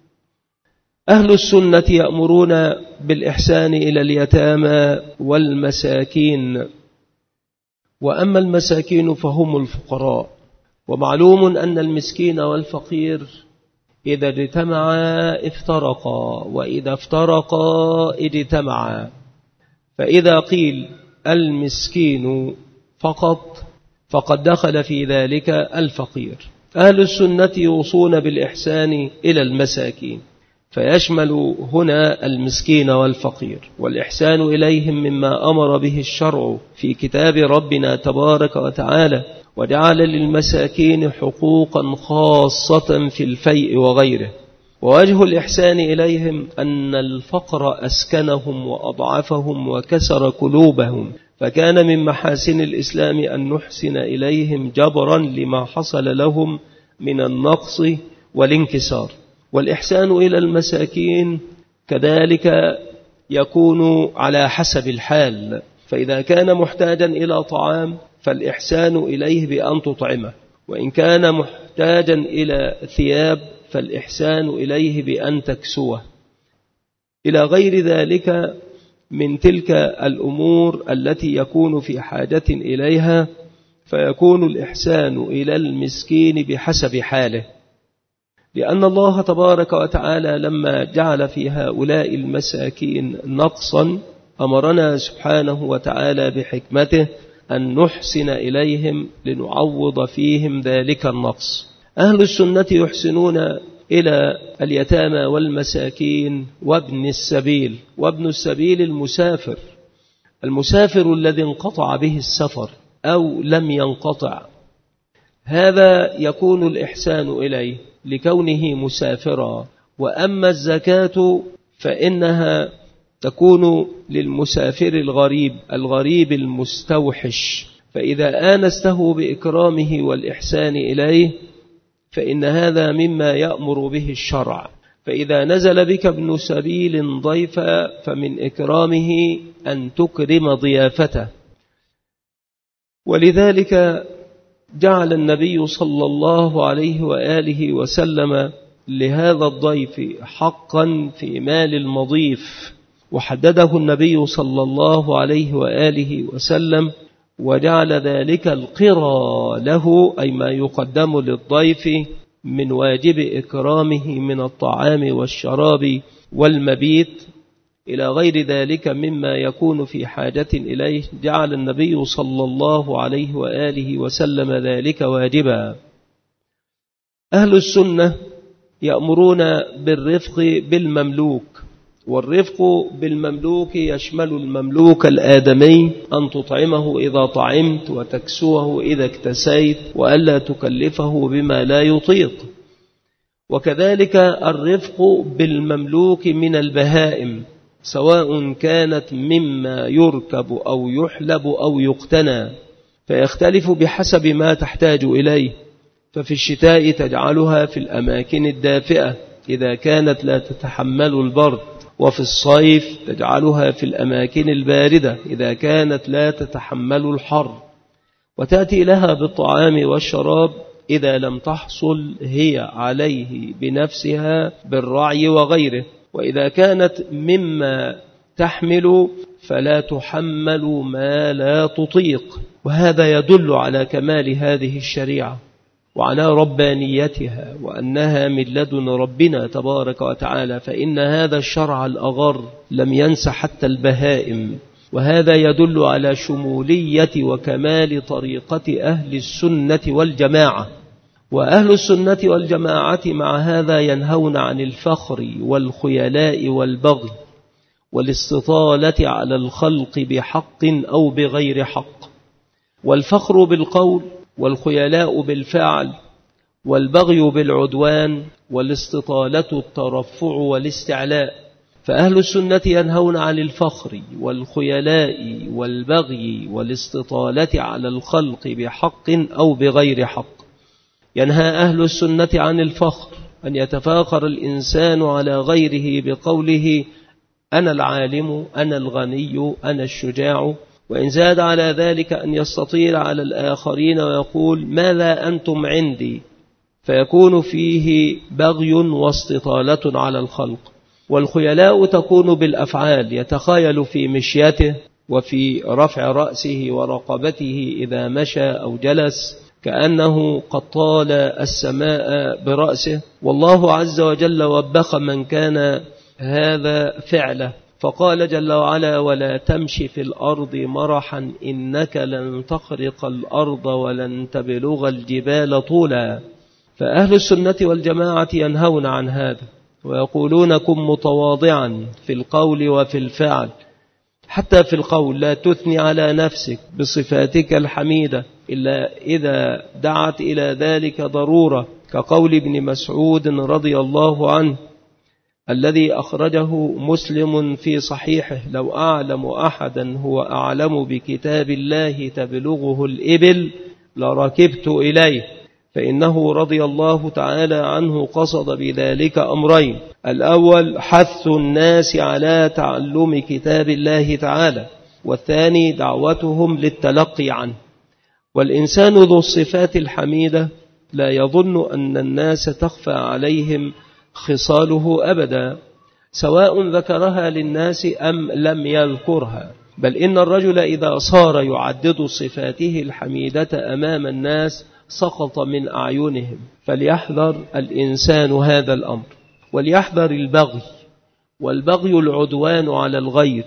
Speaker 1: أهل السنة يأمرون بالإحسان إلى اليتامى والمساكين، وأما المساكين فهم الفقراء. ومعلوم أن المسكين والفقير إذا اجتمعا افترقا، وإذا افترقا اجتمعا. فإذا قيل المسكين فقط فقد دخل في ذلك الفقير. أهل السنة يوصون بالإحسان إلى المساكين، فيشمل هنا المسكين والفقير، والإحسان إليهم مما أمر به الشرع في كتاب ربنا تبارك وتعالى، وجعل للمساكين حقوقا خاصة في الفيء وغيره. ووجه الإحسان إليهم أن الفقر أسكنهم وأضعفهم وكسر قلوبهم، فكان من محاسن الإسلام أن نحسن إليهم جبرا لما حصل لهم من النقص والانكسار. والإحسان إلى المساكين كذلك يكون على حسب الحال، فإذا كان محتاجا إلى طعام فالإحسان إليه بأن تطعمه، وإن كان محتاجا إلى ثياب فالإحسان إليه بأن تكسوه، إلى غير ذلك من تلك الأمور التي يكون في حاجة إليها. فيكون الإحسان إلى المسكين بحسب حاله، لأن الله تبارك وتعالى لما جعل في هؤلاء المساكين نقصا أمرنا سبحانه وتعالى بحكمته أن نحسن إليهم لنعوض فيهم ذلك النقص. أهل السنة يحسنون إلى اليتامى والمساكين وابن السبيل. وابن السبيل المسافر، المسافر الذي انقطع به السفر أو لم ينقطع، هذا يكون الإحسان إليه لكونه مسافرا. وأما الزكاة فإنها تكون للمسافر الغريب الغريب المستوحش، فإذا آنسته بإكرامه والإحسان إليه فإن هذا مما يأمر به الشرع. فإذا نزل بك ابن سبيل ضيفا فمن إكرامه أن تكرم ضيافته. ولذلك جعل النبي صلى الله عليه وآله وسلم لهذا الضيف حقا في مال المضيف، وحدده النبي صلى الله عليه وآله وسلم، وجعل ذلك القرى له، أي ما يقدم للضيف من واجب إكرامه من الطعام والشراب والمبيت إلى غير ذلك مما يكون في حاجة إليه، جعل النبي صلى الله عليه وآله وسلم ذلك واجبا. أهل السنة يأمرون بالرفق بالمملوك، والرفق بالمملوك يشمل المملوك الآدمي أن تطعمه إذا طعمت وتكسوه إذا اكتسيت وألا تكلفه بما لا يطيق. وكذلك الرفق بالمملوك من البهائم، سواء كانت مما يركب أو يحلب أو يقتنى، فيختلف بحسب ما تحتاج إليه. ففي الشتاء تجعلها في الأماكن الدافئة إذا كانت لا تتحمل البرد، وفي الصيف تجعلها في الأماكن الباردة إذا كانت لا تتحمل الحر، وتأتي لها بالطعام والشراب إذا لم تحصل هي عليه بنفسها بالرعي وغيره. وإذا كانت مما تحمل فلا تحمل ما لا تطيق. وهذا يدل على كمال هذه الشريعة وعلى ربانيتها، وأنها من لدن ربنا تبارك وتعالى، فإن هذا الشرع الأغر لم ينس حتى البهائم. وهذا يدل على شمولية وكمال طريقة أهل السنة والجماعة. وأهل السنة والجماعة مع هذا ينهون عن الفخر والخيلاء والبغي والاستطالة على الخلق بحق أو بغير حق. والفخر بالقول، والخيلاء بالفعل، والبغي بالعدوان، والاستطالة الترفع والاستعلاء. فأهل السنة ينهون عن الفخر والخيلاء والبغي والاستطالة على الخلق بحق أو بغير حق. ينهى أهل السنة عن الفخر، أن يتفاخر الإنسان على غيره بقوله أنا العالم، أنا الغني، أنا الشجاع، وإن زاد على ذلك أن يستطيل على الآخرين ويقول ماذا أنتم عندي، فيكون فيه بغي واستطالة على الخلق. والخيلاء تكون بالأفعال، يتخيل في مشيته وفي رفع رأسه ورقبته إذا مشى أو جلس كأنه قد طال السماء برأسه. والله عز وجل وبخ من كان هذا فعله، فقال جل وعلا: ولا تمشي في الأرض مرحا إنك لن تخرق الأرض ولن تبلغ الجبال طولا. فأهل السنة والجماعة ينهون عن هذا ويقولون: كن متواضعا في القول وفي الفعل، حتى في القول لا تثني على نفسك بصفاتك الحميدة إلا إذا دعت إلى ذلك ضرورة، كقول ابن مسعود رضي الله عنه الذي أخرجه مسلم في صحيحه: لو أعلم أحدا هو أعلم بكتاب الله تبلغه الإبل لركبت إليه. فإنه رضي الله تعالى عنه قصد بذلك أمرين: الأول حث الناس على تعلم كتاب الله تعالى، والثاني دعوتهم للتلقي عنه. والإنسان ذو الصفات الحميدة لا يظن أن الناس تخفى عليهم خصاله أبدا، سواء ذكرها للناس أم لم يذكرها، بل إن الرجل إذا صار يعدد صفاته الحميدة أمام الناس سقط من أعينهم. فليحذر الإنسان هذا الأمر، وليحذر البغي، والبغي العدوان على الغير.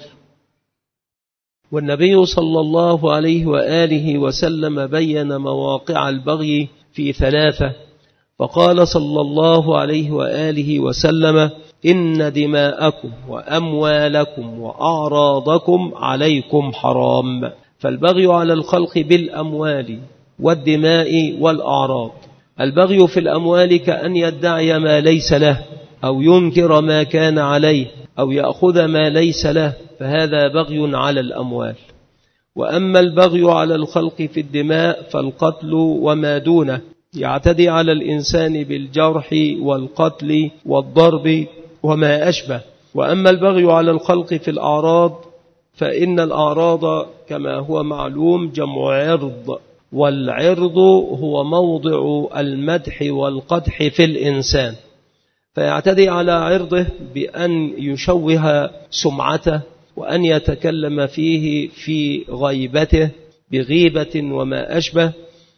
Speaker 1: والنبي صلى الله عليه وآله وسلم بين مواقع البغي في ثلاثة، فقال صلى الله عليه وآله وسلم: إن دماءكم وأموالكم وأعراضكم عليكم حرام. فالبغي على الخلق بالأموال والدماء والأعراض. البغي في الأموال كأن يدعي ما ليس له، أو ينكر ما كان عليه، أو يأخذ ما ليس له، فهذا بغي على الأموال. وأما البغي على الخلق في الدماء فالقتل وما دونه، يعتدي على الإنسان بالجرح والقتل والضرب وما أشبه. وأما البغي على الخلق في الأعراض فإن الأعراض كما هو معلوم جمع عرض، والعرض هو موضع المدح والقدح في الإنسان، فيعتدي على عرضه بأن يشوه سمعته، وأن يتكلم فيه في غيبته بغيبة وما أشبه.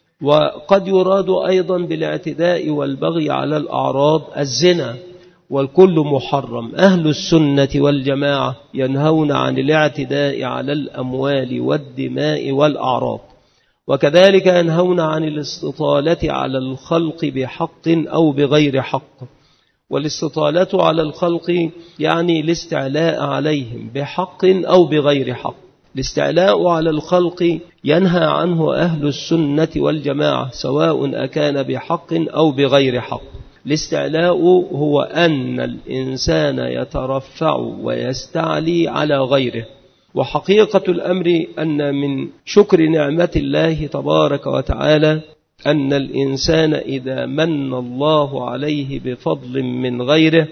Speaker 1: وقد يراد أيضا بالاعتداء والبغي على الأعراض الزنا، والكل محرم. أهل السنة والجماعة ينهون عن الاعتداء على الأموال والدماء والأعراض، وكذلك ينهون عن الاستطالة على الخلق بحق أو بغير حق. والاستطالة على الخلق يعني الاستعلاء عليهم بحق أو بغير حق. الاستعلاء على الخلق ينهى عنه أهل السنة والجماعة، سواء أكان بحق أو بغير حق. الاستعلاء هو أن الإنسان يترفع ويستعلي على غيره. وحقيقة الأمر أن من شكر نعمة الله تبارك وتعالى أن الإنسان إذا من الله عليه بفضل من غيره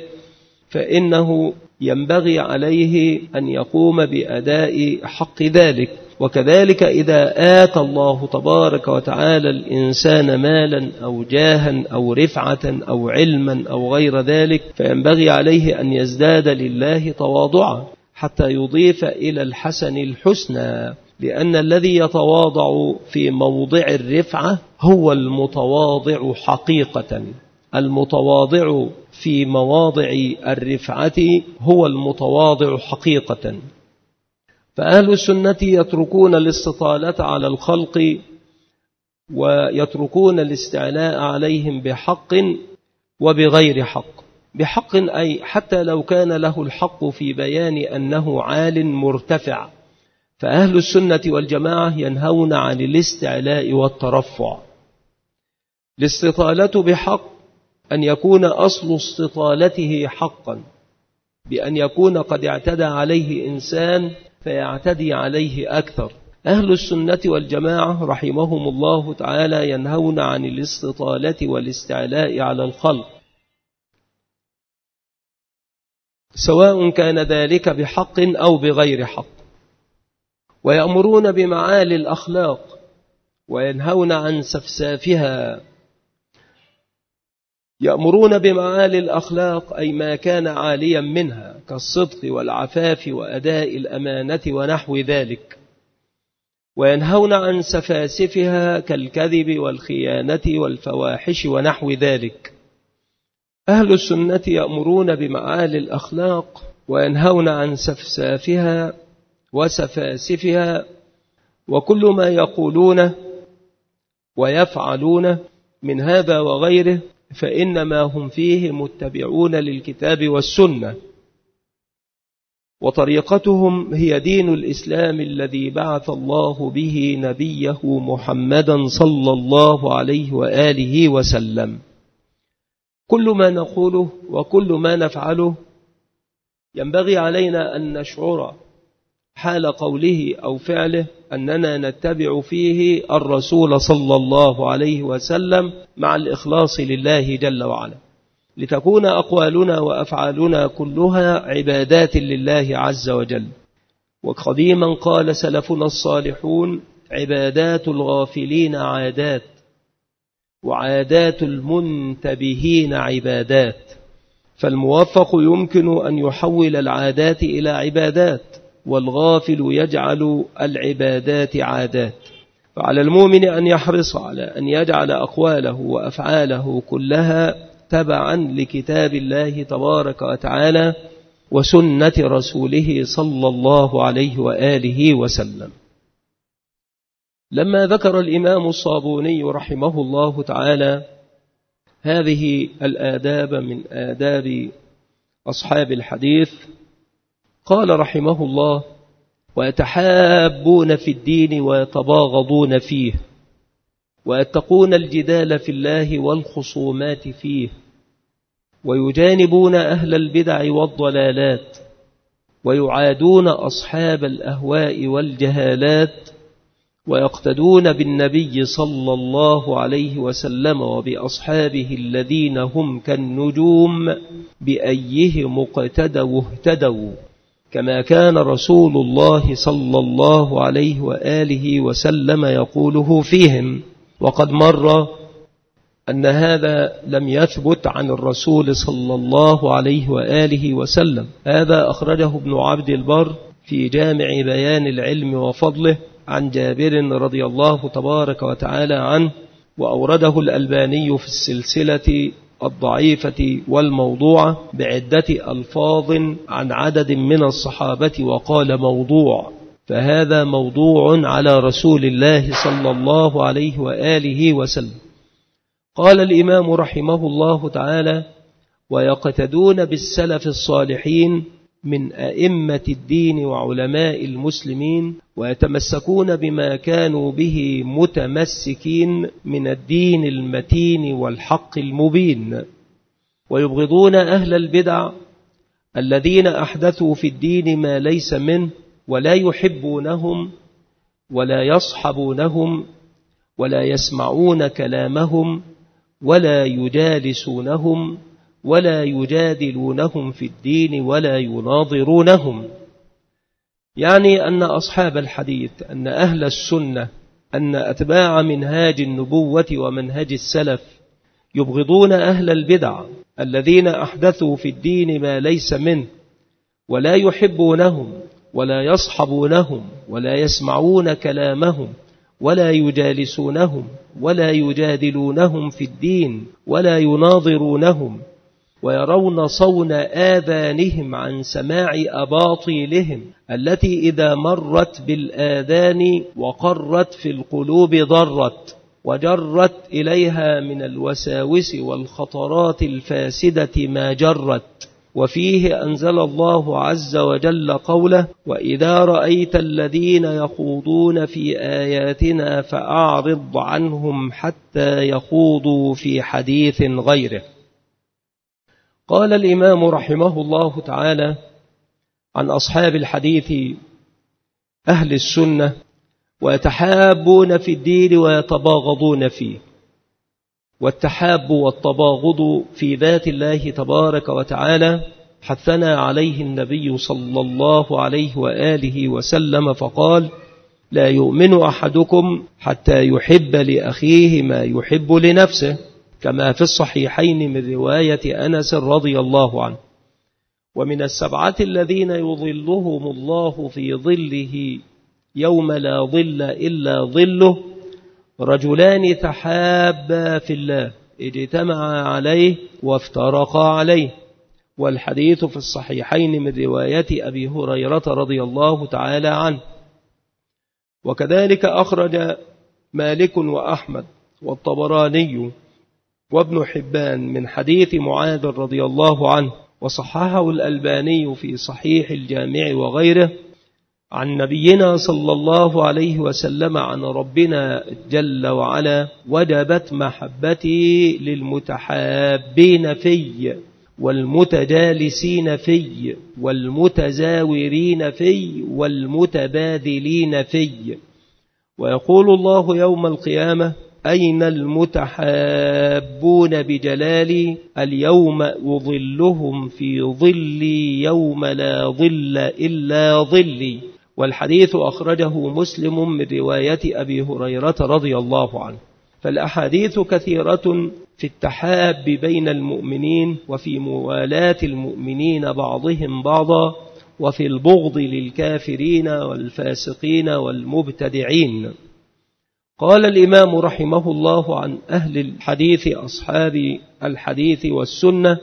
Speaker 1: فإنه ينبغي عليه أن يقوم بأداء حق ذلك. وكذلك إذا آتى الله تبارك وتعالى الإنسان مالا أو جاها أو رفعة أو علما أو غير ذلك فينبغي عليه أن يزداد لله تواضعا حتى يضيف إلى الحسن الحسنى، لأن الذي يتواضع في موضع الرفعة هو المتواضع حقيقة. المتواضع في مواضع الرفعة هو المتواضع حقيقة. فأهل السنة يتركون الاستطالة على الخلق ويتركون الاستعلاء عليهم بحق وبغير حق. بحق أي حتى لو كان له الحق في بيان أنه عال مرتفع، فأهل السنة والجماعة ينهون عن الاستعلاء والترفع. الاستطالة بحق أن يكون أصل استطالته حقا، بأن يكون قد اعتدى عليه إنسان فيعتدي عليه أكثر. أهل السنة والجماعة رحمهم الله تعالى ينهون عن الاستطالة والاستعلاء على الخلق، سواء كان ذلك بحق أو بغير حق. ويأمرون بمعالي الأخلاق وينهون عن سفسافها. يأمرون بمعالي الأخلاق أي ما كان عاليا منها كالصدق والعفاف وأداء الأمانة ونحو ذلك، وينهون عن سفاسفها كالكذب والخيانة والفواحش ونحو ذلك. أهل السنة يأمرون بمعالي الأخلاق وينهون عن سفسافها وسفاسفها، وكل ما يقولونه ويفعلون من هذا وغيره فإنما هم فيه متبعون للكتاب والسنة، وطريقتهم هي دين الإسلام الذي بعث الله به نبيه محمدا صلى الله عليه وآله وسلم. كل ما نقوله وكل ما نفعله ينبغي علينا أن نشعر حال قوله أو فعله أننا نتبع فيه الرسول صلى الله عليه وسلم مع الإخلاص لله جل وعلا، لتكون أقوالنا وأفعالنا كلها عبادات لله عز وجل. وقديما قال سلفنا الصالحون: عبادات الغافلين عادات، وعادات المنتبهين عبادات. فالموفق يمكن أن يحول العادات إلى عبادات، والغافل يجعل العبادات عادات. فعلى المؤمن أن يحرص على أن يجعل أقواله وأفعاله كلها تبعا لكتاب الله تبارك وتعالى وسنة رسوله صلى الله عليه وآله وسلم. لما ذكر الإمام الصابوني رحمه الله تعالى هذه الآداب من آداب أصحاب الحديث، قال رحمه الله: ويتحابون في الدين ويتباغضون فيه، ويتقون الجدال في الله والخصومات فيه، ويجانبون أهل البدع والضلالات، ويعادون أصحاب الأهواء والجهالات، ويقتدون بالنبي صلى الله عليه وسلم وبأصحابه الذين هم كالنجوم بأيهم اقتدوا اهتدوا، كما كان رسول الله صلى الله عليه وآله وسلم يقوله فيهم. وقد مر أن هذا لم يثبت عن الرسول صلى الله عليه وآله وسلم. هذا أخرجه ابن عبد البر في جامع بيان العلم وفضله عن جابر رضي الله تبارك وتعالى عنه، وأورده الألباني في السلسلة الضعيفة والموضوعة بعدة ألفاظ عن عدد من الصحابة وقال موضوع، فهذا موضوع على رسول الله صلى الله عليه وآله وسلم. قال الإمام رحمه الله تعالى: ويقتدون بالسلف الصالحين من أئمة الدين وعلماء المسلمين، ويتمسكون بما كانوا به متمسكين من الدين المتين والحق المبين، ويبغضون أهل البدع الذين أحدثوا في الدين ما ليس منه، ولا يحبونهم ولا يصحبونهم ولا يسمعون كلامهم ولا يجالسونهم ولا يجادلونهم في الدين ولا يناظرونهم. يعني أن أصحاب الحديث، أن أهل السنة، أن أتباع منهاج النبوة ومنهج السلف يبغضون أهل البدع الذين أحدثوا في الدين ما ليس منه، ولا يحبونهم ولا يصحبونهم ولا يسمعون كلامهم ولا يجالسونهم ولا يجادلونهم في الدين ولا يناظرونهم، ويرون صون آذانهم عن سماع أباطيلهم التي إذا مرت بالآذان وقرت في القلوب ضرت، وجرت إليها من الوساوس والخطرات الفاسدة ما جرت. وفيه أنزل الله عز وجل قوله: وإذا رأيت الذين يخوضون في آياتنا فأعرض عنهم حتى يخوضوا في حديث غيره. قال الإمام رحمه الله تعالى عن أصحاب الحديث أهل السنة: ويتحابون في الدين ويتباغضون فيه. والتحاب والتباغض في ذات الله تبارك وتعالى حثنا عليه النبي صلى الله عليه وآله وسلم فقال: لا يؤمن أحدكم حتى يحب لأخيه ما يحب لنفسه، كما في الصحيحين من رواية أنس رضي الله عنه. ومن السبعة الذين يظلهم الله في ظله يوم لا ظل إلا ظله رجلان تحابا في الله اجتمعا عليه وافترقا عليه. والحديث في الصحيحين من رواية أبي هريرة رضي الله تعالى عنه. وكذلك أخرج مالك وأحمد والطبراني وابن حبان من حديث معاذ رضي الله عنه، وصححه الألباني في صحيح الجامع وغيره، عن نبينا صلى الله عليه وسلم عن ربنا جل وعلا: وجبت محبتي للمتحابين في والمتجالسين في والمتزاورين في والمتبادلين في. ويقول الله يوم القيامة: أين المتحابون بجلالي اليوم أظلهم في ظلي يوم لا ظل إلا ظلي. والحديث أخرجه مسلم من رواية أبي هريرة رضي الله عنه. فالأحاديث كثيرة في التحاب بين المؤمنين وفي موالاة المؤمنين بعضهم بعضا وفي البغض للكافرين والفاسقين والمبتدعين. قال الإمام رحمه الله عن أهل الحديث أصحاب الحديث والسنة: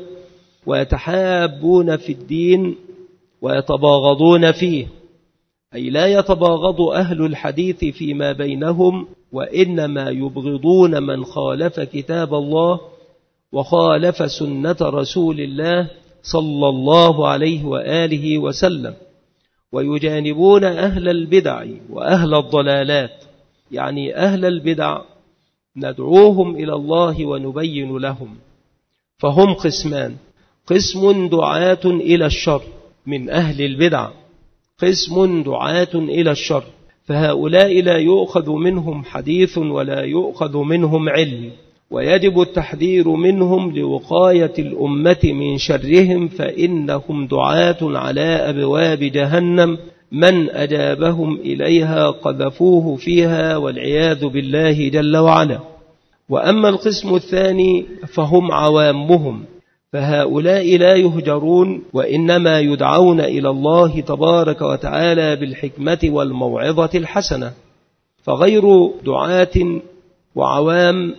Speaker 1: ويتحابون في الدين ويتباغضون فيه، أي لا يتباغض أهل الحديث فيما بينهم، وإنما يبغضون من خالف كتاب الله وخالف سنة رسول الله صلى الله عليه وآله وسلم، ويجانبون أهل البدع وأهل الضلالات. يعني أهل البدع ندعوهم إلى الله ونبين لهم، فهم قسمان: قسم دعاة إلى الشر من أهل البدع، قسم دعاة إلى الشر، فهؤلاء لا يؤخذ منهم حديث ولا يؤخذ منهم علم، ويجب التحذير منهم لوقاية الأمة من شرهم، فإنهم دعاة على أبواب جهنم، من أجابهم إليها قذفوه فيها والعياذ بالله جل وعلا. وأما القسم الثاني فهم عوامهم، فهؤلاء لا يهجرون، وإنما يدعون إلى الله تبارك وتعالى بالحكمة والموعظة الحسنة، فغير دعاة وعوام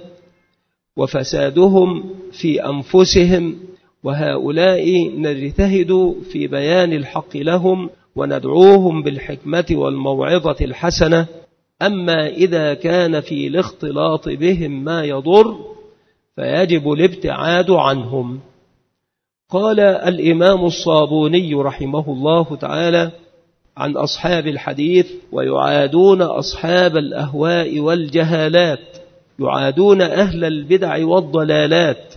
Speaker 1: وفسادهم في أنفسهم، وهؤلاء نجتهد في بيان الحق لهم وندعوهم بالحكمة والموعظة الحسنة. أما إذا كان في الاختلاط بهم ما يضر فيجب الابتعاد عنهم. قال الإمام الصابوني رحمه الله تعالى عن أصحاب الحديث: ويعادون أصحاب الأهواء والجهالات، يعادون أهل البدع والضلالات.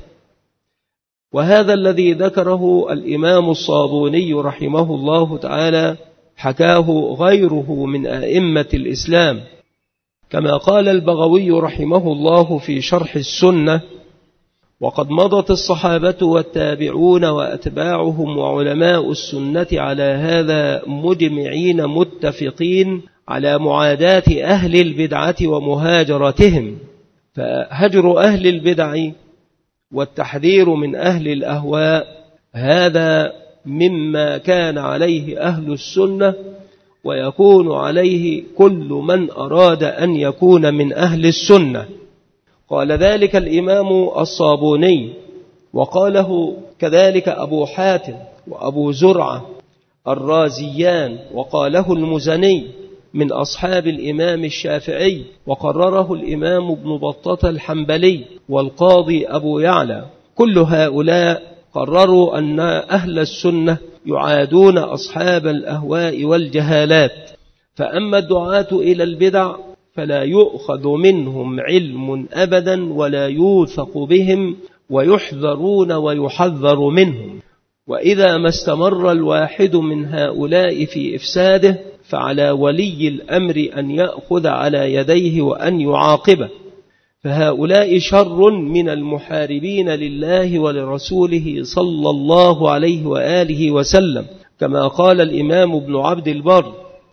Speaker 1: وهذا الذي ذكره الإمام الصابوني رحمه الله تعالى حكاه غيره من أئمة الإسلام، كما قال البغوي رحمه الله في شرح السنة: وقد مضت الصحابة والتابعون وأتباعهم وعلماء السنة على هذا مجمعين متفقين على معاداة أهل البدعة ومهاجرتهم. فهجر أهل البدع والتحذير من أهل الأهواء هذا مما كان عليه أهل السنة، ويكون عليه كل من أراد أن يكون من أهل السنة. قال ذلك الإمام الصابوني، وقاله كذلك أبو حاتم وأبو زرعة الرازيان، وقاله المزني من أصحاب الإمام الشافعي، وقرره الإمام ابن بطة الحنبلي والقاضي أبو يعلى. كل هؤلاء قرروا أن أهل السنة يعادون أصحاب الأهواء والجهالات. فأما الدعاة إلى البدع فلا يؤخذ منهم علم أبدا ولا يوثق بهم، ويحذرون ويحذر منهم. وإذا ما استمر الواحد من هؤلاء في إفساده فعلى ولي الأمر أن يأخذ على يديه وأن يعاقبه، فهؤلاء شر من المحاربين لله ولرسوله صلى الله عليه وآله وسلم، كما قال الإمام ابن عبد البر: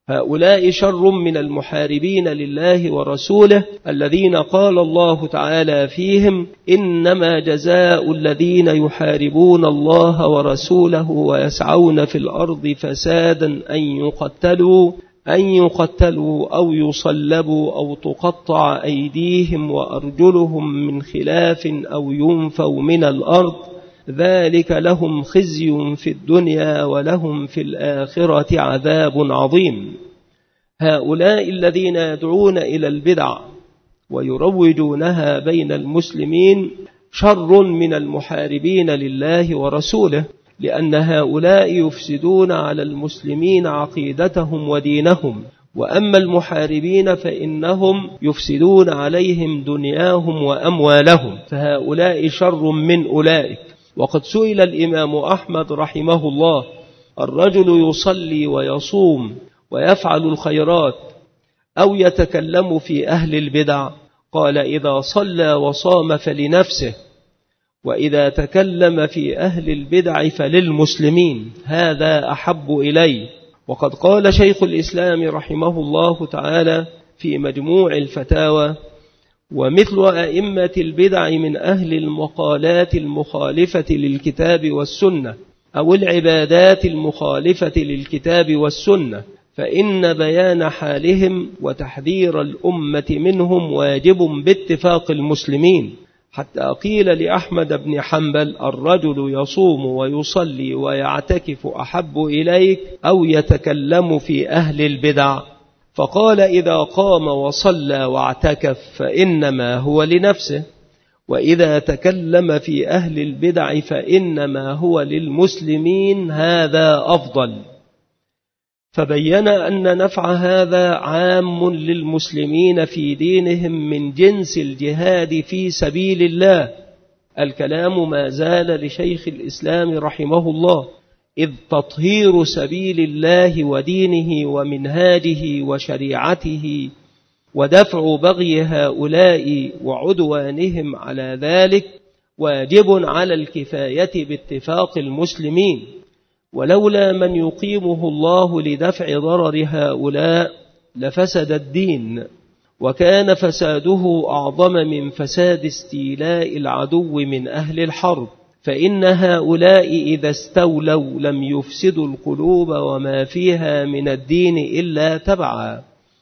Speaker 1: هؤلاء شر من المحاربين لله ورسوله الذين قال الله تعالى فيهم: إنما جزاء الذين يحاربون الله ورسوله ويسعون في الأرض فسادا أن يقتلوا أن يقتلوا أو يصلبوا أو تقطع أيديهم وأرجلهم من خلاف أو ينفوا من الأرض، ذلك لهم خزي في الدنيا ولهم في الآخرة عذاب عظيم. هؤلاء الذين يدعون إلى البدع ويروجونها بين المسلمين شر من المحاربين لله ورسوله، لأن هؤلاء يفسدون على المسلمين عقيدتهم ودينهم، وأما المحاربين فإنهم يفسدون عليهم دنياهم وأموالهم، فهؤلاء شر من أولئك. وقد سئل الإمام أحمد رحمه الله: الرجل يصلي ويصوم ويفعل الخيرات أو يتكلم في أهل البدع؟ قال: إذا صلى وصام فلنفسه، وإذا تكلم في أهل البدع فللمسلمين، هذا أحب إلي. وقد قال شيخ الإسلام رحمه الله تعالى في مجموع الفتاوى: ومثل أئمة البدع من أهل المقالات المخالفة للكتاب والسنة أو العبادات المخالفة للكتاب والسنة، فإن بيان حالهم وتحذير الأمة منهم واجب باتفاق المسلمين، حتى قيل لأحمد بن حنبل: الرجل يصوم ويصلي ويعتكف أحب إليك أو يتكلم في أهل البدع؟ فقال: إذا قام وصلى واعتكف فإنما هو لنفسه، وإذا تكلم في أهل البدع فإنما هو للمسلمين، هذا أفضل. فبين أن نفع هذا عام للمسلمين في دينهم من جنس الجهاد في سبيل الله. الكلام ما زال لشيخ الإسلام رحمه الله، إذ تطهير سبيل الله ودينه ومنهاجه وشريعته ودفع بغي هؤلاء وعدوانهم على ذلك واجب على الكفاية باتفاق المسلمين، ولولا من يقيمه الله لدفع ضرر هؤلاء لفسد الدين، وكان فساده أعظم من فساد استيلاء العدو من أهل الحرب، فإن هؤلاء إذا استولوا لم يفسدوا القلوب وما فيها من الدين إلا تبعا،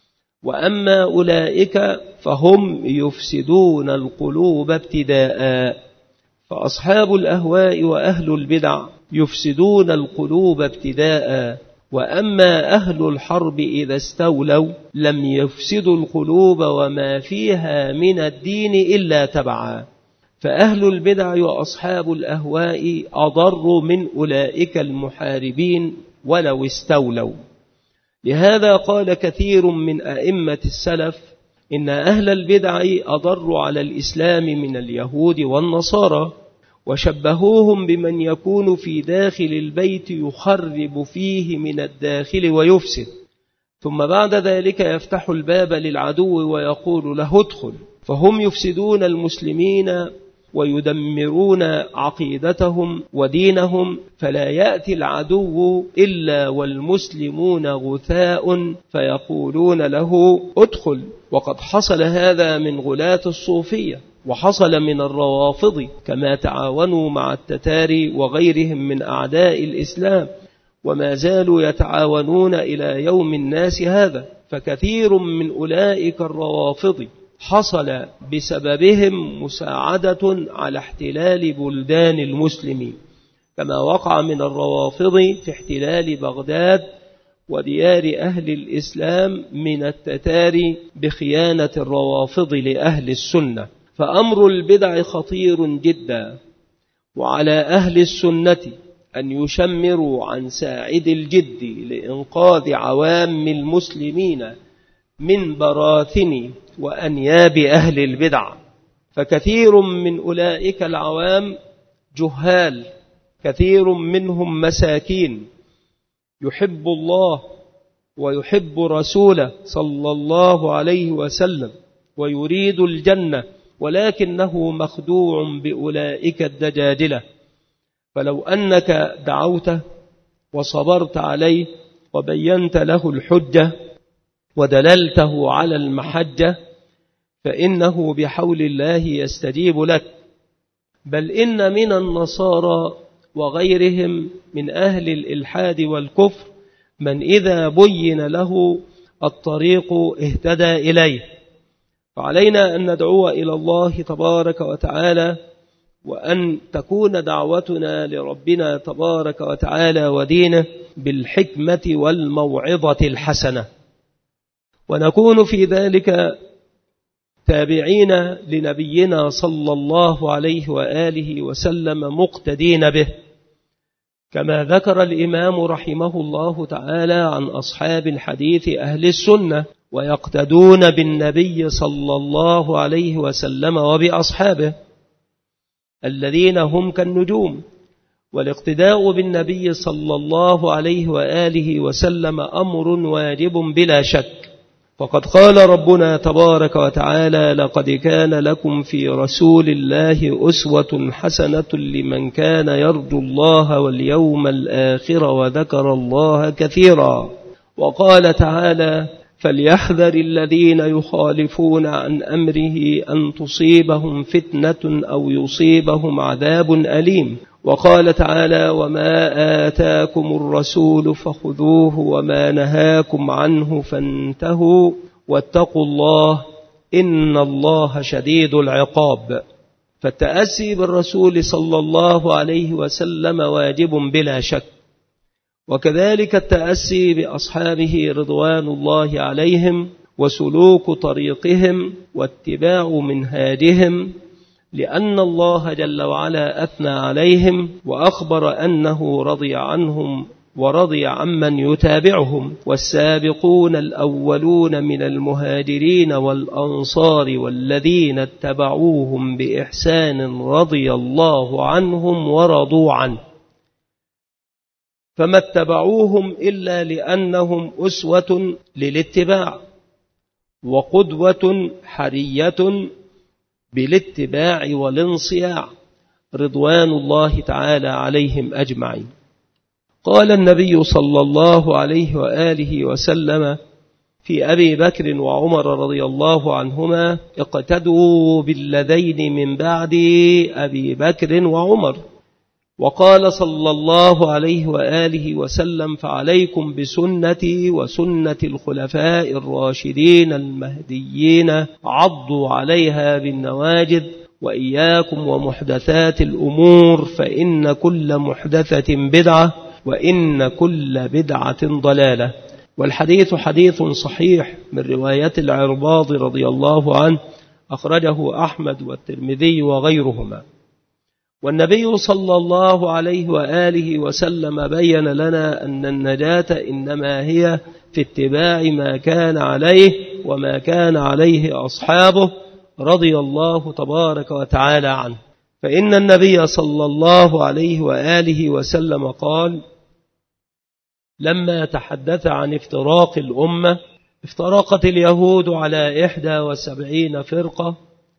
Speaker 1: وأما أولئك فهم يفسدون القلوب ابتداء. فأصحاب الأهواء وأهل البدع يفسدون القلوب ابتداء، وأما أهل الحرب إذا استولوا لم يفسدوا القلوب وما فيها من الدين إلا تبعا. فأهل البدع وأصحاب الأهواء أضر من أولئك المحاربين ولو استولوا. لهذا قال كثير من أئمة السلف: إن أهل البدع أضر على الإسلام من اليهود والنصارى، وشبهوهم بمن يكون في داخل البيت يخرب فيه من الداخل ويفسد، ثم بعد ذلك يفتح الباب للعدو ويقول له: ادخل. فهم يفسدون المسلمين ويدمرون عقيدتهم ودينهم، فلا يأتي العدو إلا والمسلمون غثاء فيقولون له: ادخل. وقد حصل هذا من غلاة الصوفية، وحصل من الروافض، كما تعاونوا مع التتاري وغيرهم من أعداء الإسلام، وما زالوا يتعاونون إلى يوم الناس هذا. فكثير من أولئك الروافض حصل بسببهم مساعدة على احتلال بلدان المسلمين، كما وقع من الروافض في احتلال بغداد وديار أهل الإسلام من التتاري بخيانة الروافض لأهل السنة. فأمر البدع خطير جدا، وعلى أهل السنة أن يشمروا عن ساعد الجد لإنقاذ عوام المسلمين من براثن وأنياب أهل البدع. فكثير من أولئك العوام جهال، كثير منهم مساكين، يحب الله ويحب رسوله صلى الله عليه وسلم ويريد الجنة، ولكنه مخدوع بأولئك الدجاجلة. فلو أنك دعوته وصبرت عليه وبينت له الحجة ودللته على المحجة فإنه بحول الله يستجيب لك. بل إن من النصارى وغيرهم من أهل الإلحاد والكفر من إذا بين له الطريق اهتدى إليه. فعلينا أن ندعو إلى الله تبارك وتعالى، وأن تكون دعوتنا لربنا تبارك وتعالى ودينه بالحكمة والموعظة الحسنة، ونكون في ذلك تابعين لنبينا صلى الله عليه وآله وسلم مقتدين به، كما ذكر الإمام رحمه الله تعالى عن أصحاب الحديث أهل السنة ويقتدون بالنبي صلى الله عليه وسلم وبأصحابه الذين هم كالنجوم. والاقتداء بالنبي صلى الله عليه وآله وسلم أمر واجب بلا شك، فقد قال ربنا تبارك وتعالى: لقد كان لكم في رسول الله أسوة حسنة لمن كان يرجو الله واليوم الآخر وذكر الله كثيرا. وقال تعالى: فليحذر الذين يخالفون عن أمره أن تصيبهم فتنة أو يصيبهم عذاب أليم. وقال تعالى: وما آتاكم الرسول فخذوه وما نهاكم عنه فانتهوا واتقوا الله إن الله شديد العقاب. فالتأسي بالرسول صلى الله عليه وسلم واجب بلا شك، وكذلك التأسي بأصحابه رضوان الله عليهم وسلوك طريقهم واتباع منهاجهم، لأن الله جل وعلا أثنى عليهم وأخبر أنه رضي عنهم ورضي عمن يتابعهم. والسابقون الأولون من المهاجرين والأنصار والذين اتبعوهم بإحسان رضي الله عنهم ورضوا عنه، فما اتبعوهم إلا لأنهم أسوة للاتباع وقدوة حرية بالاتباع والانصياع رضوان الله تعالى عليهم أجمعين. قال النبي صلى الله عليه وآله وسلم في أبي بكر وعمر رضي الله عنهما: اقتدوا بالذين من بعد أبي بكر وعمر. وقال صلى الله عليه وآله وسلم: فعليكم بسنتي وسنة الخلفاء الراشدين المهديين عضوا عليها بالنواجذ وإياكم ومحدثات الأمور فإن كل محدثة بدعة وإن كل بدعة ضلالة. والحديث حديث صحيح من رواية العرباض رضي الله عنه، أخرجه أحمد والترمذي وغيرهما. والنبي صلى الله عليه وآله وسلم بين لنا أن النجاة إنما هي في اتباع ما كان عليه وما كان عليه أصحابه رضي الله تبارك وتعالى عنه. فإن النبي صلى الله عليه وآله وسلم قال: لما تحدث عن افتراق الأمة: افترقت اليهود على إحدى وسبعين فرقة،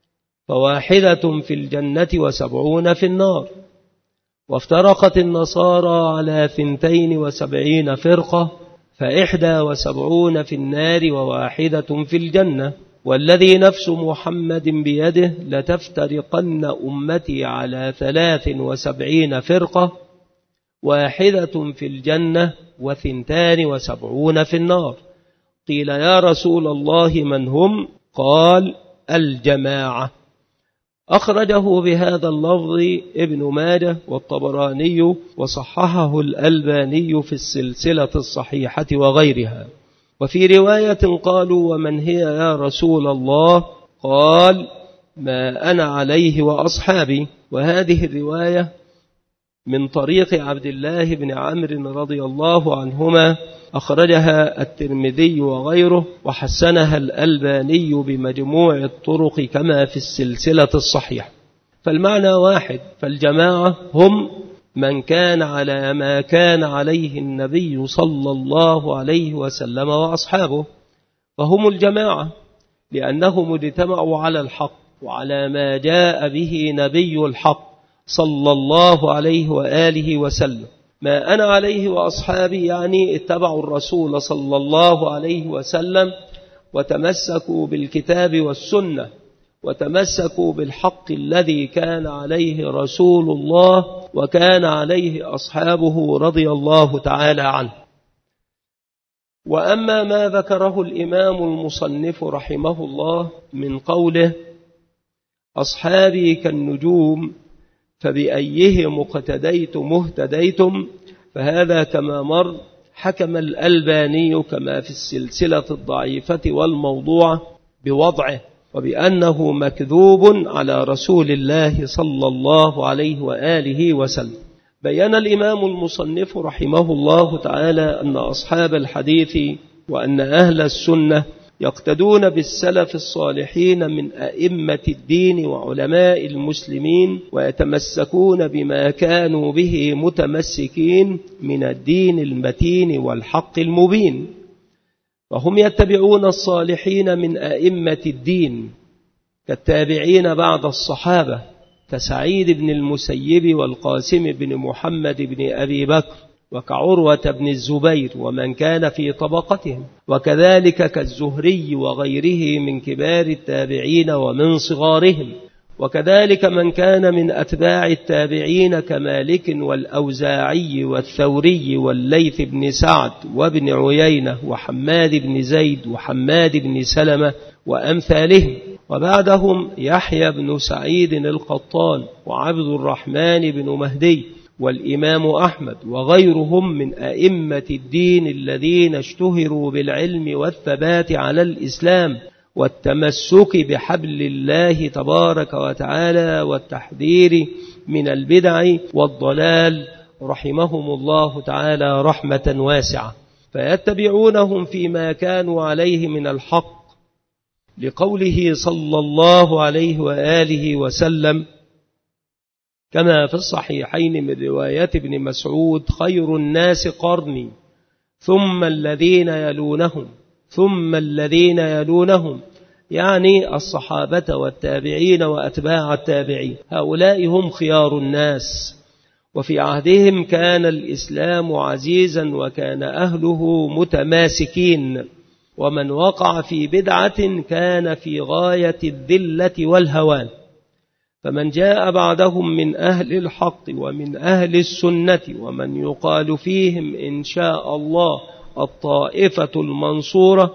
Speaker 1: فواحدة في الجنة وسبعون في النار. وافترقت النصارى على ثنتين وسبعين فرقة، فإحدى وسبعون في النار وواحدة في الجنة. والذي نفس محمد بيده لتفترقن أمتي على ثلاث وسبعين فرقة، واحدة في الجنة وثنتان وسبعون في النار. قيل: يا رسول الله من هم؟ قال: الجماعة. أخرجه بهذا اللفظ ابن ماجه والطبراني وصححه الألباني في السلسلة الصحيحة وغيرها. وفي رواية قالوا: ومن هي يا رسول الله؟ قال: ما أنا عليه وأصحابي. وهذه الرواية من طريق عبد الله بن عمرو رضي الله عنهما، أخرجها الترمذي وغيره، وحسنها الألباني بمجموع الطرق كما في السلسلة الصحيحة. فالمعنى واحد، فالجماعة هم من كان على ما كان عليه النبي صلى الله عليه وسلم وأصحابه، فهم الجماعة لأنهم اجتمعوا على الحق وعلى ما جاء به نبي الحق صلى الله عليه وآله وسلم. ما أنا عليه وأصحابي يعني اتبعوا الرسول صلى الله عليه وسلم وتمسكوا بالكتاب والسنة وتمسكوا بالحق الذي كان عليه رسول الله وكان عليه أصحابه رضي الله تعالى عنه. وأما ما ذكره الإمام المصنف رحمه الله من قوله أصحابي كالنجوم فبأيهم اقتديتم اهتديتم، فهذا كما مر حكم الألباني كما في السلسلة الضعيفة والموضوعة بوضعه وبأنه مكذوب على رسول الله صلى الله عليه وآله وسلم. بيّن الإمام المصنف رحمه الله تعالى أن أصحاب الحديث وأن أهل السنة يقتدون بالسلف الصالحين من أئمة الدين وعلماء المسلمين ويتمسكون بما كانوا به متمسكين من الدين المتين والحق المبين، وهم يتبعون الصالحين من أئمة الدين كالتابعين بعد الصحابة كسعيد بن المسيب والقاسم بن محمد بن أبي بكر وكعروة بن الزبير ومن كان في طبقتهم، وكذلك كالزهري وغيره من كبار التابعين ومن صغارهم، وكذلك من كان من أتباع التابعين كمالك والأوزاعي والثوري والليث بن سعد وابن عيينة وحماد بن زيد وحماد بن سلمة وأمثالهم، وبعدهم يحيى بن سعيد القطان وعبد الرحمن بن مهدي والإمام أحمد وغيرهم من أئمة الدين الذين اشتهروا بالعلم والثبات على الإسلام والتمسك بحبل الله تبارك وتعالى والتحذير من البدع والضلال رحمهم الله تعالى رحمة واسعة، فيتبعونهم فيما كانوا عليه من الحق لقوله صلى الله عليه وآله وسلم كما في الصحيحين من رواية ابن مسعود خير الناس قرني ثم الذين يلونهم ثم الذين يلونهم، يعني الصحابة والتابعين وأتباع التابعين، هؤلاء هم خيار الناس. وفي عهدهم كان الإسلام عزيزا وكان أهله متماسكين، ومن وقع في بدعة كان في غاية الذلة والهوان. فمن جاء بعدهم من أهل الحق ومن أهل السنة ومن يقال فيهم إن شاء الله الطائفة المنصورة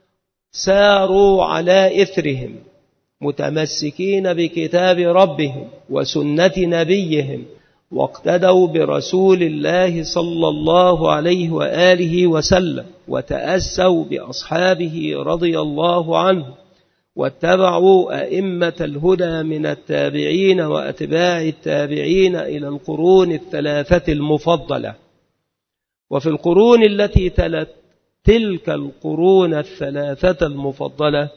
Speaker 1: ساروا على إثرهم متمسكين بكتاب ربهم وسنة نبيهم، واقتدوا برسول الله صلى الله عليه وآله وسلم وتأسوا بأصحابه رضي الله عنه، واتبعوا أئمة الهدى من التابعين وأتباع التابعين إلى القرون الثلاثة المفضلة. وفي القرون التي تلت تلك القرون الثلاثة المفضلة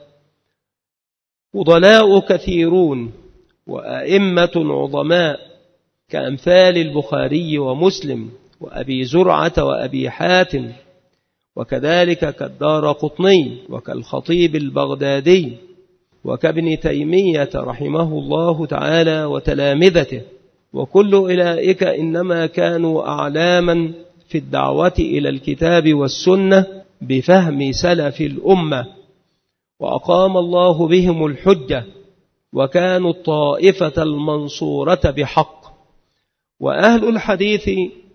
Speaker 1: فضلاء كثيرون وأئمة عظماء كأمثال البخاري ومسلم وأبي زرعة وأبي حاتم، وكذلك كالدارقطني وكالخطيب البغدادي وكابن تيمية رحمه الله تعالى وتلامذته، وكل أولئك إنما كانوا أعلاما في الدعوة إلى الكتاب والسنة بفهم سلف الأمة، وأقام الله بهم الحجة وكانوا الطائفة المنصورة بحق. وأهل الحديث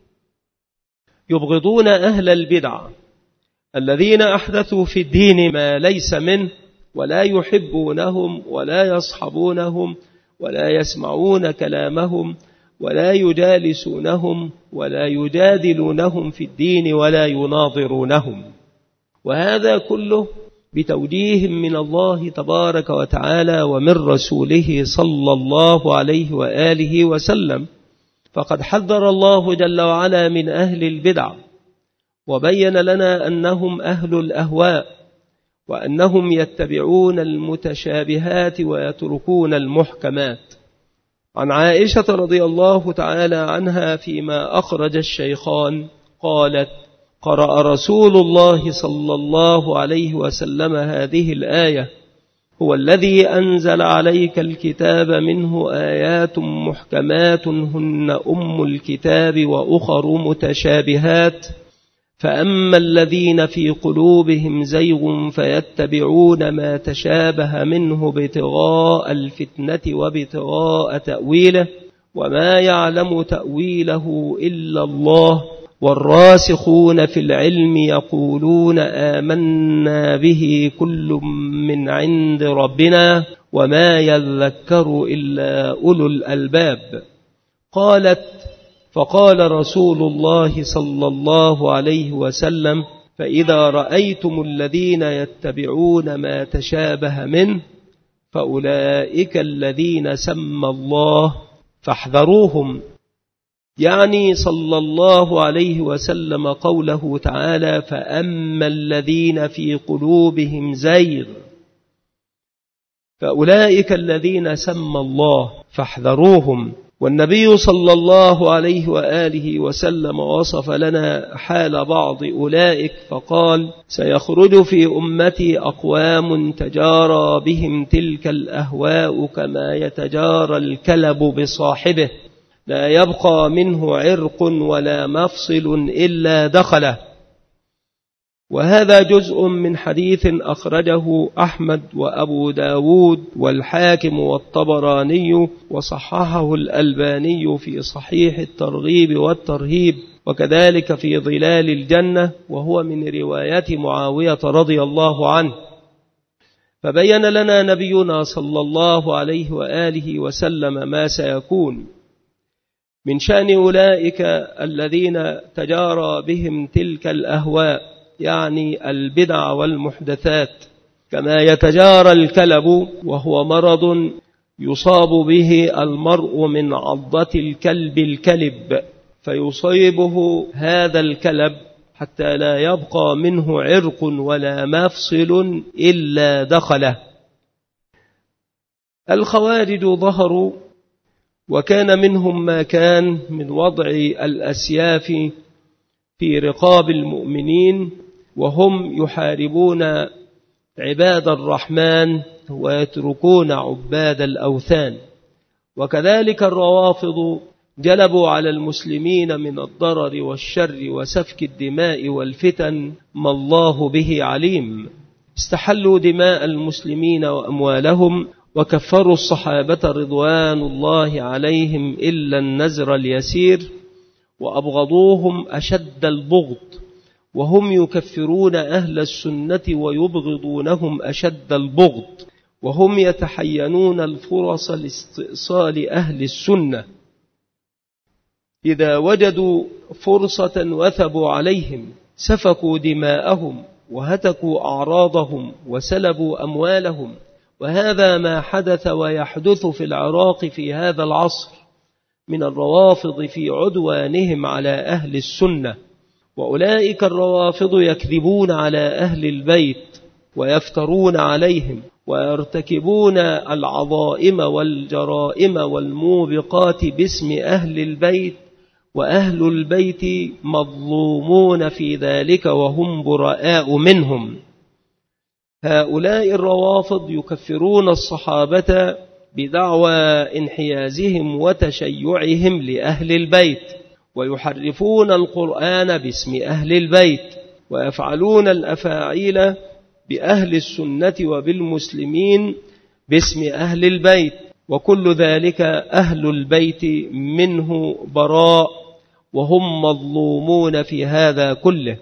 Speaker 1: يبغضون أهل البدع الذين أحدثوا في الدين ما ليس منه، ولا يحبونهم ولا يصحبونهم ولا يسمعون كلامهم ولا يجالسونهم ولا يجادلونهم في الدين ولا يناظرونهم، وهذا كله بتوجيه من الله تبارك وتعالى ومن رسوله صلى الله عليه وآله وسلم. فقد حذر الله جل وعلا من أهل البدع وبين لنا أنهم أهل الأهواء وأنهم يتبعون المتشابهات ويتركون المحكمات. عن عائشة رضي الله تعالى عنها فيما أخرج الشيخان قالت: قرأ رسول الله صلى الله عليه وسلم هذه الآية: هو الذي أنزل عليك الكتاب منه آيات محكمات هن أم الكتاب وأخر متشابهات فأما الذين في قلوبهم زيغ فيتبعون ما تشابه منه ابتغاء الفتنة وابتغاء تأويله وما يعلم تأويله إلا الله والراسخون في العلم يقولون آمنا به كل من عند ربنا وما يذكر إلا أولو الألباب. قالت فقال رسول الله صلى الله عليه وسلم فإذا رأيتم الذين يتبعون ما تشابه منه فأولئك الذين سمى الله فاحذروهم. يعني صلى الله عليه وسلم قوله تعالى فأما الذين في قلوبهم زيغ فأولئك الذين سمى الله فاحذروهم. والنبي صلى الله عليه وآله وسلم وصف لنا حال بعض أولئك فقال سيخرج في أمتي أقوام تجارى بهم تلك الأهواء كما يتجارى الكلب بصاحبه لا يبقى منه عرق ولا مفصل إلا دخله. وهذا جزء من حديث أخرجه أحمد وأبو داود والحاكم والطبراني وصححه الألباني في صحيح الترغيب والترهيب وكذلك في ظلال الجنة وهو من رواية معاوية رضي الله عنه. فبين لنا نبينا صلى الله عليه وآله وسلم ما سيكون من شأن أولئك الذين تجارى بهم تلك الأهواء يعني البدع والمحدثات كما يتجارى الكلب وهو مرض يصاب به المرء من عضة الكلب الكلب فيصيبه هذا الكلب حتى لا يبقى منه عرق ولا مفصل إلا دخله. الخوارج ظهروا وكان منهم ما كان من وضع الأسياف في رقاب المؤمنين وهم يحاربون عباد الرحمن ويتركون عباد الأوثان. وكذلك الروافض جلبوا على المسلمين من الضرر والشر وسفك الدماء والفتن ما الله به عليم. استحلوا دماء المسلمين وأموالهم وكفروا الصحابة رضوان الله عليهم إلا النزر اليسير وأبغضوهم أشد البغض وهم يكفرون أهل السنة ويبغضونهم أشد البغض وهم يتحينون الفرص لاستئصال أهل السنة إذا وجدوا فرصة وثبوا عليهم سفكوا دماءهم وهتكوا أعراضهم وسلبوا أموالهم. وهذا ما حدث ويحدث في العراق في هذا العصر من الروافض في عدوانهم على أهل السنة. وأولئك الروافض يكذبون على أهل البيت ويفترون عليهم ويرتكبون العظائم والجرائم والموبقات باسم أهل البيت وأهل البيت مظلومون في ذلك وهم براء منهم. هؤلاء الروافض يكفرون الصحابة بدعوى انحيازهم وتشيعهم لأهل البيت ويحرفون القرآن باسم أهل البيت ويفعلون الأفاعيل بأهل السنة وبالمسلمين باسم أهل البيت وكل ذلك أهل البيت منه براء وهم مظلومون في هذا كله.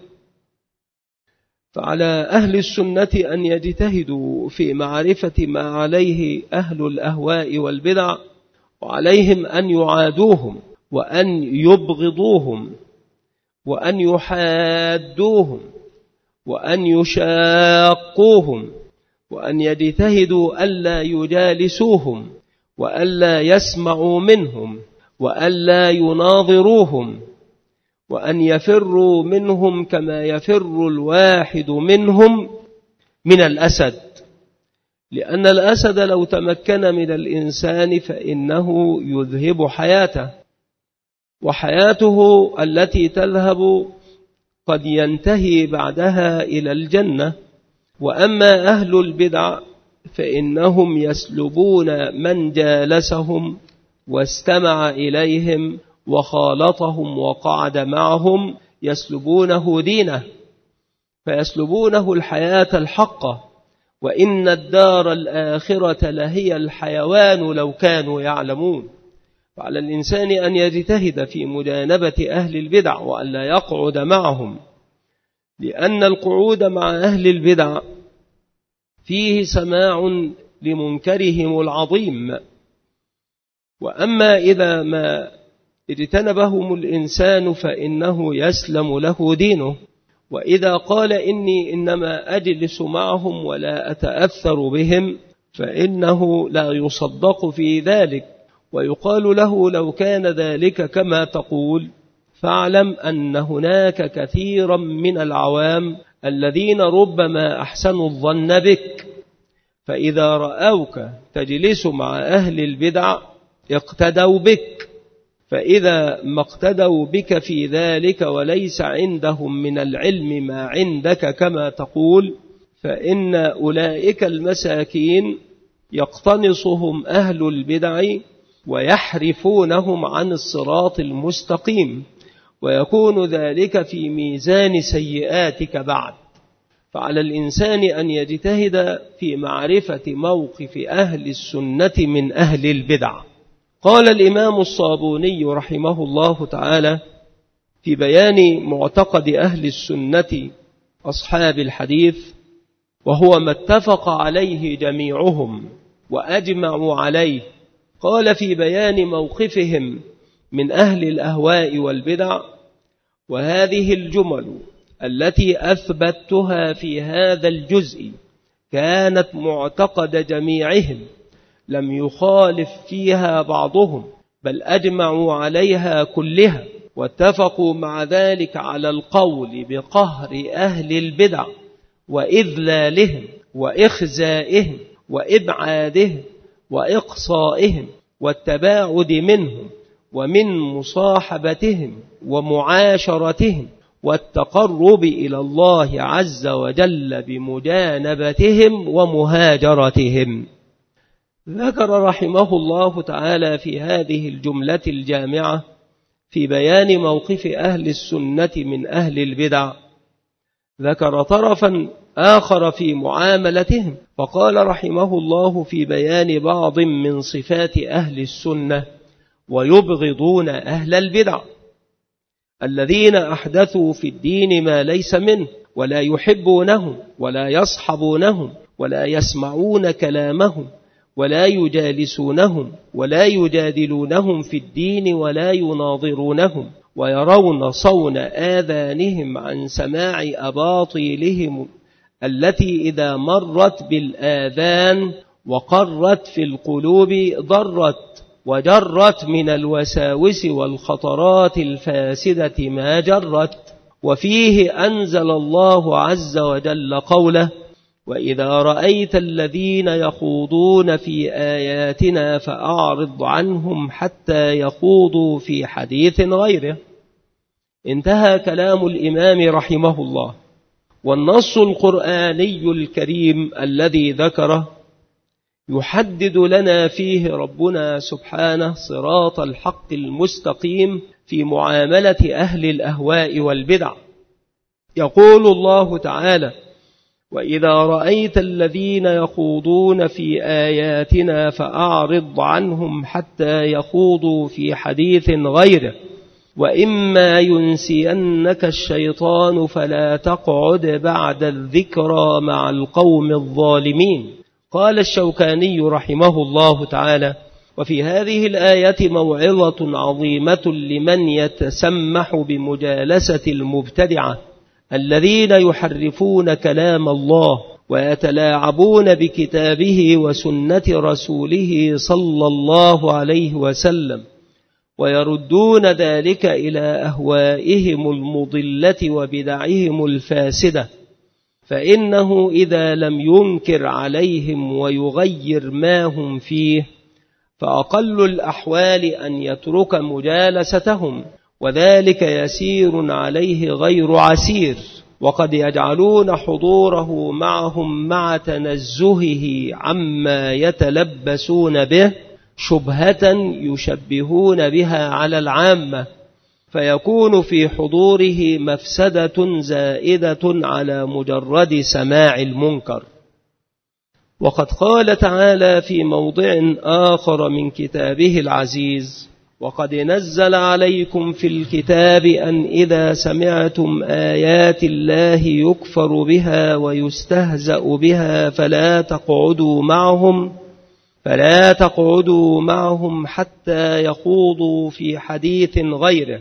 Speaker 1: فعلى أهل السنة أن يجتهدوا في معرفة ما عليه أهل الأهواء والبدع وعليهم أن يعادوهم وأن يبغضوهم وأن يحادوهم وأن يشاقوهم وأن يجتهدوا ألا يجالسوهم وألا يسمعوا منهم وألا يناظروهم وأن يفروا منهم كما يفر الواحد منهم من الأسد. لأن الأسد لو تمكن من الإنسان فإنه يذهب حياته وحياته التي تذهب قد ينتهي بعدها إلى الجنة. وأما أهل البدع فإنهم يسلبون من جالسهم واستمع إليهم وخالطهم وقعد معهم، يسلبونه دينه، فيسلبونه الحياة الحقة، وإن الدار الآخرة لهي الحيوان لو كانوا يعلمون. فعلى الإنسان أن يجتهد في مجانبة أهل البدع وأن لا يقعد معهم، لأن القعود مع أهل البدع فيه سماع لمنكرهم العظيم. وأما إذا ما اجتنبهم الإنسان فإنه يسلم له دينه. وإذا قال إني إنما أجلس معهم ولا أتأثر بهم فإنه لا يصدق في ذلك، ويقال له لو كان ذلك كما تقول فاعلم أن هناك كثيرا من العوام الذين ربما أحسنوا الظن بك، فإذا رأوك تجلس مع أهل البدع اقتدوا بك، فإذا ما اقتدوا بك في ذلك وليس عندهم من العلم ما عندك كما تقول، فإن أولئك المساكين يقتنصهم أهل البدع ويحرفونهم عن الصراط المستقيم، ويكون ذلك في ميزان سيئاتك بعد. فعلى الإنسان أن يجتهد في معرفة موقف أهل السنة من أهل البدع. قال الإمام الصابوني رحمه الله تعالى في بيان معتقد أهل السنة أصحاب الحديث، وهو ما اتفق عليه جميعهم وأجمعوا عليه، قال في بيان موقفهم من أهل الأهواء والبدع: وهذه الجمل التي أثبتها في هذا الجزء كانت معتقد جميعهم، لم يخالف فيها بعضهم، بل أجمعوا عليها كلها، واتفقوا مع ذلك على القول بقهر أهل البدع وإذلالهم وإخزائهم وإبعادهم وإقصائهم والتباعد منهم ومن مصاحبتهم ومعاشرتهم والتقرب إلى الله عز وجل بمجانبتهم ومهاجرتهم. ذكر رحمه الله تعالى في هذه الجملة الجامعة في بيان موقف أهل السنة من أهل البدع، ذكر طرفا آخر في معاملتهم، فقال رحمه الله في بيان بعض من صفات أهل السنة: ويبغضون أهل البدع الذين أحدثوا في الدين ما ليس منه، ولا يحبونهم ولا يصحبونهم ولا يسمعون كلامهم ولا يجالسونهم ولا يجادلونهم في الدين ولا يناظرونهم، ويرون صون آذانهم عن سماع أباطيلهم التي إذا مرت بالآذان وقرت في القلوب ضرت وجرت من الوساوس والخطرات الفاسدة ما جرت. وفيه أنزل الله عز وجل قوله: وإذا رأيت الذين يخوضون في آياتنا فأعرض عنهم حتى يخوضوا في حديث غيره. انتهى كلام الإمام رحمه الله. والنص القرآني الكريم الذي ذكره يحدد لنا فيه ربنا سبحانه صراط الحق المستقيم في معاملة أهل الأهواء والبدع. يقول الله تعالى: وإذا رأيت الذين يخوضون في آياتنا فأعرض عنهم حتى يخوضوا في حديث غيره، وإما ينسينك الشيطان فلا تقعد بعد الذكرى مع القوم الظالمين. قال الشوكاني رحمه الله تعالى: وفي هذه الآية موعظة عظيمة لمن يتسمح بمجالسة المبتدعة الذين يحرفون كلام الله ويتلاعبون بكتابه وسنة رسوله صلى الله عليه وسلم، ويردون ذلك إلى أهوائهم المضلة وبدعهم الفاسدة، فإنه إذا لم ينكر عليهم ويغير ما هم فيه فأقل الأحوال أن يترك مجالستهم، وذلك يسير عليه غير عسير. وقد يجعلون حضوره معهم مع تنزهه عما يتلبسون به شبهة يشبهون بها على العامة، فيكون في حضوره مفسدة زائدة على مجرد سماع المنكر. وقد قال تعالى في موضع آخر من كتابه العزيز: وقد نزل عليكم في الكتاب أن إذا سمعتم آيات الله يكفر بها ويستهزأ بها فلا تقعدوا معهم فلا تقعدوا معهم حتى يخوضوا في حديث غيره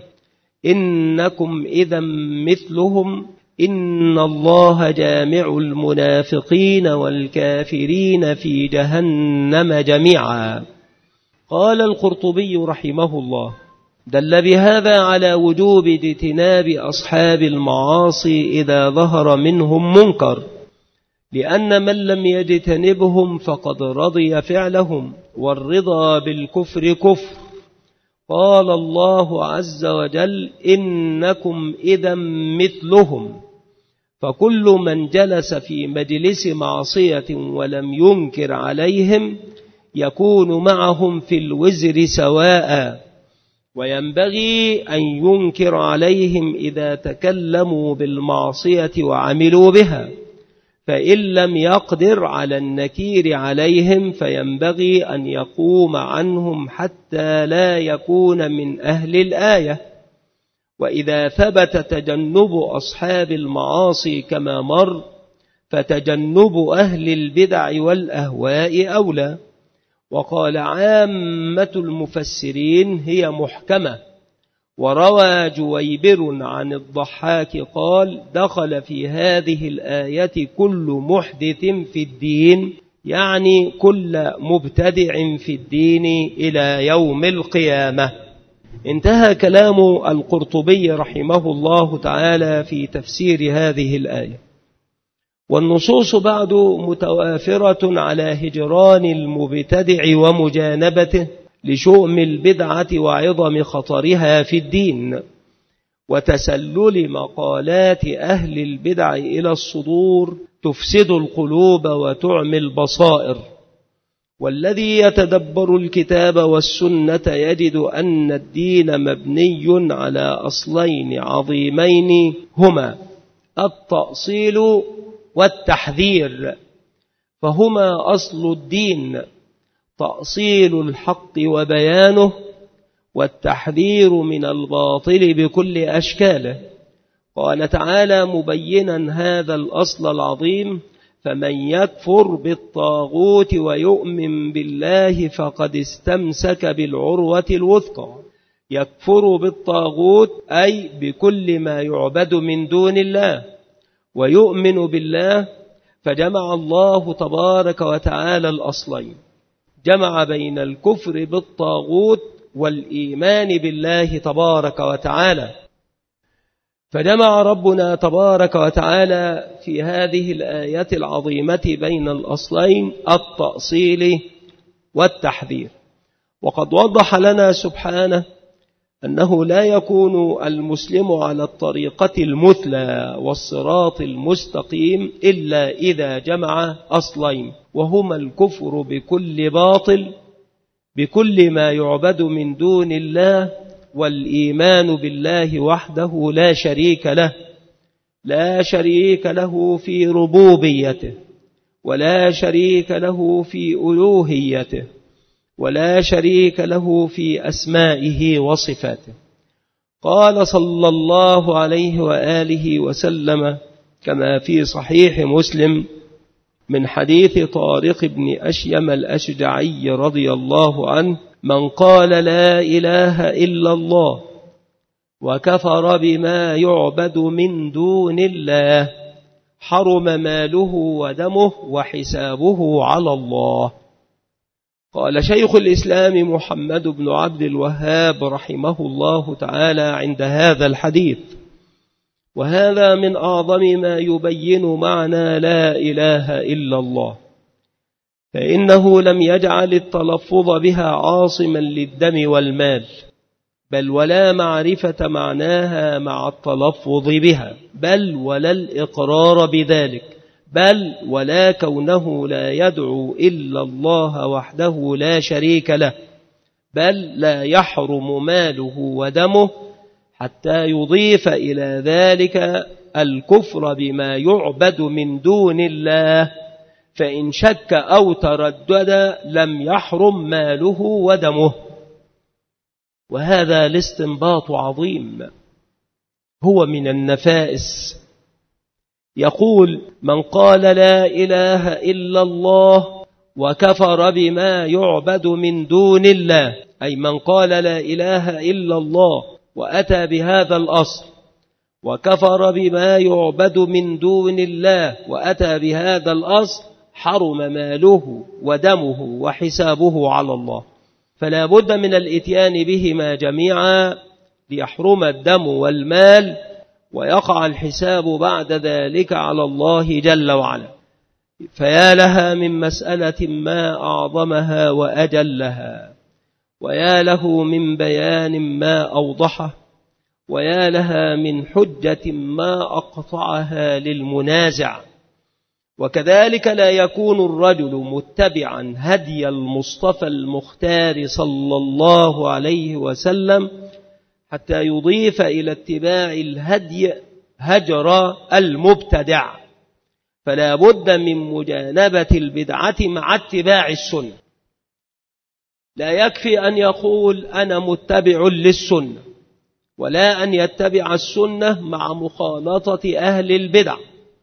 Speaker 1: إنكم إذا مثلهم إن الله جامع المنافقين والكافرين في جهنم جميعا. قال القرطبي رحمه الله: دل بهذا على وجوب اجتناب أصحاب المعاصي إذا ظهر منهم منكر، لأن من لم يجتنبهم فقد رضي فعلهم، والرضا بالكفر كفر. قال الله عز وجل: إنكم إذا مثلهم. فكل من جلس في مجلس معصية ولم ينكر عليهم يكون معهم في الوزر سواء، وينبغي أن ينكر عليهم إذا تكلموا بالمعصية وعملوا بها، فإن لم يقدر على النكير عليهم فينبغي أن يقوم عنهم حتى لا يكون من أهل الآية. وإذا ثبت تجنب أصحاب المعاصي كما مر، فتجنب أهل البدع والأهواء أولى. وقال عامة المفسرين: هي محكمة. وروى جويبر عن الضحاك قال: دخل في هذه الآية كل محدث في الدين، يعني كل مبتدع في الدين إلى يوم القيامة. انتهى كلام القرطبي رحمه الله تعالى في تفسير هذه الآية. والنصوص بعد متوافرة على هجران المبتدع ومجانبته لشؤم البدعة وعظم خطرها في الدين، وتسلل مقالات أهل البدع إلى الصدور تفسد القلوب وتعمي البصائر. والذي يتدبر الكتاب والسنة يجد أن الدين مبني على أصلين عظيمين، هما التأصيل والتحذير. فهما أصل الدين: تأصيل الحق وبيانه، والتحذير من الباطل بكل أشكاله. قال تعالى مبينا هذا الأصل العظيم: فمن يكفر بالطاغوت ويؤمن بالله فقد استمسك بالعروة الوثقى. يكفر بالطاغوت أي بكل ما يعبد من دون الله، ويؤمن بالله، فجمع الله تبارك وتعالى الأصلين، جمع بين الكفر بالطاغوت والإيمان بالله تبارك وتعالى. فجمع ربنا تبارك وتعالى في هذه الآية العظيمة بين الأصلين التأصيل والتحذير. وقد وضح لنا سبحانه أنه لا يكون المسلم على الطريقة المثلى والصراط المستقيم إلا إذا جمع أصلين، وهما الكفر بكل باطل بكل ما يعبد من دون الله، والإيمان بالله وحده لا شريك له لا شريك له في ربوبيته، ولا شريك له في ألوهيته، ولا شريك له في أسمائه وصفاته. قال صلى الله عليه وآله وسلم كما في صحيح مسلم من حديث طارق بن أشيم الأشجعي رضي الله عنه: من قال لا إله إلا الله وكفر بما يعبد من دون الله حرم ماله ودمه وحسابه على الله. قال شيخ الإسلام محمد بن عبد الوهاب رحمه الله تعالى عند هذا الحديث: وهذا من أعظم ما يبين معنى لا إله إلا الله، فإنه لم يجعل التلفظ بها عاصما للدم والمال، بل ولا معرفة معناها مع التلفظ بها، بل ولا الإقرار بذلك، بل ولا كونه لا يدعو إلا الله وحده لا شريك له، بل لا يحرم ماله ودمه حتى يضيف إلى ذلك الكفر بما يعبد من دون الله، فإن شك أو تردد لم يحرم ماله ودمه. وهذا الاستنباط عظيم، هو من النفائس. يقول: من قال لا إله إلا الله وكفر بما يعبد من دون الله، أي من قال لا إله إلا الله وأتى بهذا الأصل وكفر بما يعبد من دون الله وأتى بهذا الأصل، حرم ماله ودمه وحسابه على الله. فلا بد من الاتيان بهما جميعا ليحرم الدم والمال ويقع الحساب بعد ذلك على الله جل وعلا. فيا لها من مسألة ما أعظمها وأجلها، ويا له من بيان ما أوضحه، ويا لها من حجة ما أقطعها للمنازع. وكذلك لا يكون الرجل متبعا هدي المصطفى المختار صلى الله عليه وسلم حتى يضيف إلى اتباع الهدي هجر المبتدع، فلا بد من مجانبة البدعة مع اتباع السنة. لا يكفي أن يقول أنا متبع للسنة، ولا أن يتبع السنة مع مخالطة أهل البدع،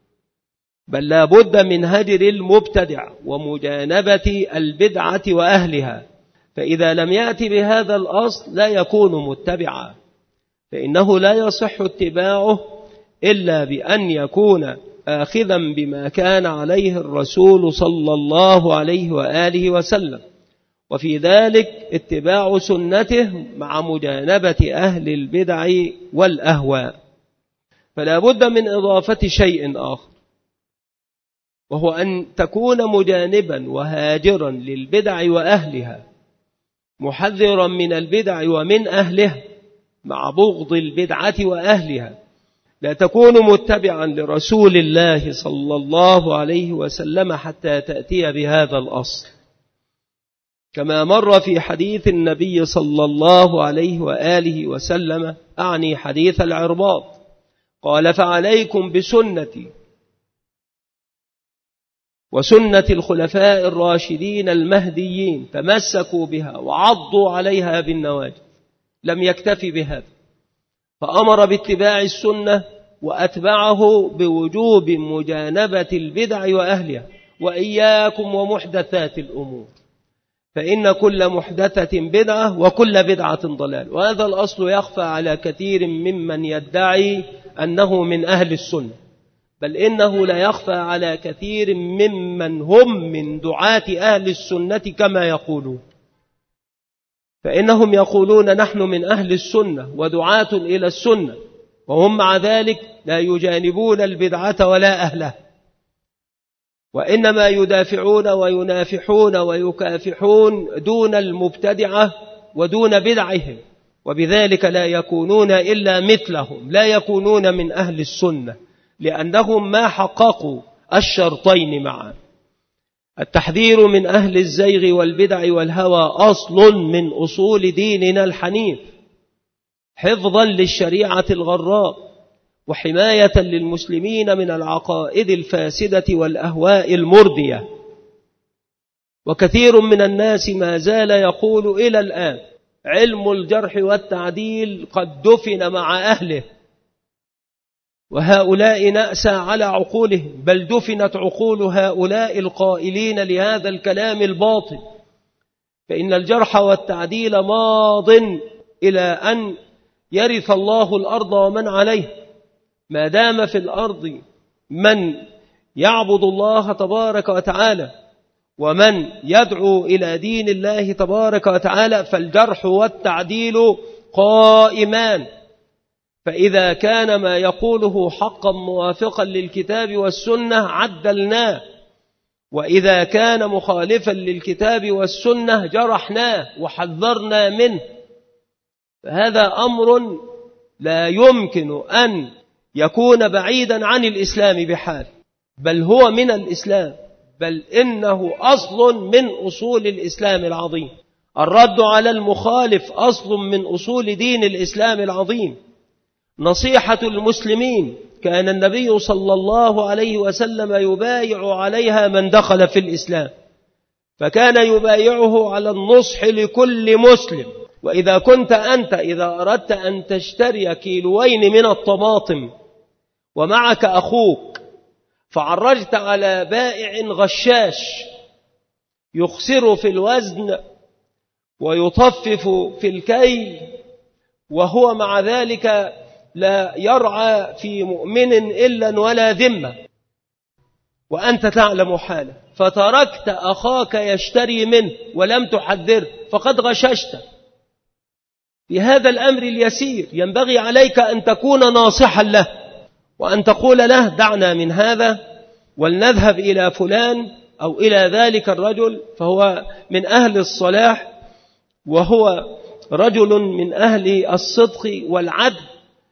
Speaker 1: بل لا بد من هجر المبتدع ومجانبة البدعة وأهلها. فإذا لم يأتي بهذا الأصل لا يكون متبعا، فإنه لا يصح اتباعه إلا بأن يكون آخذا بما كان عليه الرسول صلى الله عليه وآله وسلم، وفي ذلك اتباع سنته مع مجانبة أهل البدع والأهواء. فلا بد من إضافة شيء آخر، وهو أن تكون مجانبا وهاجرا للبدع وأهلها، محذرا من البدع ومن أهلها مع بغض البدعة وأهلها. لا تكون متبعا لرسول الله صلى الله عليه وسلم حتى تأتي بهذا الأصل، كما مر في حديث النبي صلى الله عليه وآله وسلم، أعني حديث العرباط، قال: فعليكم بسنتي وسنة الخلفاء الراشدين المهديين، تمسكوا بها وعضوا عليها بالنواجذ. لم يكتفي بهذا، فأمر باتباع السنة وأتبعه بوجوب مجانبة البدع وأهلها، وإياكم ومحدثات الأمور، فإن كل محدثة بدعة وكل بدعة ضلال. وهذا الأصل يخفى على كثير ممن يدعي أنه من أهل السنة، بل إنه لا يخفى على كثير ممن هم من دعاة أهل السنة كما يقولون، فإنهم يقولون نحن من أهل السنة ودعاة إلى السنة، وهم مع ذلك لا يجانبون البدعة ولا أهلها، وإنما يدافعون وينافحون ويكافحون دون المبتدعة ودون بدعهم، وبذلك لا يكونون إلا مثلهم، لا يكونون من أهل السنة، لأنهم ما حققوا الشرطين معا. التحذير من أهل الزيغ والبدع والهوى أصل من أصول ديننا الحنيف، حفظا للشريعة الغراء وحماية للمسلمين من العقائد الفاسدة والأهواء المردية. وكثير من الناس ما زال يقول إلى الآن علم الجرح والتعديل قد دفن مع أهله، وهؤلاء نأسى على عقولهم، بل دفنت عقول هؤلاء القائلين لهذا الكلام الباطل. فإن الجرح والتعديل ماض إلى أن يرث الله الأرض ومن عليه، ما دام في الأرض من يعبد الله تبارك وتعالى ومن يدعو إلى دين الله تبارك وتعالى، فالجرح والتعديل قائمان. فإذا كان ما يقوله حقا موافقا للكتاب والسنة عدلناه، وإذا كان مخالفا للكتاب والسنة جرحناه وحذرنا منه. فهذا أمر لا يمكن أن يكون بعيدا عن الإسلام بحال، بل هو من الإسلام، بل إنه أصل من أصول الإسلام العظيم. الرد على المخالف أصل من أصول دين الإسلام العظيم. نصيحة المسلمين كان النبي صلى الله عليه وسلم يبايع عليها من دخل في الإسلام، فكان يبايعه على النصح لكل مسلم. وإذا كنت أنت إذا أردت أن تشتري كيلوين من الطماطم ومعك أخوك فعرجت على بائع غشاش يخسر في الوزن ويطفف في الكيل، وهو مع ذلك لا يرعى في مؤمن إلا ولا ذمة، وأنت تعلم حاله، فتركت أخاك يشتري منه ولم تحذره، فقد غششت. في هذا الأمر اليسير ينبغي عليك أن تكون ناصحا له، وأن تقول له دعنا من هذا ولنذهب إلى فلان أو إلى ذلك الرجل، فهو من أهل الصلاح وهو رجل من أهل الصدق والعدل،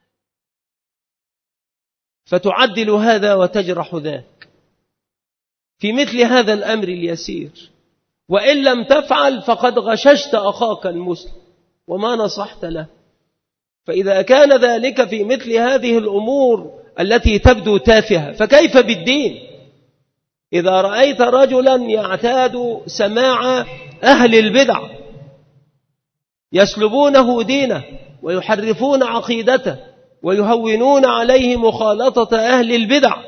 Speaker 1: فتعدل هذا وتجرح ذاك في مثل هذا الأمر اليسير. وإن لم تفعل فقد غششت أخاك المسلم وما نصحت له. فإذا كان ذلك في مثل هذه الأمور التي تبدو تافهة، فكيف بالدين؟ إذا رأيت رجلا يعتاد سماع أهل البدع يسلبونه دينه ويحرفون عقيدته ويهونون عليه مخالطة أهل البدع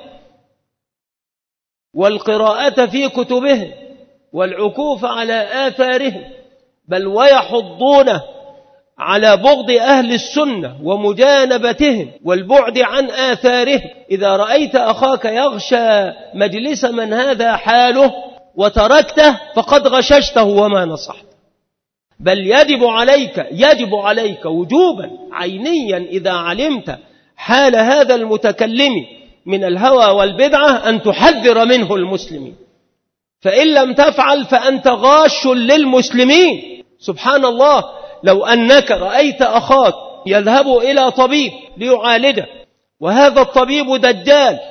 Speaker 1: والقراءة في كتبهم والعكوف على آثارهم، بل ويحضون على بغض أهل السنة ومجانبتهم والبعد عن آثارهم. إذا رأيت أخاك يغشى مجلس من هذا حاله وتركته فقد غششته وما نصحت. بل يجب عليك يجب عليك وجوبا عينيا إذا علمت حال هذا المتكلم من الهوى والبدعة أن تحذر منه المسلمين، فإن لم تفعل فأنت غاش للمسلمين. سبحان الله، لو أنك رأيت أخاك يذهب إلى طبيب ليعالجه وهذا الطبيب دجال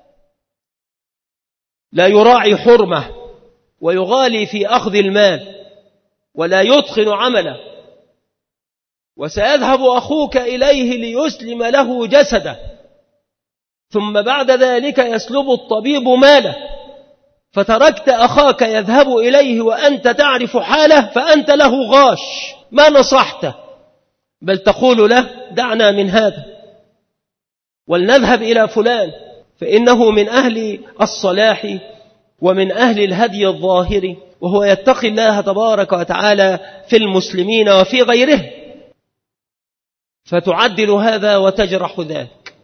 Speaker 1: لا يراعي حرمه ويغالي في أخذ المال ولا يتقن عمله، وسيذهب أخوك إليه ليسلم له جسده، ثم بعد ذلك يسلب الطبيب ماله، فتركت أخاك يذهب إليه وأنت تعرف حاله، فأنت له غاش ما نصحته، بل تقول له دعنا من هذا ولنذهب إلى فلان فإنه من أهل الصلاح ومن أهل الهدي الظاهر، وهو يتقي الله تبارك وتعالى في المسلمين وفي غيره، فتعدل هذا وتجرح ذاك.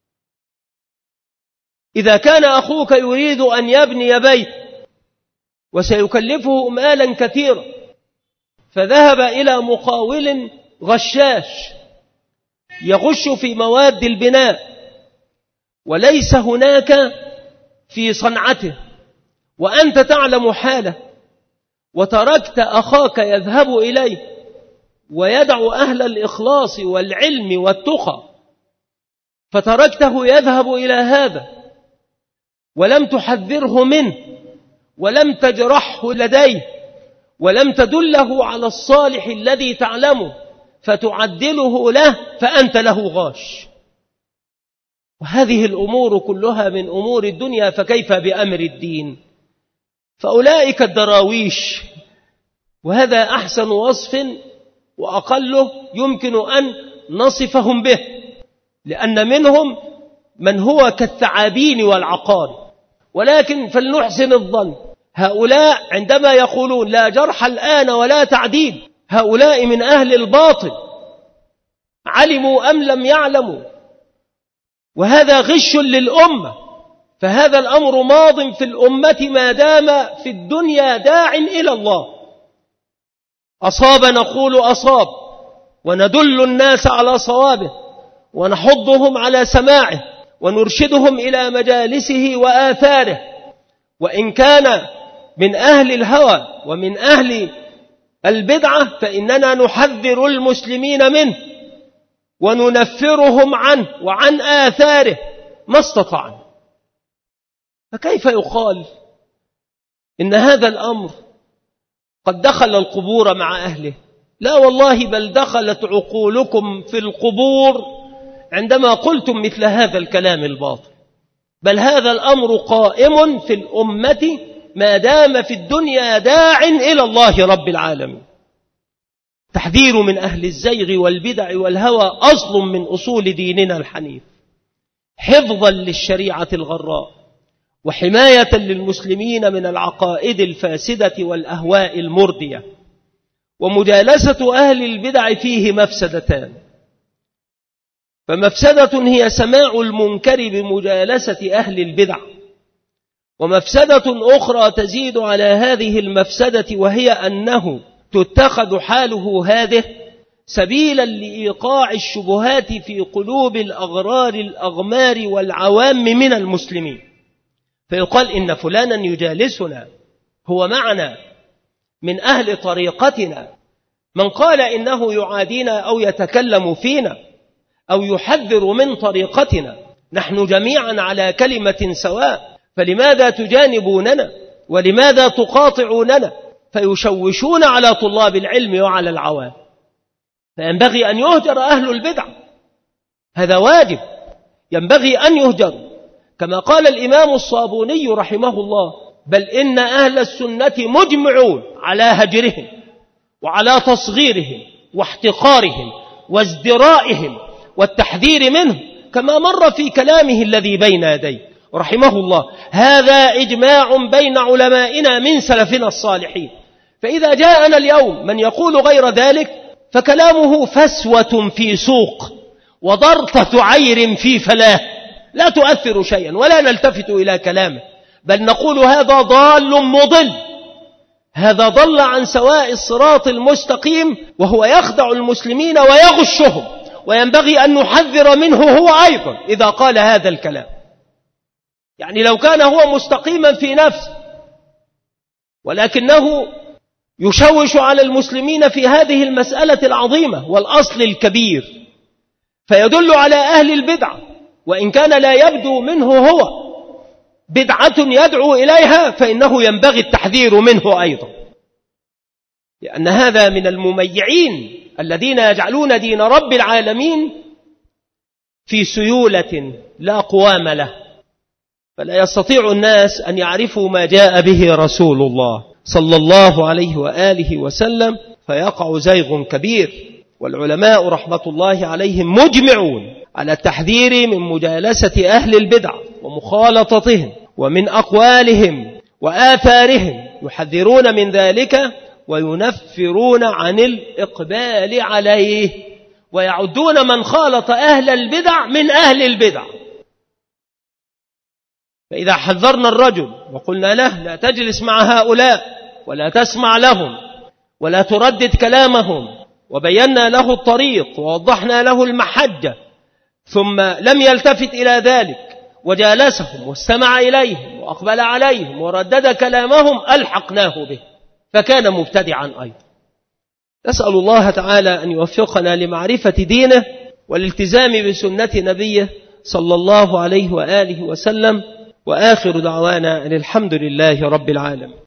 Speaker 1: إذا كان أخوك يريد أن يبني بيت وسيكلفه مالا كثيرا فذهب إلى مقاول غشاش يغش في مواد البناء وليس هناك في صنعته، وأنت تعلم حاله، وتركت أخاك يذهب إليه ويدعو أهل الإخلاص والعلم والتقى، فتركته يذهب إلى هذا ولم تحذره منه ولم تجرحه لديه ولم تدله على الصالح الذي تعلمه فتعدله له، فأنت له غاش. وهذه الأمور كلها من أمور الدنيا، فكيف بأمر الدين؟ فأولئك الدراويش، وهذا أحسن وصف وأقله يمكن أن نصفهم به، لأن منهم من هو كالثعابين والعقار، ولكن فلنحسن الظن هؤلاء عندما يقولون لا جرح الآن ولا تعديل، هؤلاء من أهل الباطل، علموا أم لم يعلموا، وهذا غش للأمة. فهذا الأمر ماض في الأمة ما دام في الدنيا داع إلى الله. أصاب نقول أصاب وندل الناس على صوابه ونحضهم على سماعه ونرشدهم إلى مجالسه وآثاره. وإن كان من أهل الهوى ومن أهل البدعة فإننا نحذر المسلمين منه وننفرهم عنه وعن آثاره ما استطعنا. فكيف يقال إن هذا الأمر قد دخل القبور مع أهله؟ لا والله، بل دخلت عقولكم في القبور عندما قلتم مثل هذا الكلام الباطل. بل هذا الأمر قائم في الأمة ما دام في الدنيا داع إلى الله رب العالمين. تحذير من أهل الزيغ والبدع والهوى أصل من أصول ديننا الحنيف، حفظا للشريعة الغراء وحماية للمسلمين من العقائد الفاسدة والأهواء المردية. ومجالسة أهل البدع فيه مفسدتان، فمفسدة هي سماع المنكر بمجالسة أهل البدع، ومفسدة أخرى تزيد على هذه المفسدة، وهي أنه تتخذ حاله هذه سبيلا لإيقاع الشبهات في قلوب الأغرار الأغمار والعوام من المسلمين، فيقال إن فلانا يجالسنا هو معنا من أهل طريقتنا. من قال إنه يعادينا أو يتكلم فينا أو يحذر من طريقتنا، نحن جميعا على كلمة سواء، فلماذا تجانبوننا ولماذا تقاطعوننا؟ فيشوشون على طلاب العلم وعلى العوام. فينبغي أن يهجر أهل البدع، هذا واجب ينبغي أن يهجر، كما قال الإمام الصابوني رحمه الله: بل إن أهل السنة مجمعون على هجرهم وعلى تصغيرهم واحتقارهم وازدرائهم والتحذير منه، كما مر في كلامه الذي بين يديه رحمه الله. هذا إجماع بين علمائنا من سلفنا الصالحين. فإذا جاءنا اليوم من يقول غير ذلك فكلامه فسوة في سوق وضرطة عير في فلاه، لا تؤثر شيئا ولا نلتفت إلى كلامه، بل نقول هذا ضال مضل، هذا ضل عن سواء الصراط المستقيم، وهو يخدع المسلمين ويغشهم، وينبغي أن نحذر منه هو أيضا إذا قال هذا الكلام. يعني لو كان هو مستقيما في نفسه ولكنه يشوش على المسلمين في هذه المسألة العظيمة والأصل الكبير، فيدل على أهل البدع، وإن كان لا يبدو منه هو بدعة يدعو إليها، فإنه ينبغي التحذير منه أيضا، لأن هذا من المميعين الذين يجعلون دين رب العالمين في سيولة لا قوام له، فلا يستطيع الناس أن يعرفوا ما جاء به رسول الله صلى الله عليه وآله وسلم، فيقع زيغ كبير. والعلماء رحمة الله عليهم مجمعون على التحذير من مجالسة أهل البدع ومخالطتهم ومن أقوالهم وآثارهم، يحذرون من ذلك وينفرون عن الإقبال عليه، ويعدون من خالط أهل البدع من أهل البدع. فإذا حذرنا الرجل وقلنا له لا تجلس مع هؤلاء ولا تسمع لهم ولا تردد كلامهم، وبينا له الطريق ووضحنا له المحجة، ثم لم يلتفت إلى ذلك وجالسهم واستمع إليهم وأقبل عليهم وردد كلامهم، ألحقناه به فكان مبتدعا أيضا. نسأل الله تعالى أن يوفقنا لمعرفة دينه والالتزام بسنة نبيه صلى الله عليه وآله وسلم. وآخر دعوانا أن الحمد لله رب العالمين.